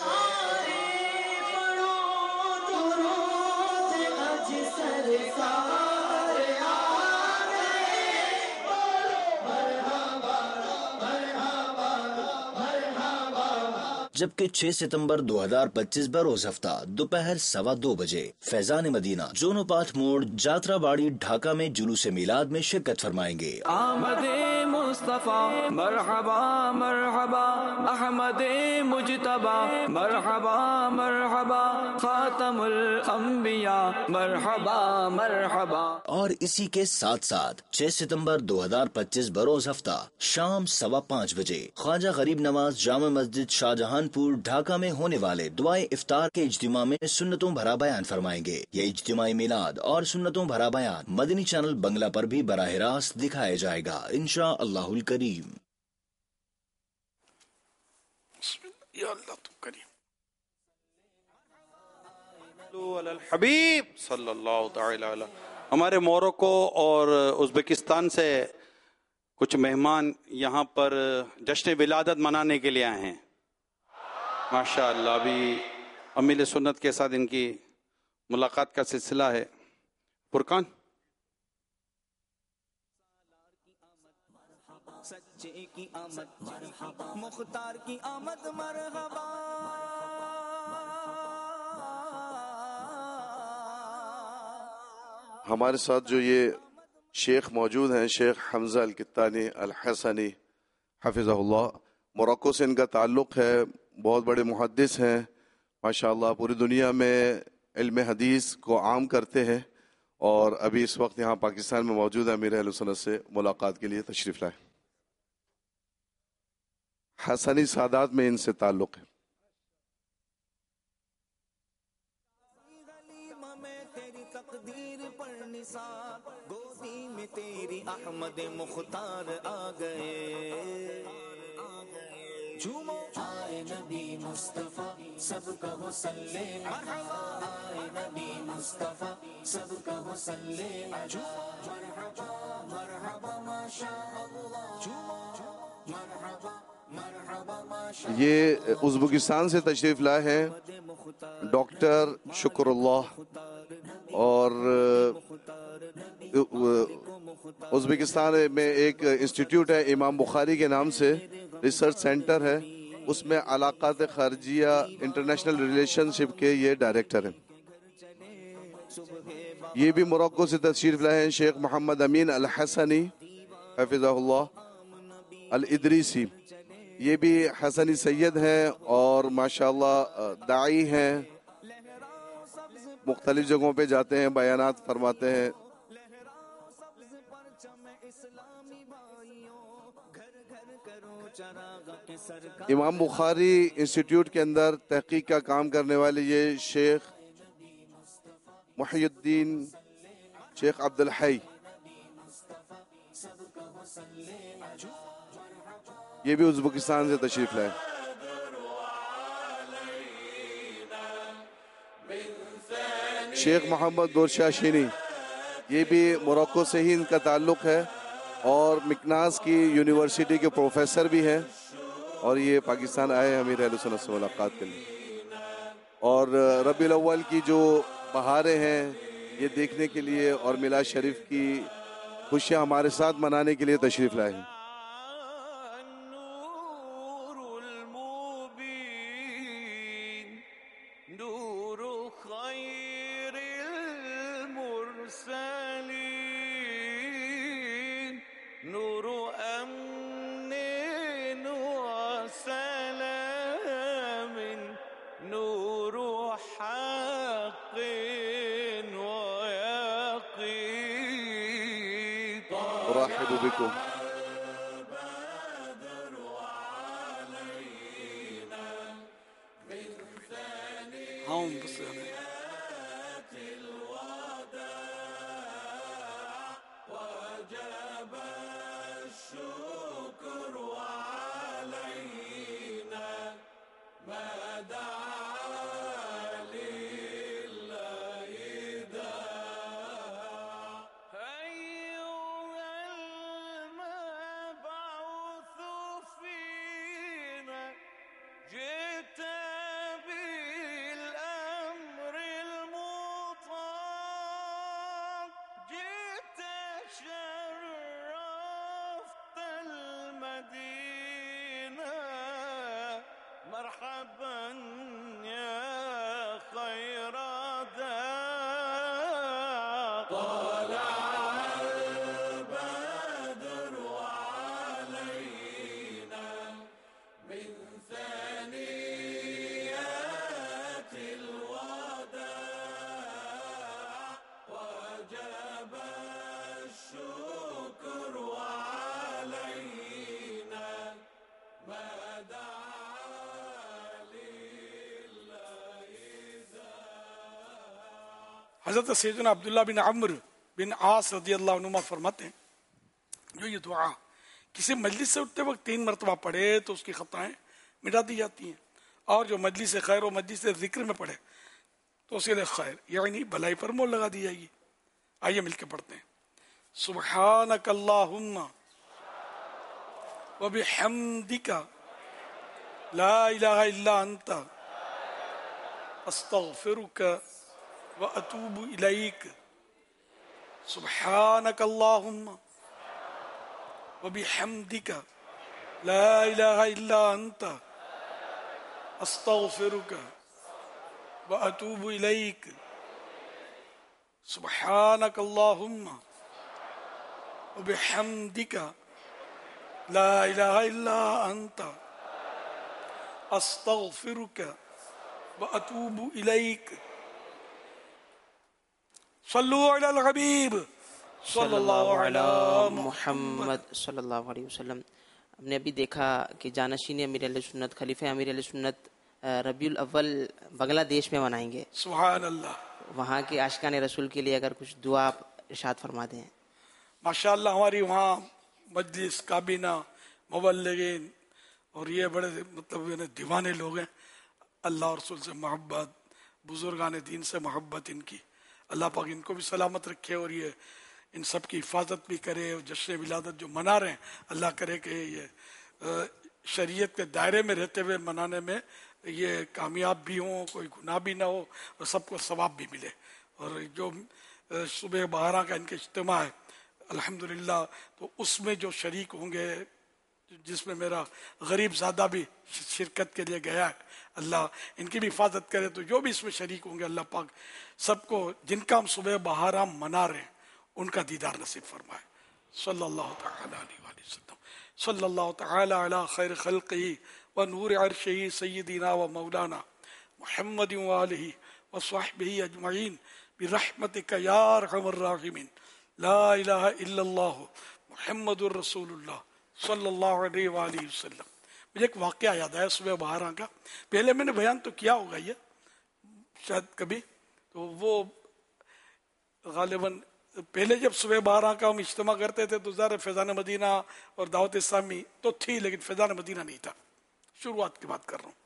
जबकि छह सितंबर दो हजार पच्चीस बरोज हफ्ता दोपहर सवा दो बजे फैजान मदीना जोनोपाथ मोड़ जात्रा बाड़ी ढाका में जुलूस मिलाद में शिरकत फरमाएंगे। आमदे मुस्तफा मरहबा मरहबा, अहमदे मुजतबा मरहबा मरहबा, खातमुल अंबिया मरहबा मरहबा। और इसी के साथ साथ छह सितंबर दो हजार पच्चीस बरोज हफ्ता शाम सवा पाँच बजे ख्वाजा गरीब नवाज जामा मस्जिद शाहजहानपुर ढाका में होने वाले दुआए इफ्तार के इज्तिमा में सुन्नतों भरा बयान फरमाएंगे। ये इज्तिमाई मिलाद और सुन्नतों भरा बयान मदनी चैनल बंगला पर भी बराह रास्त दिखाया जाएगा इंशा अल्लाहुल करीम। या अल्लाह तू करीम। हबीब सल्लल्लाहु तआला अलैहि। हमारे मोरक्को और उज़्बेकिस्तान से कुछ मेहमान यहाँ पर जश्न विलादत मनाने के लिए आए हैं। माशाअल्लाह अभी अमीर सुन्नत के साथ इनकी मुलाकात का सिलसिला है। फुरकान सच्चे की आमद मरहबा, मुख्तार की आमद मरहबा, ہمارے ساتھ جو یہ شیخ موجود ہیں، شیخ حمزہ الکتانی الحسنی حفظہ اللہ، موروکو سے ان کا تعلق ہے، بہت بڑے محدث ہیں ماشاءاللہ، پوری دنیا میں علم حدیث کو عام کرتے ہیں، اور ابھی اس وقت یہاں پاکستان میں موجود ہے، امیر اہل سنت سے ملاقات کے لیے تشریف لائے۔ حسنی سادات میں ان سے تعلق ہے۔ گودی میں تیری احمد مختار آ گئے، جھومو آئے نبی مصطفیٰ سب کہو صلی مرحبا، آئے نبی مصطفیٰ سب کہو صلی مرحبا مرحبا ماشاء اللہ، مرحبا مرحبا ماشاء اللہ۔ یہ ازبکستان سے تشریف لائے ہیں ڈاکٹر شکر اللہ، اور ازبکستان میں ایک انسٹیٹیوٹ ہے امام بخاری کے نام سے، ریسرچ سینٹر ہے، اس میں علاقات خارجیہ انٹرنیشنل ریلیشن شپ کے یہ ڈائریکٹر ہیں۔ یہ بھی موروکو سے تشریف لائے ہیں شیخ محمد امین الحسنی حفظہ اللہ الادریسی، یہ بھی حسنی سید ہیں اور ماشاءاللہ داعی ہیں، مختلف جگہوں پہ جاتے ہیں، بیانات فرماتے ہیں۔ امام بخاری انسٹیٹیوٹ کے اندر تحقیق کا کام کرنے والے یہ شیخ محی الدین شیخ عبد الحی، یہ بھی ازبکستان سے تشریف لائے۔ شیخ محمد دورشاشینی، یہ بھی موروکو سے ہی ان کا تعلق ہے، اور مکناس کی یونیورسٹی کے پروفیسر بھی ہیں، اور یہ پاکستان آئے ہیں امیر اہل سنت سے ملاقات کے لیے، اور ربیع الاول کی جو بہاریں ہیں یہ دیکھنے کے لیے اور میلاد شریف کی خوشیاں ہمارے ساتھ منانے کے لیے تشریف لائے ہیں۔ ارحب بكم ہاں بس حضرت سیدنا عبداللہ بن عمر بن عاص رضی اللہ عنہما فرماتے ہیں جو یہ دعا کسی مجلس سے اٹھتے وقت تین مرتبہ پڑھے تو اس کی خطائیں مٹا دی جاتی ہیں، اور جو مجلس خیر و مجلس ذکر میں پڑھے تو اسے لئے خیر یعنی بھلائی پر مول لگا دی جائے گی۔ آئیے مل کے پڑھتے ہیں۔ سبحانک اللہم وبحمدک لا الہ الا انت استغفرک واتوب الیک۔ سبحانک اللہم وبحمدک لا الہ الا انت استغفرک واتوب الیک۔ सुब्हानक अल्लाहुम्मा व बिहम्दिका ला इलाहा इल्ला अंता अस्तगफिरुका व अतूबु इलैक। सल्लु अलल हबीब सल्लल्लाहु अलैहि मुहम्मद सल्लल्लाहु अलैहि वसल्लम। हमने अभी देखा कि जानशीन अमीर अहले सुन्नत खलीफे अमीर अहले सुन्नत रबीउल अव्वल बांग्लादेश में मनाएंगे। सुभान अल्लाह। वहाँ के आशिकान रसूल के लिए अगर कुछ दुआ आप इरशाद फरमा दें। माशाअल्लाह हमारी वहाँ मजलिस काबीना मुबल्लिगीन और ये बड़े मतलब दीवाने लोग हैं। अल्लाह और रसूल से मोहब्बत, बुजुर्गान दीन से मोहब्बत इनकी, अल्लाह पाक इनको भी सलामत रखे और ये इन सब की हिफाजत भी करे। और जश्न विलादत जो मना रहे हैं अल्लाह करे कि ये शरीयत के दायरे में रहते हुए मनाने में ये कामयाब भी हों, कोई गुनाह भी ना हो और सबको सवाब भी मिले। और जो सुबह बारह का इनका इज्तिमा है अल्हम्दुलिल्लाह, तो उसमें जो शरीक होंगे जिसमें मेरा गरीब ज़ादा भी शिरकत के लिए गया है, अल्लाह इनकी भी हिफाजत करे। तो जो भी इसमें शरीक होंगे अल्लाह पाक सबको जिनका हम सुबह बहारा मना रहे हैं उनका दीदार नसीब फरमाए। सल्लल्लाहु तआला अलैहि वसल्लम सल्लल्लाहु तआला अला खैर खल्क़िही व नूर अर्शिही सय्यदिना व मौलाना मुहम्मद व आलिही व स्वहबिही अजमईन बिरहमतिका या अरहमर राहिमीन। ला इलाहा इल्लल्लाह मुहम्मदुर रसूलुल्लाह सल्लल्लाहु अलैहि वसल्लम। मुझे एक वाक़या याद आया सुबह बारह का, पहले मैंने बयान तो किया होगा ये शायद कभी, तो वो गालिबन पहले जब सुबह बारह का हम इज्तिमा करते थे तो ज़ाहिर फैज़ान मदीना और दावत इस्लामी तो थी, लेकिन फैज़ान मदीना नहीं था। शुरुआत की बात कर रहा हूँ,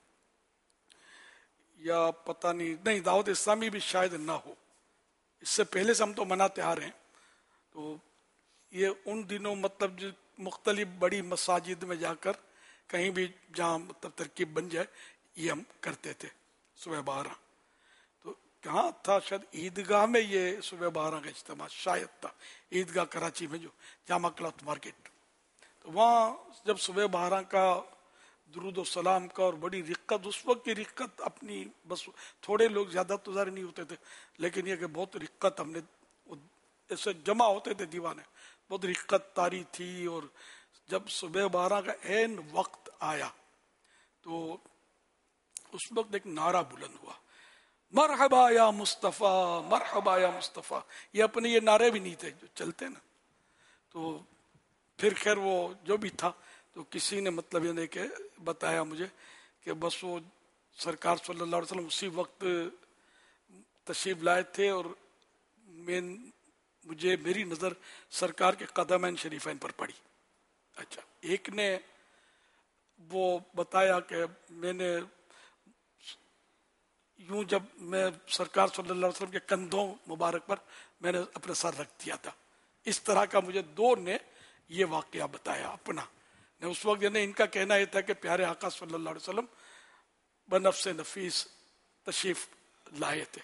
या पता नहीं नहीं दावत इस्लामी भी शायद ना हो, इससे पहले से हम तो मनाते आ रहे हैं। तो ये उन दिनों मतलब जो मुख्तलिफ बड़ी मसाजिद में जाकर कहीं भी जहाँ मतलब तरकीब बन जाए ये हम करते थे सुबह बारह। तो कहाँ था, शायद ईदगाह में ये सुबह बारह का इज्तिमा शायद था, ईदगाह कराची में जो जामा क्लॉथ मार्केट। तो वहाँ जब सुबह बारह का दुरूद सलाम का और बड़ी रिक्कत, उस वक्त की रिक्कत अपनी बस थोड़े लोग ज़्यादा तो ज़ाहिर नहीं होते थे, लेकिन ये कि बहुत रिक्कत हमने ऐसे जमा होते थे दीवाने, बहुत रिक्कत तारी थी। और जब सुबह बारह का ऐन वक्त आया तो उस वक्त एक नारा बुलंद हुआ, मरहबा या मुस्तफ़ा, मरहबा या मुस्तफ़ा। ये अपने ये नारे भी नहीं थे जो चलते ना। तो फिर खैर वो जो भी था, तो किसी ने मतलब ये के बताया मुझे कि बस वो सरकार सल्लल्लाहु अलैहि वसल्लम उसी वक्त तशरीफ लाए थे और मैं मुझे मेरी नज़र सरकार के कदमैन शरीफैन पर पड़ी। अच्छा, एक ने वो बताया कि मैंने यूं जब मैं सरकार सल्लल्लाहु अलैहि वसल्लम के कंधों मुबारक पर मैंने अपना सर रख दिया था, इस तरह का मुझे दो ने ये वाकया बताया अपना। ने उस वक्त यानी इनका कहना यह था कि प्यारे आका सल्लल्लाहु अलैहि वसल्लम बनफ्स नफीस तशरीफ लाए थे।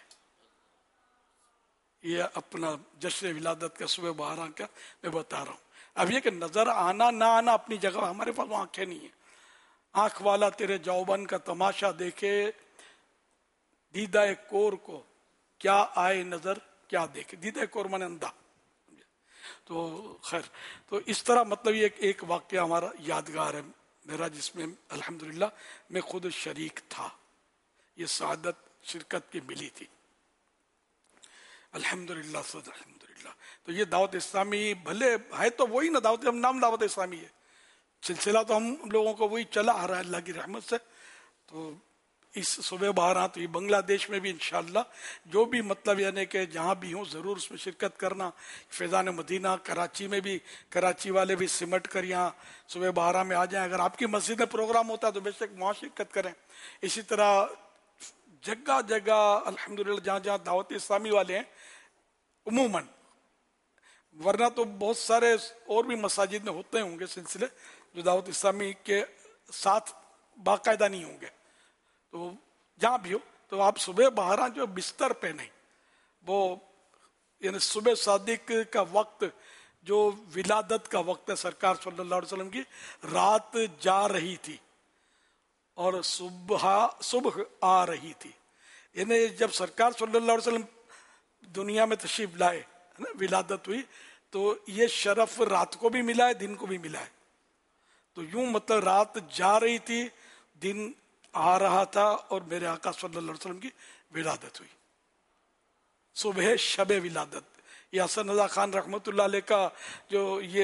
ये अपना जश्न विलादत का सुबह बारह का मैं बता रहा हूँ। अब ये कि नजर आना ना आना अपनी जगह, हमारे पास आंखें नहीं है। आंख वाला तेरे जौबन का तमाशा देखे, दीदा कोर को क्या आए नजर क्या देखे। दीदा कोर माने अंधा। तो खैर, तो इस तरह मतलब ये एक, एक वाक्य हमारा यादगार है मेरा, जिसमें अल्हम्दुलिल्लाह मैं खुद शरीक था। ये सआदत शिरकत की मिली थी अल्हम्दुलिल्लाह अल्हम्दुलिल्लाह। तो ये दावत इस्लामी भले है तो वही ना, दावत हम नाम दावत इस्लामी है, सिलसिला तो हम लोगों को वही चला आ रहा है अल्लाह की रहमत से। तो इस सुबह बारह तो ये बांग्लादेश में भी इंशाअल्लाह जो भी मतलब यानी कि जहाँ भी हो ज़रूर उसमें शिरकत करना। फैज़ान मदीना कराची में भी, कराची वाले भी सिमट कर यहाँ सुबह बारह में आ जाएं। अगर आपकी मस्जिद में प्रोग्राम होता है तो बेशक वहाँ शिरकत करें। इसी तरह जगह जगह अल्हम्दुलिल्लाह जहाँ जहाँ दावत इस्लामी वाले हैं उमूमन, वरना तो बहुत सारे और भी मसाजिद में होते होंगे सिलसिले जो दावत इस्लामी के साथ बाकायदा नहीं होंगे। तो जहाँ भी हो तो आप सुबह बारह जो बिस्तर पे नहीं, वो यानी सुबह सादिक का वक्त जो विलादत का वक्त है, सरकार सल्लल्लाहु अलैहि वसल्लम की रात जा रही थी और सुबह सुबह आ रही थी। यानी जब सरकार सल्लल्लाहु अलैहि वसल्लम दुनिया में तशरीफ लाए, है ना, विलादत हुई, तो ये शरफ रात को भी मिला है, दिन को भी मिला है। तो यूं मतलब रात जा रही थी, दिन आ रहा था और मेरे आका सल्लल्लाहु अलैहि वसल्लम की विलादत हुई। सुबह शब विलादत, ये हसन रजा खान रहमतुल्लाह अलैह का जो ये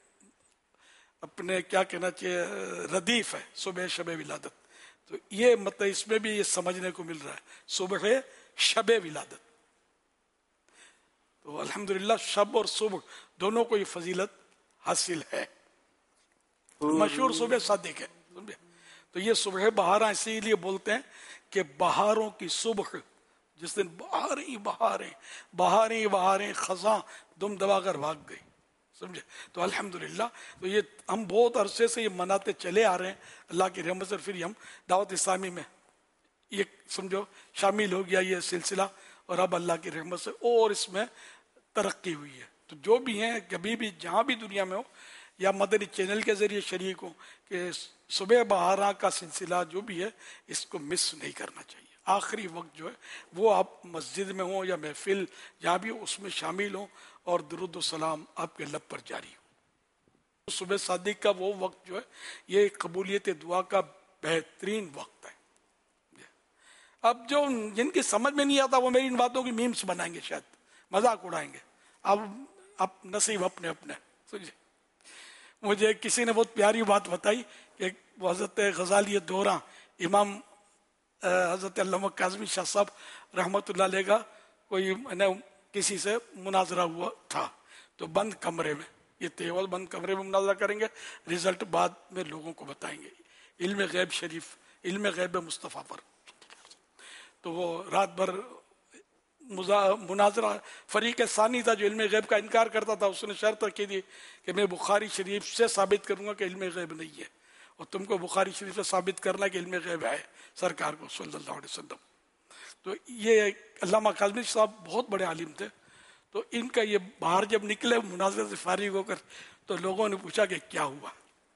अपने क्या कहना चाहिए रदीफ है, सुबह शब विलादत, तो ये मतलब इसमें भी ये समझने को मिल रहा है, सुबह शब विलादत। तो अल्हम्दुलिल्लाह शब और सुबह दोनों को ये फजीलत हासिल है। मशहूर सुबह सादिक है, समझे? तो ये सुबह बहारा इसीलिए बोलते हैं कि बहारों की सुबह, जिस दिन बहार ही बहारें बहार ही बहारें खजा दुम दबाकर भाग गई, समझे? तो अल्हम्दुलिल्लाह, तो ये हम बहुत अरसे से ये मनाते चले आ रहे हैं अल्लाह की रहमत से। फिर हम दावत इस्लामी में ये समझो शामिल हो गया ये सिलसिला, और अब अल्लाह की रहमत से और इसमें तरक्की हुई है। तो जो भी हैं, कभी भी जहाँ भी दुनिया में हो, या मदनी चैनल के जरिए शरीक हो, कि सुबह बहारा का सिलसिला जो भी है इसको मिस नहीं करना चाहिए। आखिरी वक्त जो है वो आप मस्जिद में हो या महफिल जहाँ भी हो उसमें शामिल हो, और दुरूद सलाम आपके लब पर जारी हो। सुबह सादिक का वो वक्त जो है ये कबूलियत दुआ का बेहतरीन वक्त है। अब जो जिनकी समझ में नहीं आता वो मेरी इन बातों की मीम्स बनाएंगे, शायद मजाक उड़ाएंगे। अब अब नसीब अपने अपने, समझे? मुझे किसी ने बहुत प्यारी बात बताई कि हजरत गजाली दोहरा इमाम हजरत अल्लामा काज़मी शाह साहब रहमतुल्लाह अलैह का कोई मैंने किसी से मुनाजरा हुआ था, तो बंद कमरे में, ये तेवल बंद कमरे में मुनाजरा करेंगे, रिजल्ट बाद में लोगों को बताएंगे। इल्म गैब शरीफ, इल्म गैब मुस्तफ़ा पर, तो वो रात भर मुनाजरा फरीक सानी था जो इल्म गैब का इनकार करता था, उसने शर्त रखी थी कि मैं बुखारी शरीफ से साबित करूंगा कि इल्म गैब नहीं है, और तुमको बुखारी शरीफ से साबित करना कि इल्म गैब है सरकार को सल्लल्लाहु अलैहि वसल्लम। तो ये अल्लामा काज़मी साहब बहुत बड़े आलिम थे, तो इनका ये बाहर जब निकले मुनाजरे से फारिग होकर, तो लोगों ने पूछा कि क्या हुआ।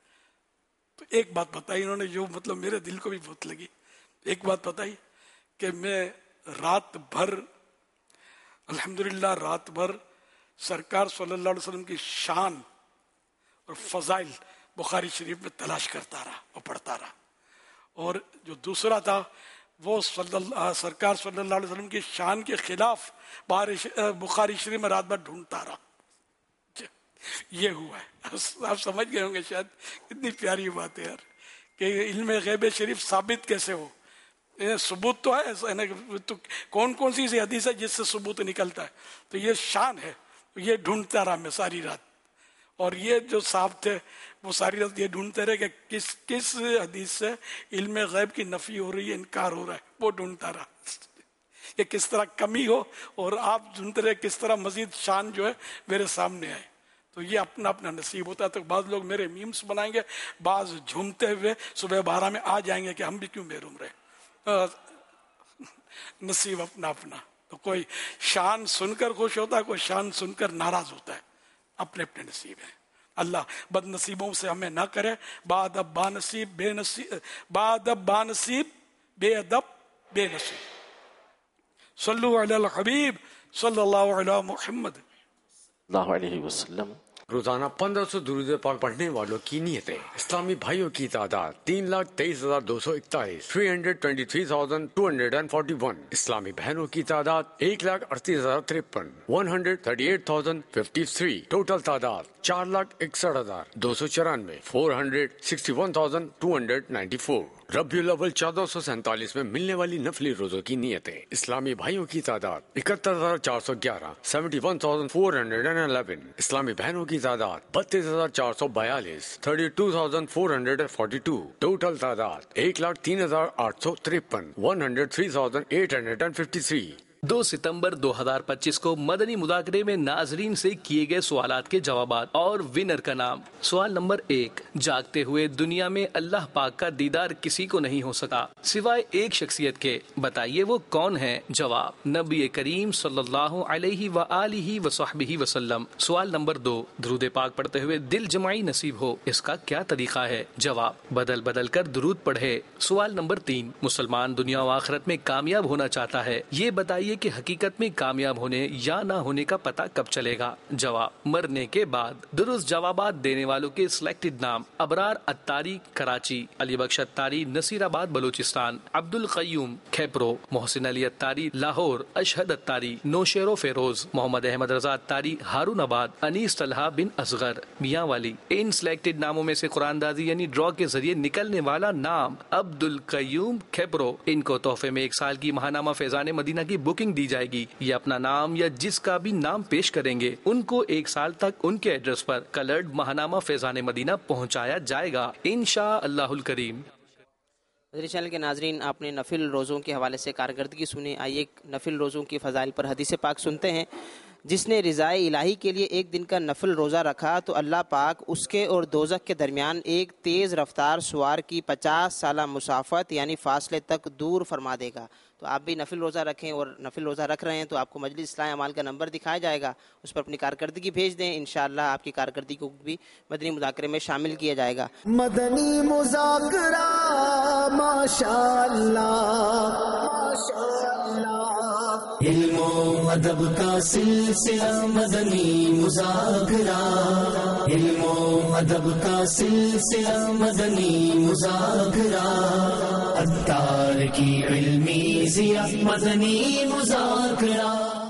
तो एक बात बताई इन्होंने जो मतलब मेरे दिल को भी बहुत लगी। एक बात बताई कि मैं रात भर अल्हम्दुलिल्लाह रात भर सरकार सल्लल्लाहु अलैहि वसल्लम की शान और फजाइल बुखारी शरीफ में तलाश करता रहा और पढ़ता रहा, और जो दूसरा था वो सल्लल्लाहु सरकार सल्लल्लाहु अलैहि वसल्लम की शान के खिलाफ बुखारी शरीफ में रात भर ढूंढता रहा। ये हुआ है, आप समझ गए होंगे शायद, कितनी प्यारी बात है यार कि इल्म गैब शरीफ साबित कैसे हो। सबूत तो है, तो कौन कौन सी हदीस है जिससे सबूत निकलता है, तो ये शान है। ये ढूंढता रहा मैं सारी रात, और ये जो साहब थे वो सारी रात ये ढूंढते रहे कि किस किस हदीस से इल्म गैब की नफी हो रही है, इनकार हो रहा है, वो ढूंढता रहा कि किस तरह कमी हो, और आप ढूंढते रहे किस तरह मजीद शान जो है मेरे सामने आए। तो ये अपना अपना नसीब होता है। तो बाद लोग मेरे मीम्स बनाएंगे, बाज झूमते हुए सुबह बारह में आ जाएंगे कि हम भी क्यों महरूम रहे। नसीब अपना अपना। तो कोई शान सुनकर खुश होता है, कोई शान सुनकर नाराज होता है, अपने अपने नसीब है। अल्लाह बदनसीबों से हमें ना करे, बादब बानसीब बेनसीब, बादब बानसीब बेअदब बेनसीब। सल्लु अलल हबीब सल्लल्लाहु अलैहि मुहम्मद सल्लल्लाहु अलैहि वसल्लम। रोजाना पंद्रह सौ दुरूद पाक पढ़ने वालों की नियतें। इस्लामी भाइयों की तादाद तीन लाख तेईस हजार दो सौ इकतालीस three hundred twenty three thousand two hundred and forty one. इस्लामी बहनों की तादाद एक लाख अड़तीस हजार तिरपन one hundred thirty eight thousand fifty three. Total तादाद चार लाख इकसठ हजार दो सौ चौरानवे four hundred sixty one thousand two hundred ninety four. रबियुल अव्वल चौदह सौ सैंतालीस में मिलने वाली नफली रोजों की नियतें। इस्लामी भाइयों की तादाद इकहत्तर हजार चार सौ ग्यारह seventy one thousand four hundred and eleven. इस्लामी बहनों की तादाद बत्तीस हजार चार सौ बयालीस thirty two thousand four hundred forty two. Total तादाद एक लाख तीन हजार आठ सौ तिरपन one hundred three thousand eight hundred and fifty three. दो सितंबर दो हज़ार पच्चीस को मदनी मुदाकरे में नाजरीन से किए गए सवालात के जवाबात और विनर का नाम। सवाल नंबर एक, जागते हुए दुनिया में अल्लाह पाक का दीदार किसी को नहीं हो सका सिवाय एक शख्सियत के, बताइए वो कौन है? जवाब, नबी करीम सल्लल्लाहु अलैहि व आलिहि व सहबिहि वसल्लम। सवाल नंबर दो, दुरूद पाक पढ़ते हुए दिल जमाई नसीब हो, इसका क्या तरीका है? जवाब, बदल बदल कर दुरूद पढ़े। सवाल नंबर तीन, मुसलमान दुनिया व आखिरत में कामयाब होना चाहता है, ये बताइए بتائیے کہ حقیقت میں کامیاب ہونے یا نہ ہونے کا پتہ کب چلے گا؟ جواب، مرنے کے بعد۔ درست جوابات دینے والوں کے سلیکٹڈ نام: ابرار اتاری کراچی، علی بخش اتاری نصیر آباد بلوچستان، عبد القیوم کھیپرو، محسن علی اتاری لاہور، اشہد اتاری نوشیرو فیروز، محمد احمد رضا اتاری ہارون آباد، انیس طلحہ بن اصغر میاں والی۔ ان سلیکٹڈ ناموں میں سے قرآن دازی یعنی ڈرا کے ذریعے نکلنے والا نام عبد القیوم کھیپرو، ان کو تحفے میں ایک سال کی ماہنامہ فیضان مدینہ کی بکنگ دی جائے گی۔ یہ اپنا نام یا جس کا بھی نام پیش کریں گے ان کو ایک سال تک ان کے ایڈریس پر کلرڈ ماہنامہ فیضان مدینہ پہنچایا جائے گا انشاء اللہ الکریم۔ مدنی چینل کے ناظرین، آپ نے نفل روزوں کے حوالے سے کارکردگی سنی، آئیے ایک نفل روزوں کی فضائل پر حدیث پاک سنتے ہیں۔ جس نے رضائے الہی کے لیے ایک دن کا نفل روزہ رکھا تو اللہ پاک اس کے اور دوزخ کے درمیان ایک تیز رفتار سوار کی پچاس سالہ مسافت یعنی فاصلے تک دور فرما دے گا۔ تو آپ بھی نفل روزہ رکھیں، اور نفل روزہ رکھ رہے ہیں تو آپ کو مجلس اصلاح اعمال کا نمبر دکھایا جائے گا، اس پر اپنی کارکردگی بھیج دیں، انشاءاللہ آپ کی کارکردگی کو بھی مدنی مذاکرے میں شامل کیا جائے گا۔ مدنی مذاکرہ ماشاءاللہ علم و ادب کا سلسلہ مدنی مذاکرہ، علم و ادب کا سلسلہ مدنی مذاکرہ، اتار کی علمی ضیا مدنی مذاکرہ۔